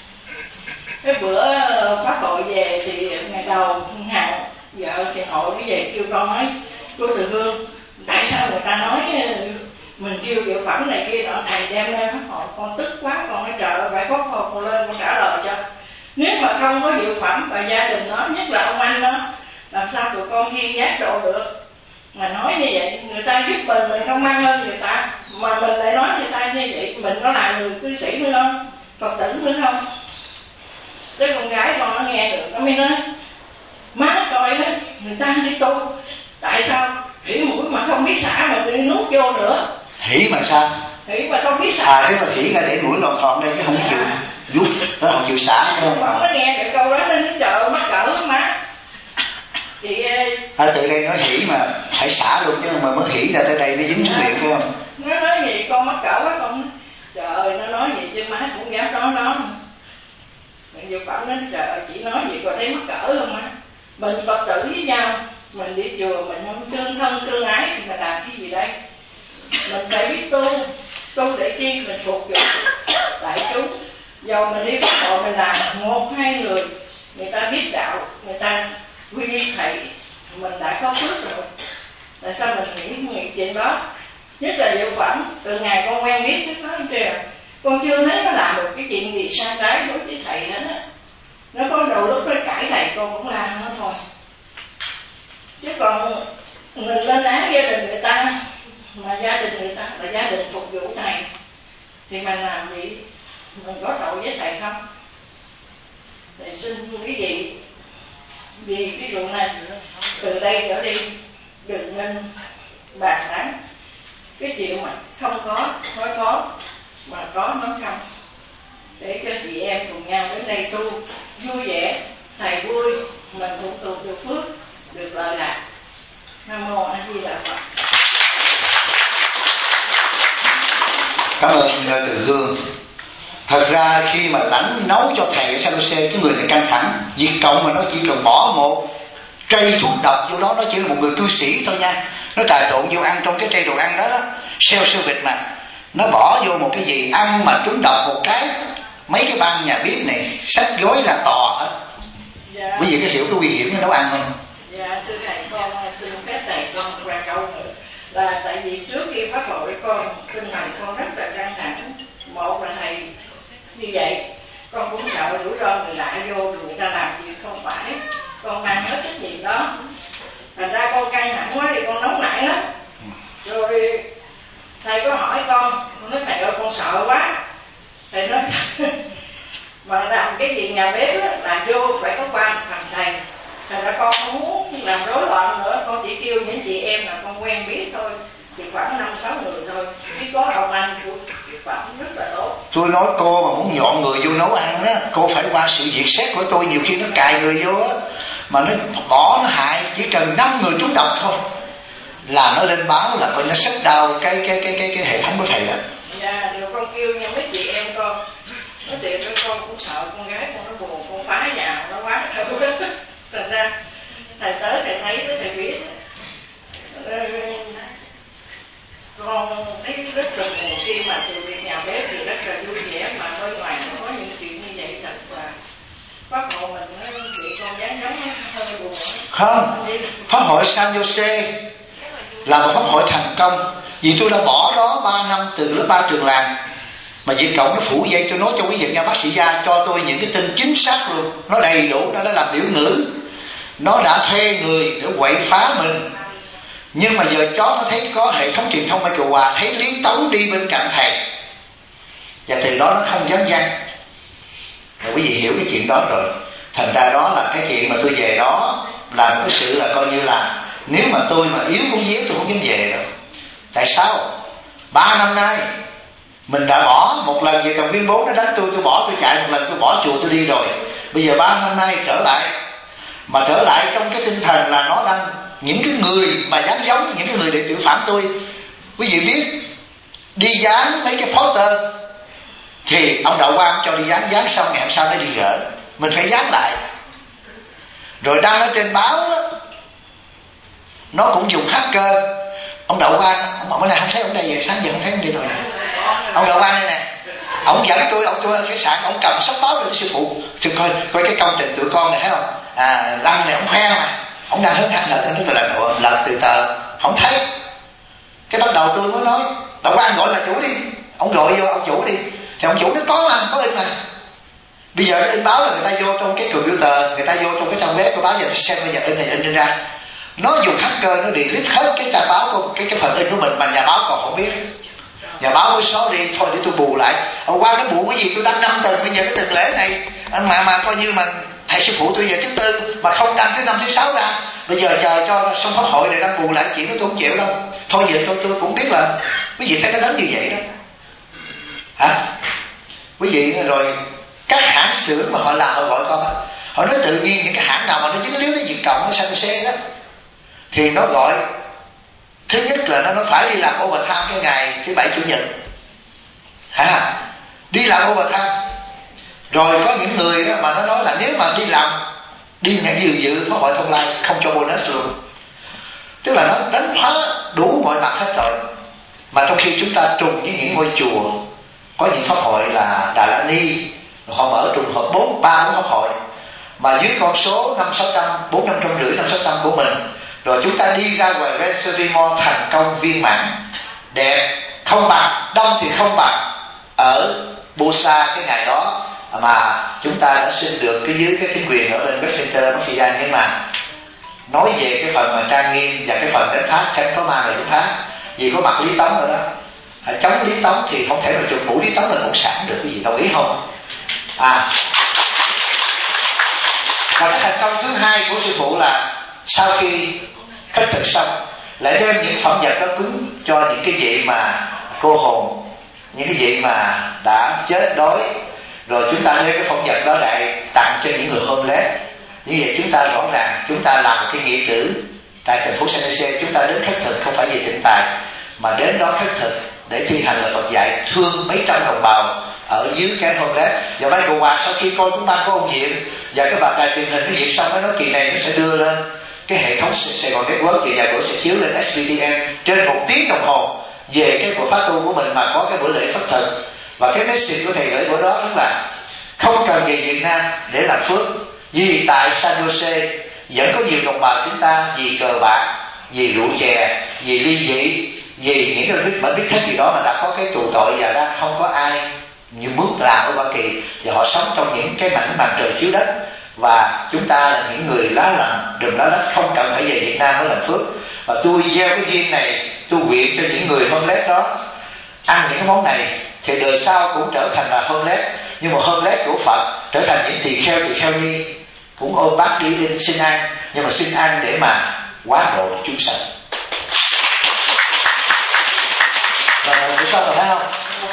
cái bữa pháp hội về thì ngày đầu hàng vợ thì hội cái về kêu con nói cô Từ Hương, tại sao người ta nói mình kêu diệu phẩm này kia nọ, thầy đem lên pháp hội. Con tức quá, con nói trời ơi phải có con lên con trả lời cho. Nếu mà không có diệu phẩm và gia đình nó, nhất là ông anh đó, làm sao tụi con khiên giác độ được. Mà nói như vậy người ta giúp mình không mang ơn người ta, mà mình lại nói người ta như vậy, mình có là người cư sĩ nữa không, Phật tử nữa không. Cái con gái con nó nghe được, nó mới nói má coi đó, người ta đi tu tại sao hỉ mũi mà không biết xả mà đi nuốt vô nữa. Hỉ mà sao? Hỉ mà không biết xả. Cái mà hỉ ra để mũi lọt thọt đây chứ không chịu vuốt, nó không chịu xả phải không? Nó nghe được câu đó nên nó trời mắc cỡ lắm má. Chị từ đây nói hỉ mà phải xả luôn chứ mà mới hỉ ra tới đây nó dính xuống miệng phải không? Nó nói gì con mắc cỡ quá con. Trời ơi nó nói gì chứ má cũng dám nói nó. Diệu phẩm nó trời ơi chỉ nói gì còn thấy mắc cỡ không má. Mình Phật tử với nhau, mình đi chùa mình không tương thân tương ái thì mình làm cái gì đây? Mình phải biết tu để chi mình phục vụ đại chúng. Dù mình đi pháp hội mình làm 1-2 người ta biết đạo, người ta quy y thầy, mình đã có phước rồi. Tại sao mình nghĩ chuyện đó? Nhất là diệu phẩm, từ ngày con quen biết nó nói kìa, con chưa thấy nó làm được cái chuyện gì sai trái đối với thầy hết á. Nó có đầu lúc nó cãi thầy con cũng làm nó thôi. Chứ còn mình lên án gia đình người ta, mà gia đình người ta là gia đình phục vụ thầy, thì mình làm gì? Mình có tội với thầy không? Thầy xin quý vị vì cái vụ này từ đây trở đi đừng nên bàn tán cái chuyện mà không có nói có, mà có nói không, để cho chị em cùng nhau đến đây tu vui vẻ, thầy vui, mình cũng tu được phước, được lợi lạc. Nam mô A Di Đà Phật. Cảm ơn Từ Hương. Thật ra khi mà lãnh nấu cho thầy ở San Jose, cái người này căng thẳng. Việt Cộng mà nó chỉ cần bỏ một trây thuốc độc vô đó, nó chỉ là một người cư sĩ thôi nha. Nó trà trộn vô ăn trong cái trây đồ ăn đó, xeo vịt mà nó bỏ vô một cái gì ăn mà trúng độc một cái, mấy cái ban nhà bếp này xách gói là tò hết. Dạ. Quý vị có hiểu cái nguy hiểm của nấu ăn không? Dạ thưa thầy, con xin phép thầy con ra câu nữa là tại vì trước khi phát hội con tinh thần con rất là căng thẳng. Một là thầy như vậy, con cũng sợ rủi ro người lạ vô rồi người ta làm gì không phải, con mang hết trách nhiệm đó. Thành ra con căng thẳng quá thì con nóng nảy lắm. Rồi thầy có hỏi con nói thầy ơi con sợ quá. Thầy nói mà làm cái gì nhà bếp đó, là vô phải có quan thành thầy. Thành ra con không muốn làm rối loạn nữa, con chỉ kêu những chị em là con quen biết thôi, chỉ khoảng 5-6 người thôi, chứ có ông anh của phẩm rất là tốt. Tôi nói cô mà muốn dọn người vô nấu ăn đó, cô phải qua sự việc xét của tôi. Nhiều khi nó cài người vô á, mà nó bỏ nó hại, chỉ cần 5 người trúng độc thôi là nó lên báo, là coi nó shut down cái hệ thống của thầy đó. Dạ, điều con kêu nha mấy chị em con nói chuyện với con cũng sợ con gái con nó buồn, con phá nhà nó quá thử. Thành ra thầy tới thầy thấy đó, thầy biết con thấy rất là buồn khi mà sự việc nhà bếp thì rất là vui vẻ, mà bên ngoài nó có những chuyện như vậy thật là pháp hội mình nó bị con dáng giống hơi buồn. Không, pháp hội San Jose là một pháp hội thành công, vì tôi đã bỏ đó 3 năm từ lớp 3 trường làng. Mà Việt Cộng nó phủ dây cho nói cho quý vị nha, bác sĩ Gia cho tôi những cái tin chính xác luôn, nó đầy đủ, nó đã làm biểu ngữ, nó đã thuê người để quậy phá mình. Nhưng mà giờ chó nó thấy có hệ thống truyền thông Michael Hòa, thấy Lý Tống đi bên cạnh thầy, và từ đó nó không dám dăng. Rồi quý vị hiểu cái chuyện đó rồi. Thành ra đó là cái chuyện mà tôi về đó làm cái sự là coi như là, nếu mà tôi mà yếu cũng dễ tôi không dám về đâu. Tại sao? 3 năm nay mình đã bỏ một lần về Cần Viên 4 nó đánh tôi bỏ, tôi chạy một lần, tôi bỏ chùa tôi đi rồi. Bây giờ 3 năm nay trở lại, mà trở lại trong cái tinh thần là nó đang những cái người mà dám giống, những cái người đệ tử phạm tôi. Quý vị biết đi dán mấy cái poster thì ông Đậu Quang cho đi dán xong ngày hôm sau nó đi gỡ, mình phải dán lại. Rồi đăng ở trên báo đó, nó cũng dùng hacker. Ông Đậu Quang, ông này không thấy ông đây, về sáng giờ không thấy ông đi rồi. Ông Đậu Quang đây nè, ông dẫn tôi ở khách sạn, ông cầm sách báo được sư phụ, tôi coi cái công trình tụi con này thấy không? Đăng này ông khoe mà, ông đang hớn hở, nó là từ tờ, không thấy. Cái bắt đầu tôi mới nói, Đậu Quang gọi là chủ đi, ông gọi vô ông chủ đi, thì ông chủ nó có mà, có in mà. Bây giờ nó in báo là người ta vô trong cái computer, người ta vô trong cái trang web của báo, giờ xem bây giờ in ra. Nó dùng hacker nó delete hết cái trang báo của cái phần in của mình mà nhà báo còn không biết. Nhà báo mới sorry thôi để tôi bù lại. Qua cái bù cái gì tôi đăng 5 tuần, bây giờ cái tuần lễ này mà coi như mà thầy sư phụ tôi về thứ tư mà không đăng thứ 5 thứ 6 ra. Bây giờ chờ cho xong pháp hội này đăng bù lại chuyện đó tôi không chịu đâu. Thôi giờ tôi cũng biết là quý vị thấy nó đến như vậy đó. Hả? Quý vị rồi các hãng xưởng mà họ làm họ gọi con đó, họ nói tự nhiên những cái hãng nào mà nó dính líu tới Việt Cộng nó San Jose đó thì nó gọi, thứ nhất là nó phải đi làm overtime cái ngày thứ Bảy Chủ nhật, đi làm overtime. Rồi có những người đó mà nó nói là nếu mà đi làm đi nhận dự pháp hội Thông Lai không cho bonus luôn, tức là nó đánh phá đủ mọi mặt hết rồi. Mà trong khi chúng ta trùng với những ngôi chùa, có những pháp hội là Đà La Ni, họ mở trùng hợp 4 pháp hội, mà dưới con số 500-600, 400-550 của mình, rồi chúng ta đi ra ngoài Renseri Mall thành công viên mãn đẹp, không bằng, đông thì không bằng ở Busa cái ngày đó mà chúng ta đã xin được cái dưới cái chính quyền ở bên Westminster nó phi danh. Nhưng mà nói về cái phần mà trang nghiêm và cái phần đánh phá, chẳng có ma là đánh phá, vì có mặt Lý Tống rồi đó. Chống Lý Tống thì không thể mà trục mũ Lý Tống là cộng sản được, cái gì đồng ý không? Và cái thành công thứ hai của sư phụ là sau khi khất thực xong lại đem những phẩm vật đó cúng cho những cái vị mà cô hồn, những cái vị mà đã chết đói, rồi chúng ta đem cái phẩm vật đó lại tặng cho những người homeless. Như vậy chúng ta rõ ràng chúng ta làm một cái nghĩa cử tại thành phố San Jose, chúng ta đến khất thực không phải vì tịnh tài mà đến đó khất thực để thi hành lời Phật dạy, thương mấy trăm đồng bào ở dưới cái homeless. Và mấy cô Hòa sau khi coi cũng ban có ông Diện và cái bà đài truyền hình cái việc xong nó nói kỳ này nó sẽ đưa lên cái hệ thống Sài Gòn Network, kỳ này cũng sẽ chiếu lên SVTN trên 1 tiếng đồng hồ về cái buổi phát tu của mình mà có cái buổi lễ khất thực. Và cái message của thầy gửi bữa đó đúng là không cần về Việt Nam để làm phước, vì tại San Jose vẫn có nhiều đồng bào chúng ta vì cờ bạc, vì rượu chè, vì ly dị, vì những cái biết thích gì đó mà đã có cái tù tội và đã không có ai như bước làm ở Hoa Kỳ, và họ sống trong những cái màn trời chiếu đất. Và chúng ta là những người lá lành đùm lá đất, không cần phải về Việt Nam mới làm phước. Và tôi gieo cái duyên này, tôi nguyện cho những người homeless đó ăn những cái món này thì đời sau cũng trở thành là homeless, nhưng mà homeless của Phật trở thành những tỳ kheo ni cũng ôm bát đi xin ăn, nhưng mà xin ăn để mà hóa độ chúng sanh. Rồi xong rồi phải không?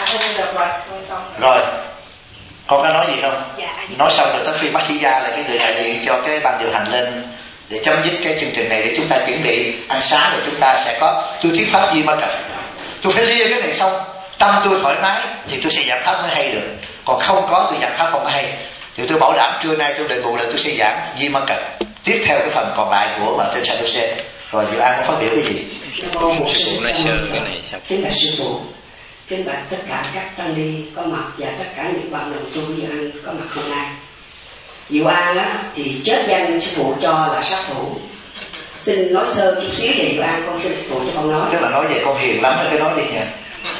Rồi con có nói gì không? Nói xong rồi tới phiên bác sĩ Gia là cái người đại diện cho cái ban điều hành lên để chấm dứt cái chương trình này, để chúng ta chuẩn bị ăn sáng, rồi chúng ta sẽ có tôi thuyết pháp gì mà cần. Tôi phải lia cái này xong, tâm tôi thoải mái thì tôi sẽ giảng pháp mới hay được, còn không có tôi giảng pháp không có hay. Thì tôi bảo đảm trưa nay tôi định bù là tôi sẽ giảng Di Ma Cật tiếp theo cái phần còn lại của trên San Jose. Rồi Diệu An có phát biểu cái gì? Sư phụ nói sơ cái này xong. Kính bạch sư phụ, kính bạch tất cả các tăng ni có mặt và tất cả những bạn đồng tu Diệu An có mặt hôm nay. Diệu An á thì chết danh sư phụ cho là sát thủ. Xin nói sơ chút xíu về Diệu An, con xin sư phụ cho con nói. Tức là nói về con hiền lắm, cái nói đi nha.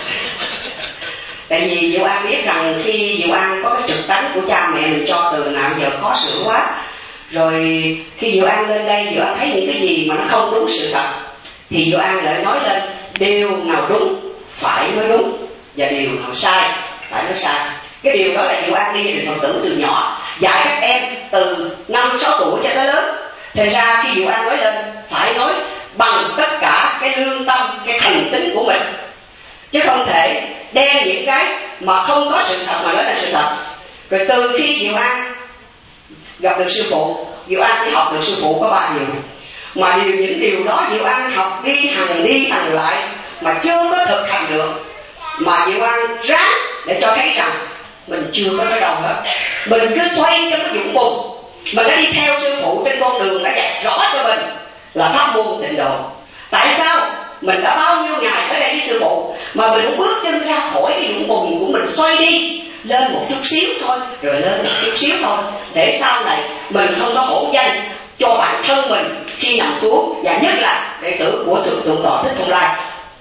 Tại vì Diệu An biết rằng khi Diệu An có cái trực tánh của cha mẹ mình cho từ nào giờ khó xử quá. Rồi khi Diệu An lên đây, Diệu An thấy những cái gì mà nó không đúng sự thật thì Diệu An lại nói lên điều nào đúng phải nói đúng, và điều nào sai phải nói sai. Cái điều đó là Diệu An đi gia đình Phật tử từ nhỏ, dạy các em từ 5-6 tuổi cho tới lớn. Thành ra khi Diệu An nói lên phải nói bằng tất cả cái lương tâm, cái thành tính của mình, chứ không thể đem những cái mà không có sự thật mà nói là sự thật. Rồi từ khi Diệu An gặp được sư phụ, Diệu An chỉ học được sư phụ có 3 điều, mà những điều đó Diệu An học đi hành lại mà chưa có thực hành được, mà Diệu An ráng để cho thấy rằng mình chưa có tới đâu hết. Mình cứ xoay trong cái vũng bùn, mình đã đi theo sư phụ trên con đường đã dạy rõ cho mình là pháp môn tịnh độ. Tại sao mình đã bao nhiêu ngày tới đây với sư phụ mà mình không bước chân ra khỏi cái vũng bùn của mình, xoay đi lên một chút xíu thôi, rồi lên một chút xíu thôi, để sau này mình không có hổ danh cho bản thân mình khi nằm xuống, và nhất là đệ tử của Thượng tọa Thích Thông Lai.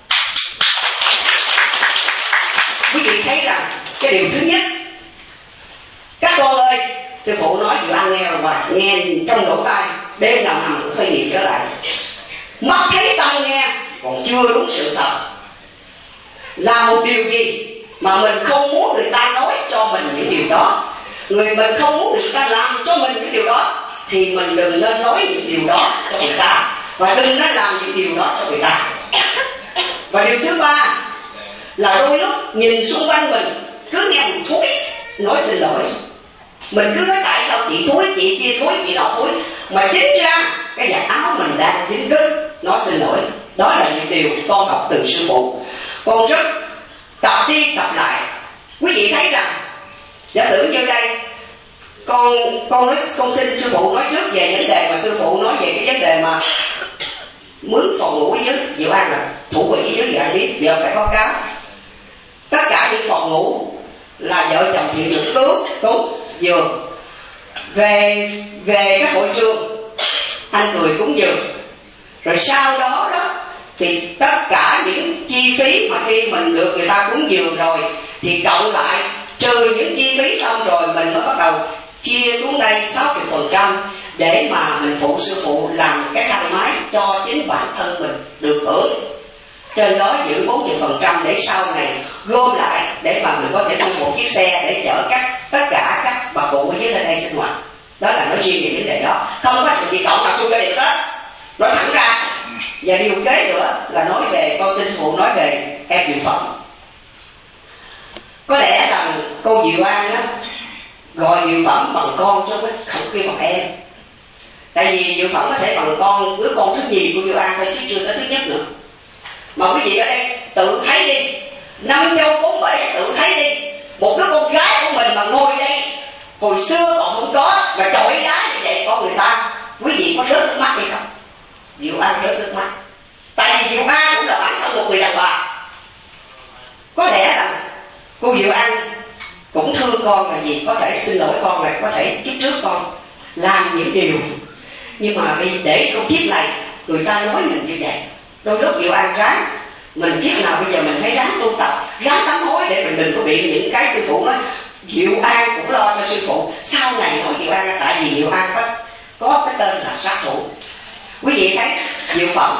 Quý vị thấy rằng cái điều thứ nhất, các con ơi, sư phụ nói Diệu An nghe rồi mà, nghe trong lỗ tai, đêm nào nằm cũng phải nghiệm trở lại. Mắt thấy tai nghe còn chưa đúng sự thật, là một điều gì mà mình không muốn người ta nói cho mình những điều đó, mình không muốn người ta làm cho mình những điều đó, thì mình đừng nên nói những điều đó cho người ta, và đừng nên làm những điều đó cho người ta. Và điều thứ ba là đôi lúc nhìn xung quanh mình cứ nghe một thối nói xin lỗi, mình cứ nói tại sao chị thối, chị kia thối, chị nọ thối, mà chính ra cái vạt áo mình đang dính đứt, nói xin lỗi. Đó là những điều con học từ sư phụ. Con rất tập đi tập lại. Quý vị thấy rằng giả sử như đây con xin sư phụ nói trước về vấn đề mà sư phụ nói về cái vấn đề mà mướn phòng ngủ với Diệu An là thủ quỹ với Diệu An biết giờ phải báo cáo tất cả những phòng ngủ là vợ chồng chị được cứu giường, về các hội trường anh cười cúng giường, rồi sau đó thì tất cả những chi phí mà khi mình được người ta cúng giường rồi thì cộng lại trừ những chi phí xong rồi mình mới bắt đầu chia xuống đây 60% để mà mình phụ sư phụ làm cái thang máy cho chính bản thân mình được hưởng. Trên đó giữ 40% để sau này gom lại để mà mình có thể mua một chiếc xe để chở tất cả các bà cụ ở dưới lên đây sinh hoạt. Đó là nói riêng về vấn đề đó, không có chuyện gì cộng nào chung cái điều đó, nói thẳng ra. Và điều kế nữa là nói về, con xin sư phụ nói về em Diệu Phẩm. Có lẽ rằng cô Diệu An đó gọi Diệu Phẩm bằng con chứ không kêu bằng em. Tại vì Diệu Phẩm có thể bằng con, đứa con thứ nhì của Diệu An thôi chứ chưa tới thứ nhất nữa. Mà quý vị ở đây tự thấy đi, 5 châu 4 bể tự thấy đi, một đứa con gái của mình mà ngồi đây hồi xưa còn không có, mà trội đá như vậy con người ta, quý vị có rớt nước mắt hay không? Diệu An rớt nước mắt, tại vì Diệu An cũng là bản thân một người đàn bà. Có lẽ là cô Diệu An cũng thương con là gì, có thể xin lỗi con, là có thể kiếp trước con làm những điều, nhưng mà vì để không kiếp này người ta nói mình như vậy. Đôi lúc Diệu An ráng, mình kiếp nào bây giờ mình phải ráng tu tập, ráng sám hối để mình đừng có bị những cái sư phụ nói. Diệu An cũng lo cho sư phụ, sau này nói Diệu An, tại vì Diệu An có cái tên là sát thủ. Quý vị thấy Diệu Phẩm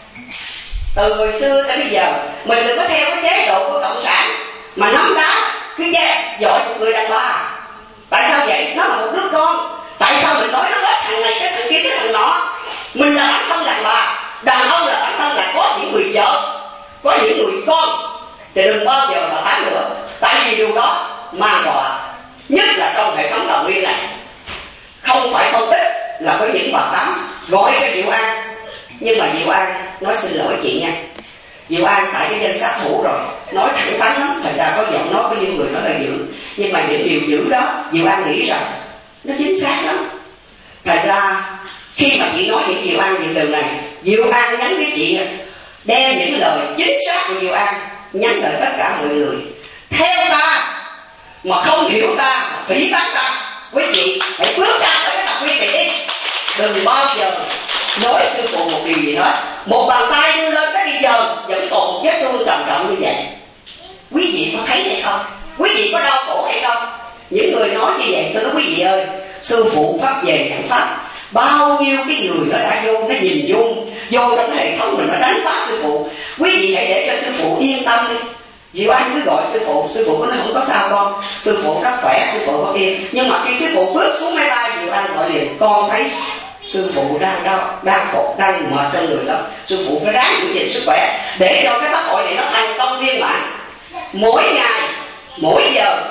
từ hồi xưa tới bây giờ, mình đừng có theo cái chế độ của cộng sản mà nắm đá cứ dọi một người đàn bà. Tại sao vậy? Nó là một đứa con. Tại sao mình nói nó hết thằng này cái thằng kia cái thằng nọ? Mình là bản thân đàn bà, đàn ông là bản thân là có những người vợ, có những người con, thì đừng bao giờ mà tán nữa. Tại vì điều đó mang đọa, nhất là trong hệ thống đạo nguyên này. Không phải không ít là có những bà tám gọi cho Diệu An, nhưng mà Diệu An nói xin lỗi chị nha, Diệu An tại cái danh sát thủ rồi, nói thẳng thắn lắm, thành ra có giọng nói có những người nói hơi dữ, nhưng mà những điều dữ đó Diệu An nghĩ rằng nó chính xác lắm. Thành ra khi mà chị nói những Diệu An những điều này, Diệu An nhắn với chị đem những lời chính xác của Diệu An nhắn lời tất cả mọi người. Theo ta mà không hiểu ta, phỉ báng ta, quý vị hãy bước ra khỏi cái tập quý vị đi. Đừng bao giờ nói sư phụ một điều gì hết. Một bàn tay đưa lên tới bây giờ vẫn còn một vết thương trầm trọng như vậy. Quý vị có thấy hay không? Quý vị có đau khổ hay không? Những người nói như vậy tôi nói quý vị ơi, sư phụ pháp về nhận pháp, bao nhiêu cái người nó đã vô, nó nhìn vô trong hệ thống mình, nó đánh phá sư phụ. Quý vị hãy để cho sư phụ yên tâm đi. Diệu An cứ gọi sư phụ có nói không có sao con, sư phụ rất khỏe, sư phụ có yên. Nhưng mà khi sư phụ bước xuống máy bay, Diệu An gọi liền, con thấy sư phụ đang đau, đang khổ, đang mệt trong người lắm, sư phụ phải ráng giữ gìn sức khỏe để cho cái pháp hội này nó thành công viên mãn. Mỗi ngày, mỗi giờ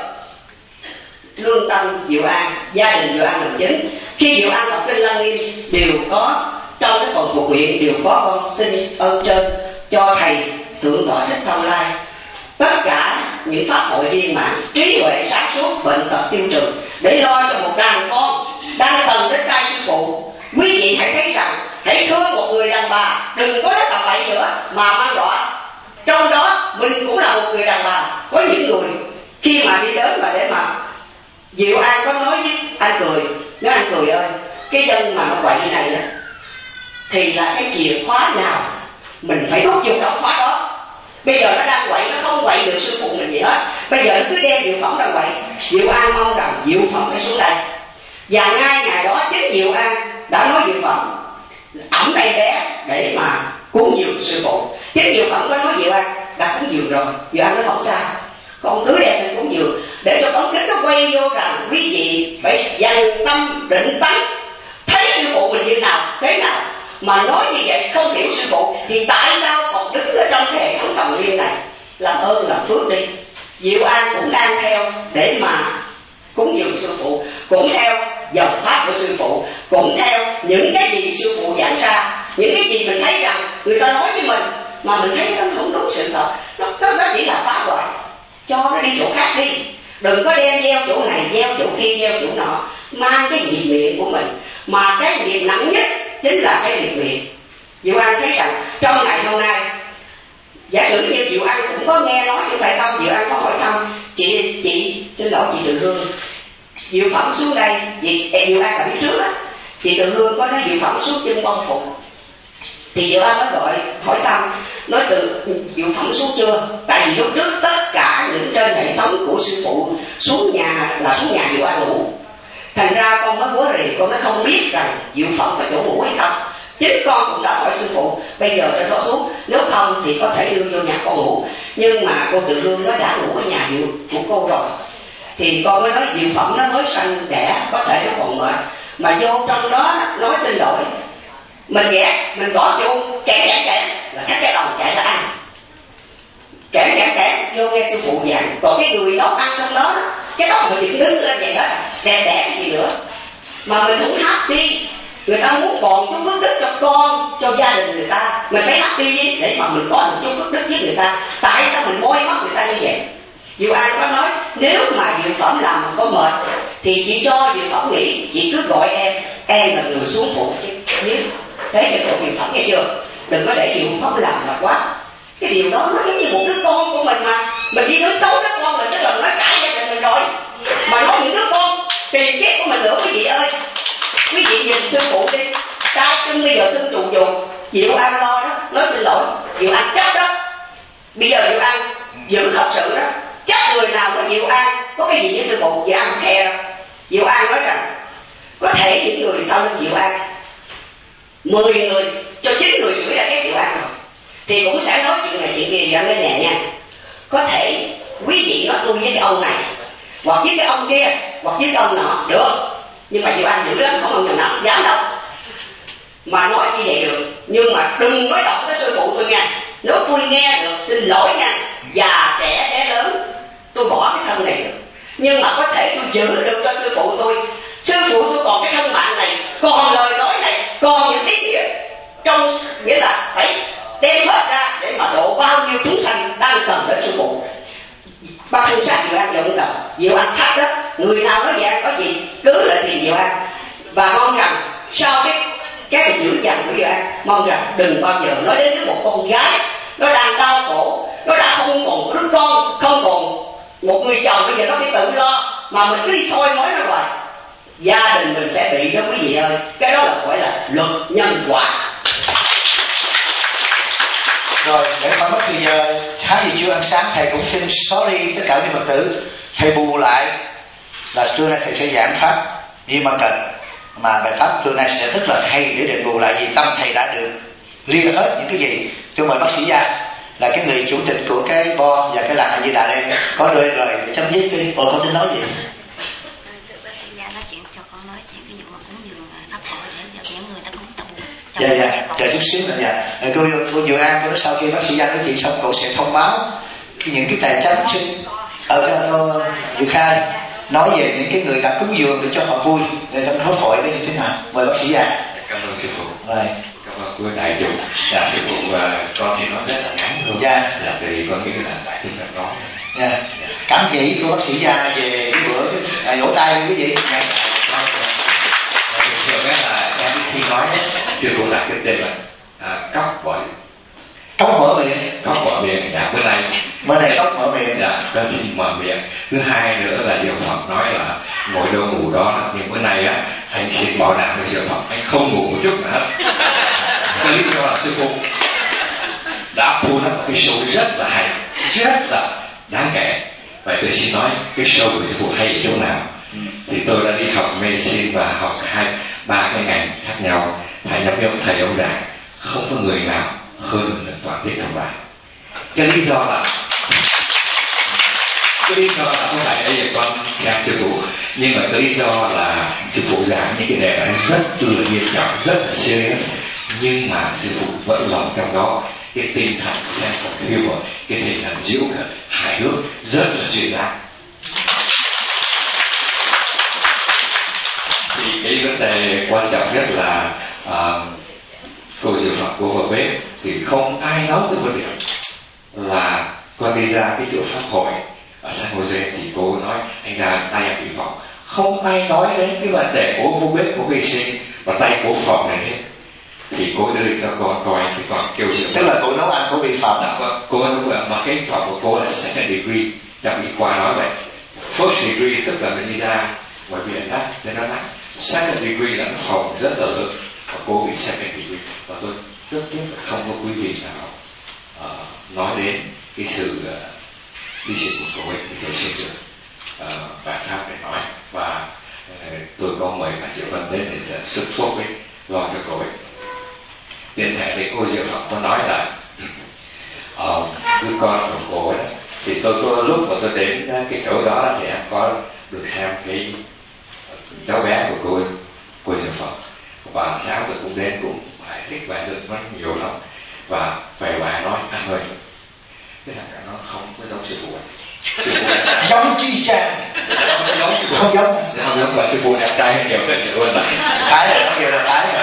lương tâm Diệu An, gia đình Diệu An làm chính. Khi Diệu An đọc kinh Lăng Nghiêm đều có trong cái phần thuộc nguyện đều có con xin ơn trên cho thầy Thượng tọa Thích Thông Lai tất cả những pháp hội viên mãn, trí huệ sáng suốt, bệnh tật tiêu trừ, để lo cho một đàn con đang cần đến tay sư phụ. Quý vị hãy thấy rằng hãy thương một người đàn bà, đừng có nói tập bậy nữa mà mang đọa. Trong đó mình cũng là một người đàn bà. Có những người khi mà đi đến mà để mà Diệu An có nói với anh Cười, nói anh Cười ơi, cái chân mà nó quậy này á thì là cái chìa khóa nào mình phải đút vô cái khóa đó. Bây giờ nó đang quậy, nó không quậy được sư phụ mình gì hết. Bây giờ nó cứ đem Diệu Phẩm đang quậy. Diệu An mong rằng Diệu Phẩm phải xuống đây. Và ngay ngày đó chính Diệu An đã nói Diệu Phẩm ẩm đây bé để mà cúng dường sư phụ. Chính Diệu Phẩm có nói Diệu An đã cúng dường rồi. Diệu An nói không sao, con cứ đem mình cúng dường, để cho ấn kính nó quay vô rằng quý vị phải dành tâm định tánh, thấy sư phụ mình như nào thế nào. Mà nói như vậy không hiểu sư phụ thì tại sao còn đứng ở trong cái hệ thống tầm nguyên này? Làm ơn làm phước đi. Diệu An cũng đang theo để mà cúng dường sư phụ, cũng theo dòng pháp của sư phụ, cũng theo những cái gì sư phụ giảng ra. Những cái gì mình thấy rằng người ta nói với mình mà mình thấy nó không đúng sự thật, nó chỉ là phá hoại, cho nó đi chỗ khác đi. Đừng có đem gieo chỗ này, gieo chỗ kia, gieo chỗ nọ, mang cái nghiệp miệng của mình. Mà cái nghiệp nặng nhất chính là cái nghiệp miệng. Diệu An thấy rằng trong ngày hôm nay, giả sử như Diệu An cũng có nghe nói như vậy không? Diệu An có hỏi thăm chị xin lỗi chị Từ Hương, Diệu Phẩm xuống đây, Diệu An là biết trước á, chị Từ Hương có nói Diệu Phẩm xuống chân bông phục. Thì Diệu An mới gọi hỏi thăm, nói từ Diệu Phẩm xuống chưa? Tại vì lúc trước tất cả những trên hệ thống của sư phụ xuống nhà là xuống nhà Diệu An ngủ. Thành ra con mới bố rì, con mới không biết rằng Diệu Phẩm có chỗ ngủ hay không. Chính con cũng đã hỏi sư phụ, bây giờ cho nó xuống, nếu không thì có thể đưa vô nhà con ngủ. Nhưng mà cô Từ Hương nó đã ngủ ở nhà của cô rồi. Thì con mới nói Diệu Phẩm nó mới sanh đẻ, có thể nó còn mệt, mà vô trong đó nói xin lỗi. Mình ghét, mình gõ vô kẹt là xách cái đầu chạy ra ăn. Kẹt vô nghe sư phụ giảng. Còn cái người nấu ăn trong đó, cái đó mình đứng lên vậy đó, đẻ cái gì nữa. Mà mình muốn hát đi, Người ta muốn còn chút phước đức cho con, cho gia đình người ta, mình phải happy để mà mình có một chút phước đức với người ta. Tại sao mình môi mắt người ta như vậy? Diệu An có nói nếu mà Diệu Phẩm làm có mệt thì chị cho Diệu Phẩm nghỉ, chị cứ gọi em là người xuống phụ chứ. Thế thì cậu Diệu Phẩm nghe chưa? Đừng có để Diệu Phẩm làm là quá. Cái điều đó nó giống như một đứa con của mình mà. Mình đi nói xấu đứa con mình, cái lần nói cãi gia đình mình rồi. Mà nói những đứa con tiền kiếp của mình nữa quý vị ơi. Quý vị nhìn sư phụ đi. Trai chân bây giờ sư trụ dù Diệu An lo đó, nói xin lỗi Diệu An chấp đó. Bây giờ Diệu An giữ thật sự đó. Chắc người nào có Diệu An có cái gì với sư phụ Diệu An khe đó. Diệu An nói rằng có thể những người sau lưng Diệu An 10 người cho 9 người chửi ra cái Diệu An rồi thì cũng sẽ nói chuyện này chuyện kia. Diệu An nói nè nha, có thể quý vị nói tôi với cái ông này hoặc với cái ông kia hoặc với cái ông nọ được, nhưng mà Diệu An dữ lắm, không ông nào dám đâu mà nói như vậy được. Nhưng mà đừng nói động tới sư phụ tôi nha. Nếu tôi nghe được xin lỗi nha, già trẻ bé lớn tôi bỏ cái thân này được, nhưng mà có thể tôi giữ được cho sư phụ tôi. Sư phụ tôi còn cái thân mạng này, còn lời nói này, còn những ý nghĩa trong, nghĩa là phải đem hết ra để mà độ bao nhiêu chúng sanh đang cần đến sư phụ. Bác Hương Sát Diệu An giọng đầu, Diệu An thắc đó, người nào nói vậy có gì cứ lại tìm Diệu An. Và mong rằng sau cái giữ dằn của Diệu An, mong rằng đừng bao giờ nói đến một con gái nó đang đau khổ, nó đã không còn đứa con, không còn một người chồng, bây giờ nó phải tự lo mà mình cứ đi soi mói nó hoài, gia đình mình sẽ bị đó quý vị ơi. Cái đó là gọi là luật nhân quả. Rồi để mà mất thời giờ thái gì chưa ăn sáng, thầy cũng xin sorry tất cả các Phật tử. Thầy bù lại là trưa nay thầy sẽ giảng pháp đi mà cần, mà bài pháp trưa nay sẽ rất là hay để đền bù lại vì tâm thầy đã được liệt hết những cái gì. Tôi mời bác sĩ Gia là cái người chủ tịch của cái bo và cái làng A Di Đà đây có đôi lời để chấm dứt đi. Con tính nói gì? Bác sĩ Gia nói chuyện cho con nói chuyện ví dụ mà cúng dường pháp hội để cho những người ta cúng tụng. Dạ chờ chút xíu nữa nha. Cô Diệu An, cô nói sau khi bác sĩ Gia nói chuyện xong cậu sẽ thông báo những cái tài chánh sinh ở cô Diệu Khai nói về những cái người đã cúng dường để cho họ vui để trong pháp hội đó như thế nào. Mời bác sĩ Gia. Cảm ơn sư phụ. Rồi. Cảm ơn quý đại chúng. Dạ sư phụ, con thì nói rất là ngắn thôi. Dạ. Là vì con nghĩ là tại chúng ta có. Dạ. Cảm nghĩ của bác sĩ Gia về cái bữa vỗ tay cái gì? Dạ. Thường thường là em khi nói sư phụ đặt cái tên là cốc bỏ mở miệng. Cốc mở miệng. Dạ bữa nay cốc mở miệng. Dạ có xin mở miệng. Thứ hai nữa là Diệu Phật nói là ngồi đâu ngủ đó, nhưng bữa nay á anh xin bảo đảm với Diệu Phật anh không ngủ một chút nữa hết. Cái lý do là sư phụ đã thu được cái show rất là hay, rất là đáng kể. Vậy tôi xin nói cái show của sư phụ hay ở chỗ nào? Thì tôi đã đi học medicine và học 2-3 cái ngành khác nhau. Thầy nhắm ông thầy ông giảng không có người nào hơn được toàn thiết thông bài. Cái lý do là không phải đây là con theo sư phụ, nhưng mà cái lý do là sư phụ giảng những cái đề tài rất là nghiêm trọng, rất là serious, nhưng mà sư phụ vẫn lòng trong đó cái tinh thần sense of humor, cái tinh thần giễu cợt hài hước rất là duyên dáng. Thì cái vấn đề quan trọng nhất là cô Diệu Phật của vợ bếp thì không ai nói tới vấn đề là con đi ra cái chỗ pháp hội ở San Jose thì cô nói anh ra tay ở bị phòng, không ai nói đến cái vấn đề của vô bếp của hy sinh và tay của phòng này hết. Thì cô đưa cho con coi thì con kêu Diệu Phật, tức là cô nấu ăn của bị phòng. Cô mà cái phòng của cô là second degree, trong y khoa nói vậy. First degree tức là mình đi ra ngoài biển đó nên nó nặng, second degree là phòng rất là lớn và cô bị second degree. Và tôi rất tiếc là không có quý vị nào nói đến cái sự đi sinh của cô ấy thì tôi xin được bạn khác để nói. Và tôi có mời bà Diệu Vân đến để sức thuốc ấy lo cho cô ấy. Tiền thể thì cô Diệu Phật có nói là đứa con của cô ấy thì tôi có lúc mà tôi đến cái chỗ đó thì em có được xem cái cháu bé của cô Diệu Phật, và sáng tôi cũng đến cũng phải thích bài được nó nhiều lắm. Và về bà nói anh ơi, cái thằng nó không có giống sư phụ. Giống chi chang. Không giống. Không giống mà sư phụ đẹp trai hơn nhiều cái sự luôn. Cái rồi nó kêu là cái rồi.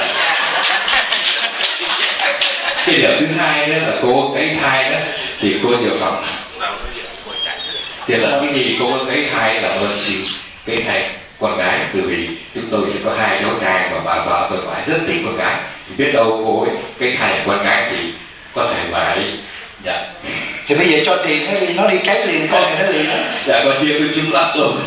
Cái điều thứ hai đó là cô cái thai đó thì cô dự phòng. Thì là cái gì cô cái thai là ơn xin cái thai con gái, từ vì chúng tôi chỉ có 2 cháu trai và bà vợ tôi phải rất thích con gái, thì biết đâu cô ấy cái thai con gái thì có thể bà ấy dạ. Thì bây giờ cho tiền nó đi cấy liền con này nó liền đó. Dạ con chưa có chúng lắm luôn.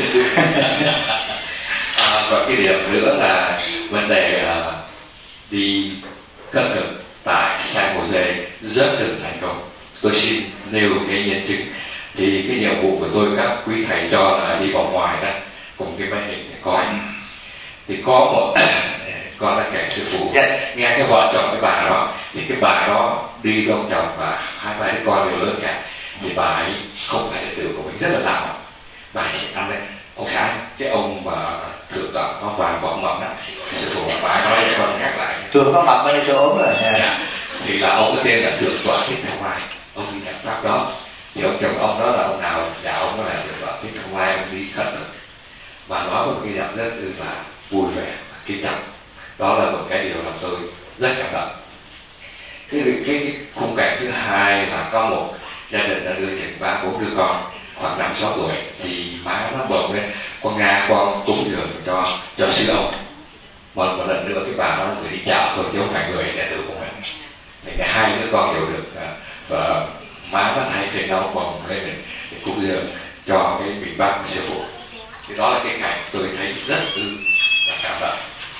Và cái điểm nữa là vấn đề đi cất thực tại San Jose rất được thành công. Tôi xin nêu cái nhân chứng. Thì cái nhiệm vụ của tôi các quý thầy cho là đi vào ngoài đó cùng cái máy hình coi. Thì có một con đã kể sư phụ nghe cái vợ chồng cái bà đó, thì cái bà đó đi với ông chồng và 2-3 đứa con đều lớn cả, thì bà ấy không phải là tử của mình rất là tạo. Bà chỉ ăn đấy ông sáng cái ông mà thượng tọa có vàng bỏng mập đó, sư phụ bà ấy nói để con nhắc lại. Thượng có mập bên đây ốm rồi. Thì là ông có tên là thượng tọa Thích Thông Mai, ông đi nhập pháp đó. Thì ông chồng ông đó là ông nào? Dạ ông đó là thượng tọa Thích Thông Mai, ông đi khất thực. Và nói một cái giọng rất là vui vẻ, kính trọng. Đó là một cái điều làm tôi rất cảm động. Cái khung cảnh thứ hai là có một gia đình đã đưa chừng 3-4 đứa con khoảng 5-6 tuổi, thì má nó bồng lên con Nga con cúng dường cho sư ông. Một lần nữa cái bà nó phải đi chợ thôi chứ không phải người đệ tử của mình. Thì cả 2 đứa con đều được và má nó thay trên đâu bồng lên để cúng dường cho cái vị bác của sư phụ. Thì đó là cái cảnh tôi thấy rất là cảm động.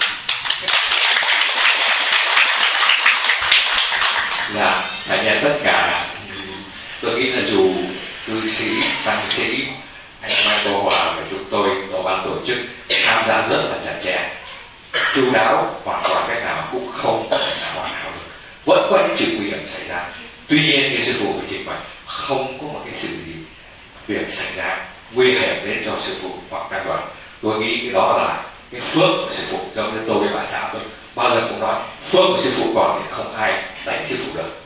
Là phải nhận tất cả. Tôi nghĩ là dù cư sĩ, tăng sĩ, anh Michael Hòa và chúng tôi tổ ban tổ chức tham gia rất là chặt chẽ, chu đáo, hoàn toàn cách nào cũng không thể nào hoàn hảo được. Vẫn có những chuyện nguy hiểm xảy ra. Tuy nhiên như sư phụ của trình bày, không có một cái sự gì việc xảy ra nguy hiểm đến cho sư phụ hoặc các đoàn. Tôi nghĩ cái đó là cái phước của sư phụ, giống như tôi với bà xã tôi bao giờ cũng nói phước của sư phụ còn thì không ai đánh sư phụ được.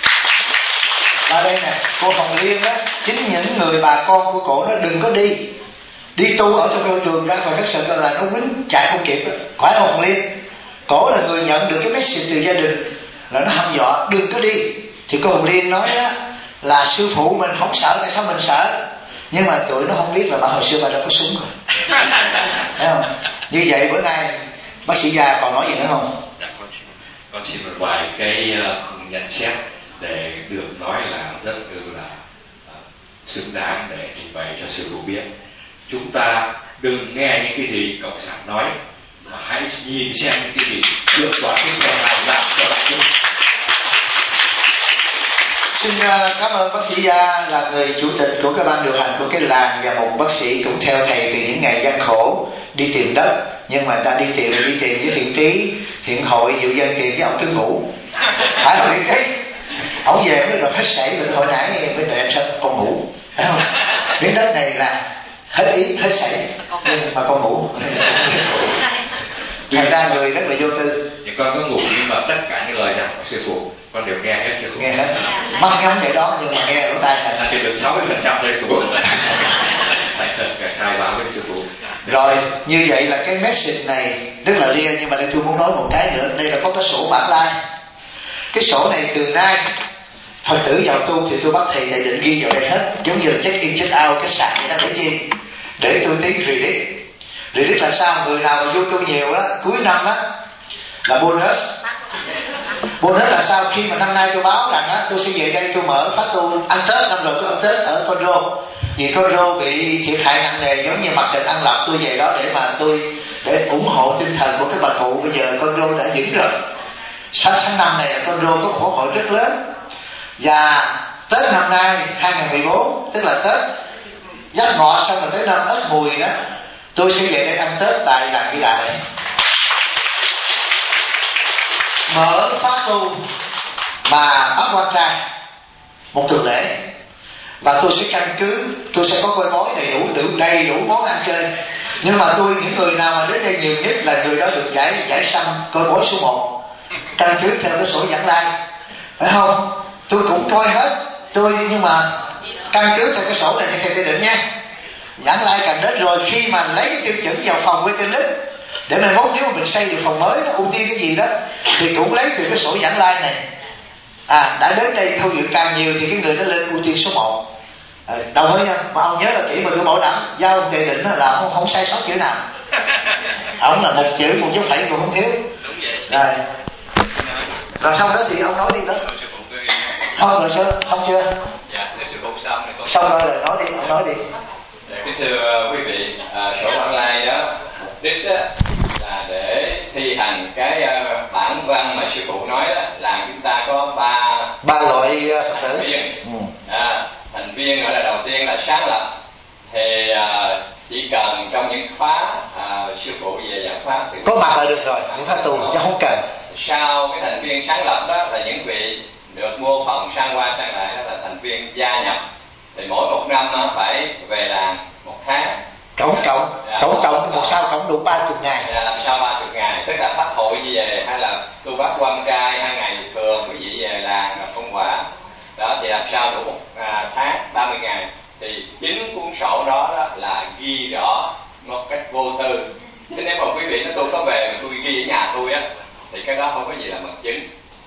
Ở đây nè, cô Hồng Liên á, chính những người bà con của cổ nó đừng có đi tu ở trong câu trường ra khỏi các sự là nó quýnh chạy không kịp đó. Phải không Hồng Liên? Cổ là người nhận được cái message từ gia đình là nó hăm dọa đừng có đi. Thì cô Hồng Liên nói á là sư phụ mình không sợ, tại sao mình sợ? Nhưng mà tụi nó không biết là bà hồi xưa bà đã có súng rồi. Thấy không? Như vậy bữa nay bác sĩ Gia còn nói gì nữa không? Dạ, con xin một vài cái nhận xét để được nói là rất là xứng đáng để trình bày cho sư phụ biết. Chúng ta đừng nghe những cái gì cộng sản nói, mà hãy nhìn xem những cái gì hiệu quả cái phần nào làm cho đại chúng. Xin cảm ơn bác sĩ Gia là người chủ tịch của cái ban điều hành của cái làng, và một bác sĩ cũng theo thầy từ những ngày gian khổ đi tìm đất, nhưng mà ta đi tìm với thiện trí, thiện hội, nhiều dân tiền với ông cứ ngủ. Phải không thiện trí? Ông về mới rồi hết sảy rồi, hồi nãy bên này sao con ngủ, phải không? Đến đất này là hết ý hết sảy mà con ngủ. Thành ra người rất là vô tư. Thì con có ngủ nhưng mà tất cả những lời giảng của sư phụ con đều nghe hết sư phụ. Nghe hết. Mắt nhắm để đó nhưng mà nghe lỗ tai thành. Thì được 60% đây của phải thật khai báo với sư phụ. Rồi như vậy là cái message này rất là lia, nhưng mà đây tôi muốn nói một cái nữa. Đây là có cái sổ bản lai. Cái sổ này từ nay Phật tử vào tu thì tôi bắt thầy này định ghi vào đây hết, giống như là check in check out cái sàn vậy đó, để chi? Để tôi tiến redit. Redit là sao? Người nào mà vô tu nhiều đó, cuối năm á là bonus. Bonus là sao? Khi mà năm nay tôi báo rằng á tôi sẽ về đây tôi mở phát tu ăn Tết, năm rồi tôi ăn Tết ở Conro. Vì Conro bị thiệt hại nặng nề, giống như mặt trận An Lập, tôi về đó để mà để ủng hộ tinh thần của cái bà cụ. Bây giờ Conro đã vững rồi. Tháng năm này là Conro có một hội rất lớn. Và Tết năm nay 2014, tức là Tết Giáp Ngọ xong rồi tới năm Ất Mùi đó, tôi sẽ về đây ăn Tết tại làng Vĩ Đại, mở pháp tu mà bắt quan trai một tuần lễ. Và tôi sẽ căn cứ, tôi sẽ có coi bói đầy đủ món ăn chơi. Nhưng mà những người nào mà đến đây nhiều nhất là người đó được giải sanh coi bói số 1, căn cứ theo cái sổ dẫn lai, phải không? Tôi cũng coi hết, nhưng mà căn cứ theo cái sổ này theo quy định nha. Nhãn Lai cần đến rồi, khi mà lấy cái tiêu chuẩn vào phòng waiting list để mai mốt nếu mà mình xây được phòng mới đó, ưu tiên cái gì đó thì cũng lấy từ cái sổ Nhãn Lai này. Đã đến đây thâu dự càng nhiều thì cái người đó lên ưu tiên số 1. Đồng ý nha, mà ông nhớ là kỹ mà tôi bảo đảm giao ông Tề Định là không sai sót chữ nào. Ông là một chữ một dấu phẩy cũng không thiếu. Rồi sau đó thì ông nói đi đó. Không rồi chưa? Xong chưa? Dạ, sư phụ xong rồi. Xong rồi nói đi, ông nói đi. Kính thưa quý vị, sổ Nhãn Lai đó, mục đích đó là để thi hành cái bản văn mà sư phụ nói đó, là chúng ta có ba loại Phật tử. Thành viên gọi là đầu tiên là sáng lập, thì chỉ cần trong những khóa sư phụ về giảng pháp thì có mặt là được rồi, những khóa tu chứ không cần. Sau cái thành viên sáng lập đó là những vị được mô phỏng sang qua sang lại, đó là thành viên gia nhập, thì mỗi một năm phải về làng 1 tháng. Tổng cộng một sao cộng đủ 30 ngày. Sau 30 ngày, tức là pháp hội như vậy, hay là tu bát quan trai 2 ngày thường quý vị về làng là phong quả. Đó thì làm sao đủ 1 tháng 30 ngày thì chính cuốn sổ đó là ghi rõ một cách vô tư. Thế nếu mà quý vị nói tôi có về mà tôi ghi ở nhà tôi á thì cái đó không có gì là mật chứng.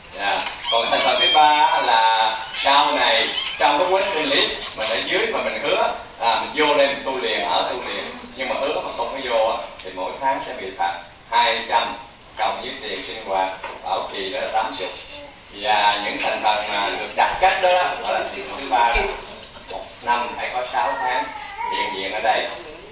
Còn thành phần thứ ba là sau này trong cái waiting list mình ở dưới mà mình hứa mình vô đây mình tu liền, ở tu liền, nhưng mà hứa mà không có vô thì mỗi tháng sẽ bị phạt 200 cộng với tiền sinh hoạt bảo trì đó là 80. Và những thành phần mà được đặt cách đó là thành phần thứ ba, 1 năm phải có 6 tháng hiện diện ở đây.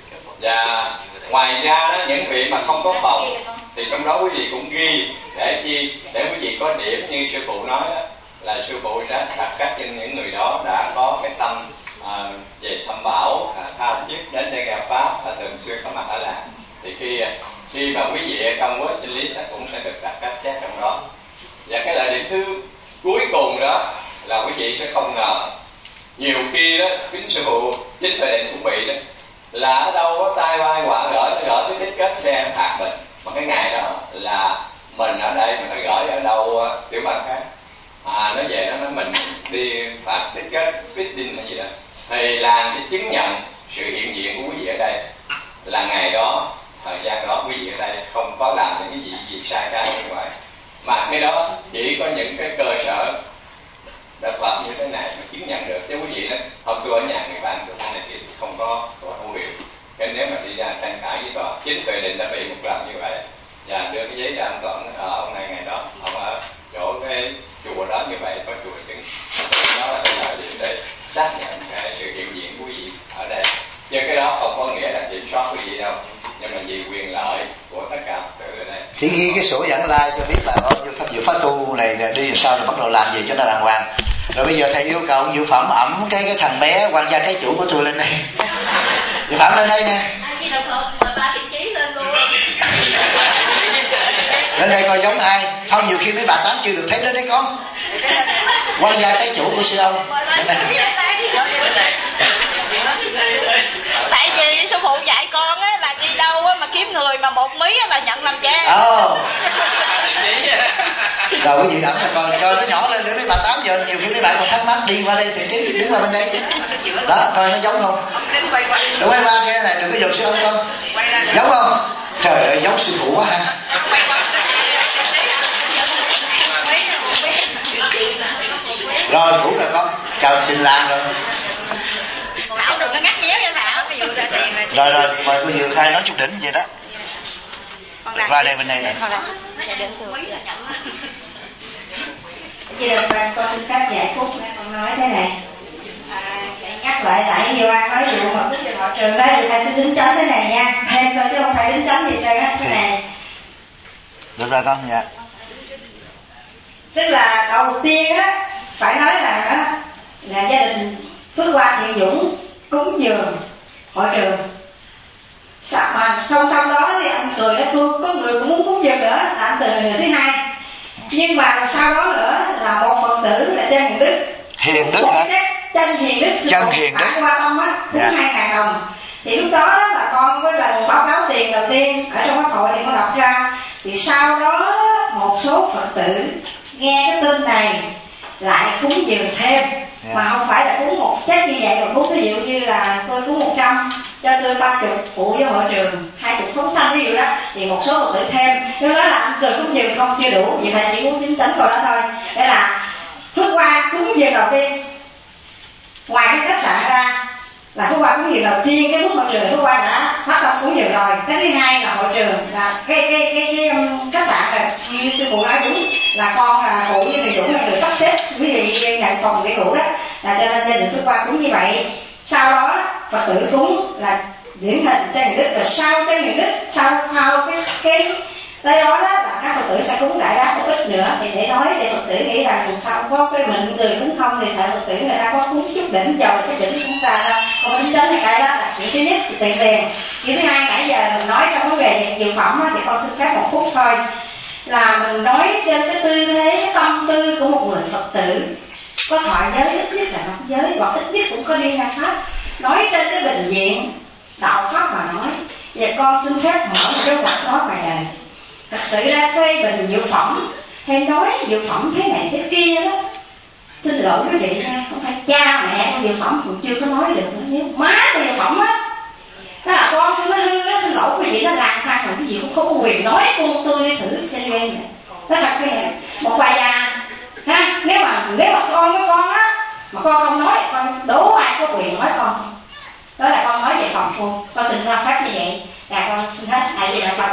Và ngoài ra đó, những vị mà không có phòng thì trong đó quý vị cũng ghi để chi, để quý vị có điểm như sư phụ nói đó, là sư phụ sẽ đặt cách cho những người đó đã có cái tâm về thăm bảo, tha thiết đến đây gặp pháp và thường xuyên có mặt ở làng, thì khi mà quý vị trong waiting list cũng sẽ được đặt cách xét trong đó. Và cái lợi điểm thứ cuối cùng đó là quý vị sẽ không ngờ nhiều khi đó kính sư phụ chính thời điểm cũng bị đó, là ở đâu có tai vai họa gửi cái tiết kết xe phạt mình, mà cái ngày đó là mình ở đây mình phải gửi ở đâu tiểu bang khác, nó về nó nói mình đi phạt tiết kết speeding hay gì đó, thì làm cái chứng nhận sự hiện diện của quý vị ở đây là ngày đó, thời gian đó quý vị ở đây không có làm những cái gì sai trái như vậy, mà cái đó chỉ có những cái cơ sở độc lập như thế này mà chứng nhận được. Chứ quý vị nói không, tôi ở nhà người bạn tôi này thì không có hữu hiệu. Cái nếu mà đi ra tranh cãi với tòa, chính Tuệ Định đã bị một lần như vậy, và đưa cái giấy ra ông Tuấn, ông này ngày đó ông ở chỗ cái chùa đó như vậy, có chùa chứng. Đó là cái thời điểm để xác nhận cái sự hiện diện của quý vị ở đây. Chứ cái đó không có nghĩa là kiểm soát quý vị đâu, nhưng mà vì quyền lợi của tất cả Phật tử ở đây. Chỉ ghi cái sổ Nhãn Lai cho biết là dự pháp tu này đi làm sao, rồi bắt đầu làm gì cho nó đàng hoàng. Rồi bây giờ thầy yêu cầu Dự Phẩm ẩm cái thằng bé quan gia trái chủ của tôi lên đây. Dự Phẩm lên đây nè. Lên đây coi giống ai. Không, nhiều khi mấy bà Tám chưa được thấy đến đấy con. Quan gia trái chủ của sư ông. Lên đây. Tại vì sư phụ dạy con á là đi đâu á mà kiếm người mà một mí là nhận làm cha. Rồi quý vị ẩm là coi cho nó nhỏ lên để mấy bà Tám giờ nhiều khi mấy bạn còn thắc mắc đi qua đây thì chứ đứng qua bên đây đó coi nó giống không. Đừng quay qua kia này, đừng có dồn sư ông không, giống không? Trời ơi giống sư phụ quá ha. Rồi đủ rồi con, chào Trình Lan rồi. Thảo đừng có ngắt nhéo nha Thảo. Rồi mời cô Dự Khai nói chút đỉnh vậy đó. Qua đây bên này nè. Chị Đồng Văn, con xin phép giải phúc để con nói thế này. Nhắc lại tại nhiều ai nói vụ mà bước vào trường đó thì thầy xin đính chánh thế này nha. Thêm thôi chứ không phải đính chánh gì trơn á. Thế này. Được rồi con, dạ. Tức là đầu tiên á phải nói là gia đình Phước Hoa Thiện Dũng cúng dường hội trường. Mà song song đó thì anh cười đó, tôi có người cũng muốn cúng dường nữa, là anh từ người thứ hai. Nhưng mà sau đó nữa là một Phật tử là Chân Hiền Đức. Hiền Đức hả? Chân Hiền Đức. Chân Hiền Đức. Qua Tâm á, cúng 2.000 đồng. Thì lúc đó là con có lần báo cáo tiền đầu tiên ở trong pháp hội thì con đọc ra. Thì sau đó một số Phật tử nghe cái tin này lại cúng dường thêm. Mà không phải là cúng một chết như vậy, mà cúng ví dụ như là tôi cúng 100 100, cho tôi 30 phụ với hội trường, 20 phóng sanh ví dụ đó, thì một số Phật tử thêm. Nếu nói là anh cười cúng dường không chưa đủ, vì thầy chỉ muốn chính tánh vào đó thôi. Để là phước qua cúng dường đầu tiên, ngoài cái khách sạn ra là phước qua cúng dường đầu tiên, cái mức hội trường phước qua đã phát tâm cúng dường rồi. Cái thứ hai là hội trường là cái khách sạn rồi, như sư phụ nói đúng là con là phụ với thầy Dũng là được sắp xếp quý vị nhận phòng để ngủ đó, là cho nên gia đình phước qua cúng như vậy. Sau đó Phật tử cúng là điển hình cho những đức, rồi sau cho những đức sau cái tới đó là các Phật tử sẽ cúng đại đáp một ít nữa, thì để nói để Phật tử nghĩ rằng dù sao có cái bệnh người cúng không thì sợ Phật tử người ta có cúng chút đỉnh dầu cái đỉnh chúng ta đâu, không tính đến cái đó là chuyện thứ nhất, tiền tiền. Chuyện thứ hai, nãy giờ mình nói trong vấn đề dự phẩm thì con xin phép 1 phút thôi, là mình nói trên cái tư thế, cái tâm tư của một người Phật tử có thọ giới ít nhất là 5 giới, hoặc ít nhất cũng có đi ra pháp. Nói trên cái bệnh viện đạo pháp mà nói, và con xin phép mở một cái quạt nói ngoài đời. Thật sự ra phê bình dự phẩm hay nói dự phẩm thế này thế kia đó, xin lỗi quý vị nha, không phải cha mẹ con dự phẩm cũng chưa có nói được nữa. Nếu má con dự phẩm á, đó là con nó hư đó, xin lỗi quý vị, nó lang thang mà quý vị cũng không có quyền nói con tôi thử xem nghe. Đó là cái một vài già ha, nếu mà con với con á mà con không nói, con đố ai có quyền nói con. Đó là con nói về phòng phu, con xin ra phép như vậy. Dạ con xin hết. Ai vậy là Phật.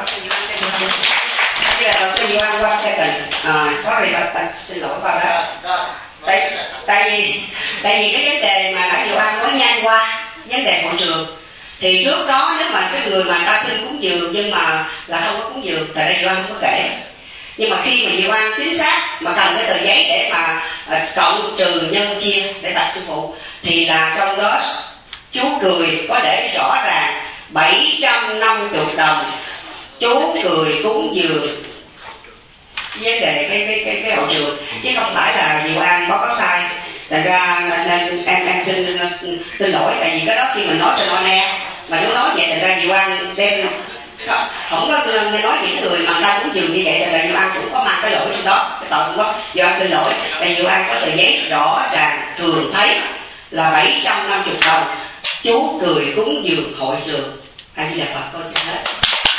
Bây giờ tôi đi qua second. Sorry but xin lỗi vào đó. Tại vì cái vấn đề mà nãy Diệu An nói nhanh qua vấn đề hội trường, thì trước đó nếu mà cái người mà ta xin cúng dường nhưng mà là không có cúng dường, tại đây Diệu An không có kể. Nhưng mà khi mà Diệu An chính xác mà cầm cái tờ giấy để mà cộng trừ nhân chia để bạch sư phụ, thì là trong đó chú cười có để rõ ràng 750 đồng chú cười cúng dường vấn đề cái hậu trường, chứ không phải là Diệu An có sai. Thành ra nên em xin lỗi, tại vì cái đó khi mình nói trên on air mà nếu nói vậy, thành ra Diệu An đem không có nghe nói những người mà ta cúng dường như vậy, thành ra Diệu An cũng có mang cái lỗi trong đó, cái tội cũng có. Diệu An xin lỗi, tại Diệu An có tờ giấy rõ ràng thường thấy là 750 đồng chú cười cúng dường hội trường. Ai Di Đà Phật, con xin hết.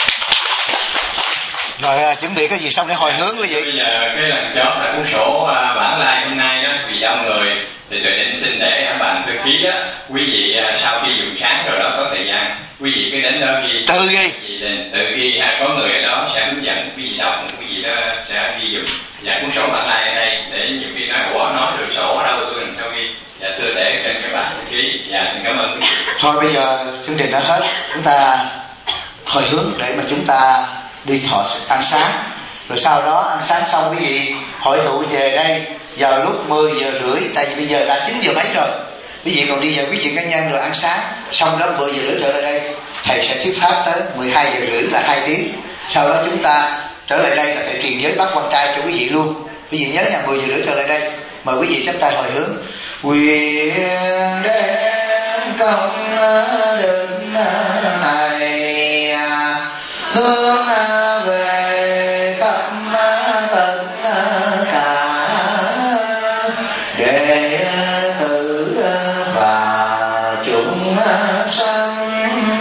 Rồi chuẩn bị cái gì xong để hồi hướng cái gì? Bây giờ cái lần chót là cuốn sổ bản lai hôm nay đó, vì đông người thì tôi định xin để bạn thư ký đó, quý vị sau khi dùng sáng rồi đó có thời gian, quý vị cứ đến đó ghi. Tự ghi. Tự ghi, có người ở đó sẽ hướng dẫn quý vị đọc, quý vị đó sẽ ghi dùng. Dạ cuốn sổ bản lai ở đây để nhiều khi nói ủa nói được sổ ở đâu tôi làm sao ghi. Dạ thưa để trên cái bản thư ký. Dạ xin cảm ơn quý vị. Thôi bây giờ chương trình đã hết, chúng ta hồi hướng để mà chúng ta đi thọ ăn sáng, rồi sau đó ăn sáng xong quý vị hội tụ về đây vào lúc 10 giờ rưỡi, tại vì bây giờ là 9 giờ mấy rồi, quý vị còn đi vào quý vị cá nhân rồi ăn sáng xong đó 10 giờ rưỡi trở lại đây, thầy sẽ thuyết pháp tới 12 giờ rưỡi là 2 tiếng. Sau đó chúng ta trở lại đây là thầy truyền giới bắt quan trai cho quý vị luôn. Quý vị nhớ nha, 10 giờ rưỡi trở lại đây, mời quý vị chắp tay hồi hướng. Nguyện đến công đức này hướng về khắp tất cả đệ tử và chúng sanh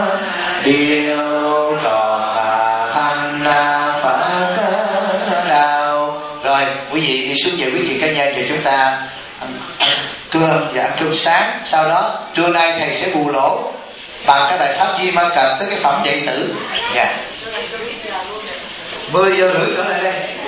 đều trọn thành Phật đạo. Rồi quý vị đi xuống về quý vị cá nhân thì chúng ta ăn cơm và ăn cơm sáng. Sau đó trưa nay thầy sẽ bù lỗ bằng cái bài pháp Di Ma Cật tới cái phẩm đệ tử. 10 giờ rưỡi trở lại đây.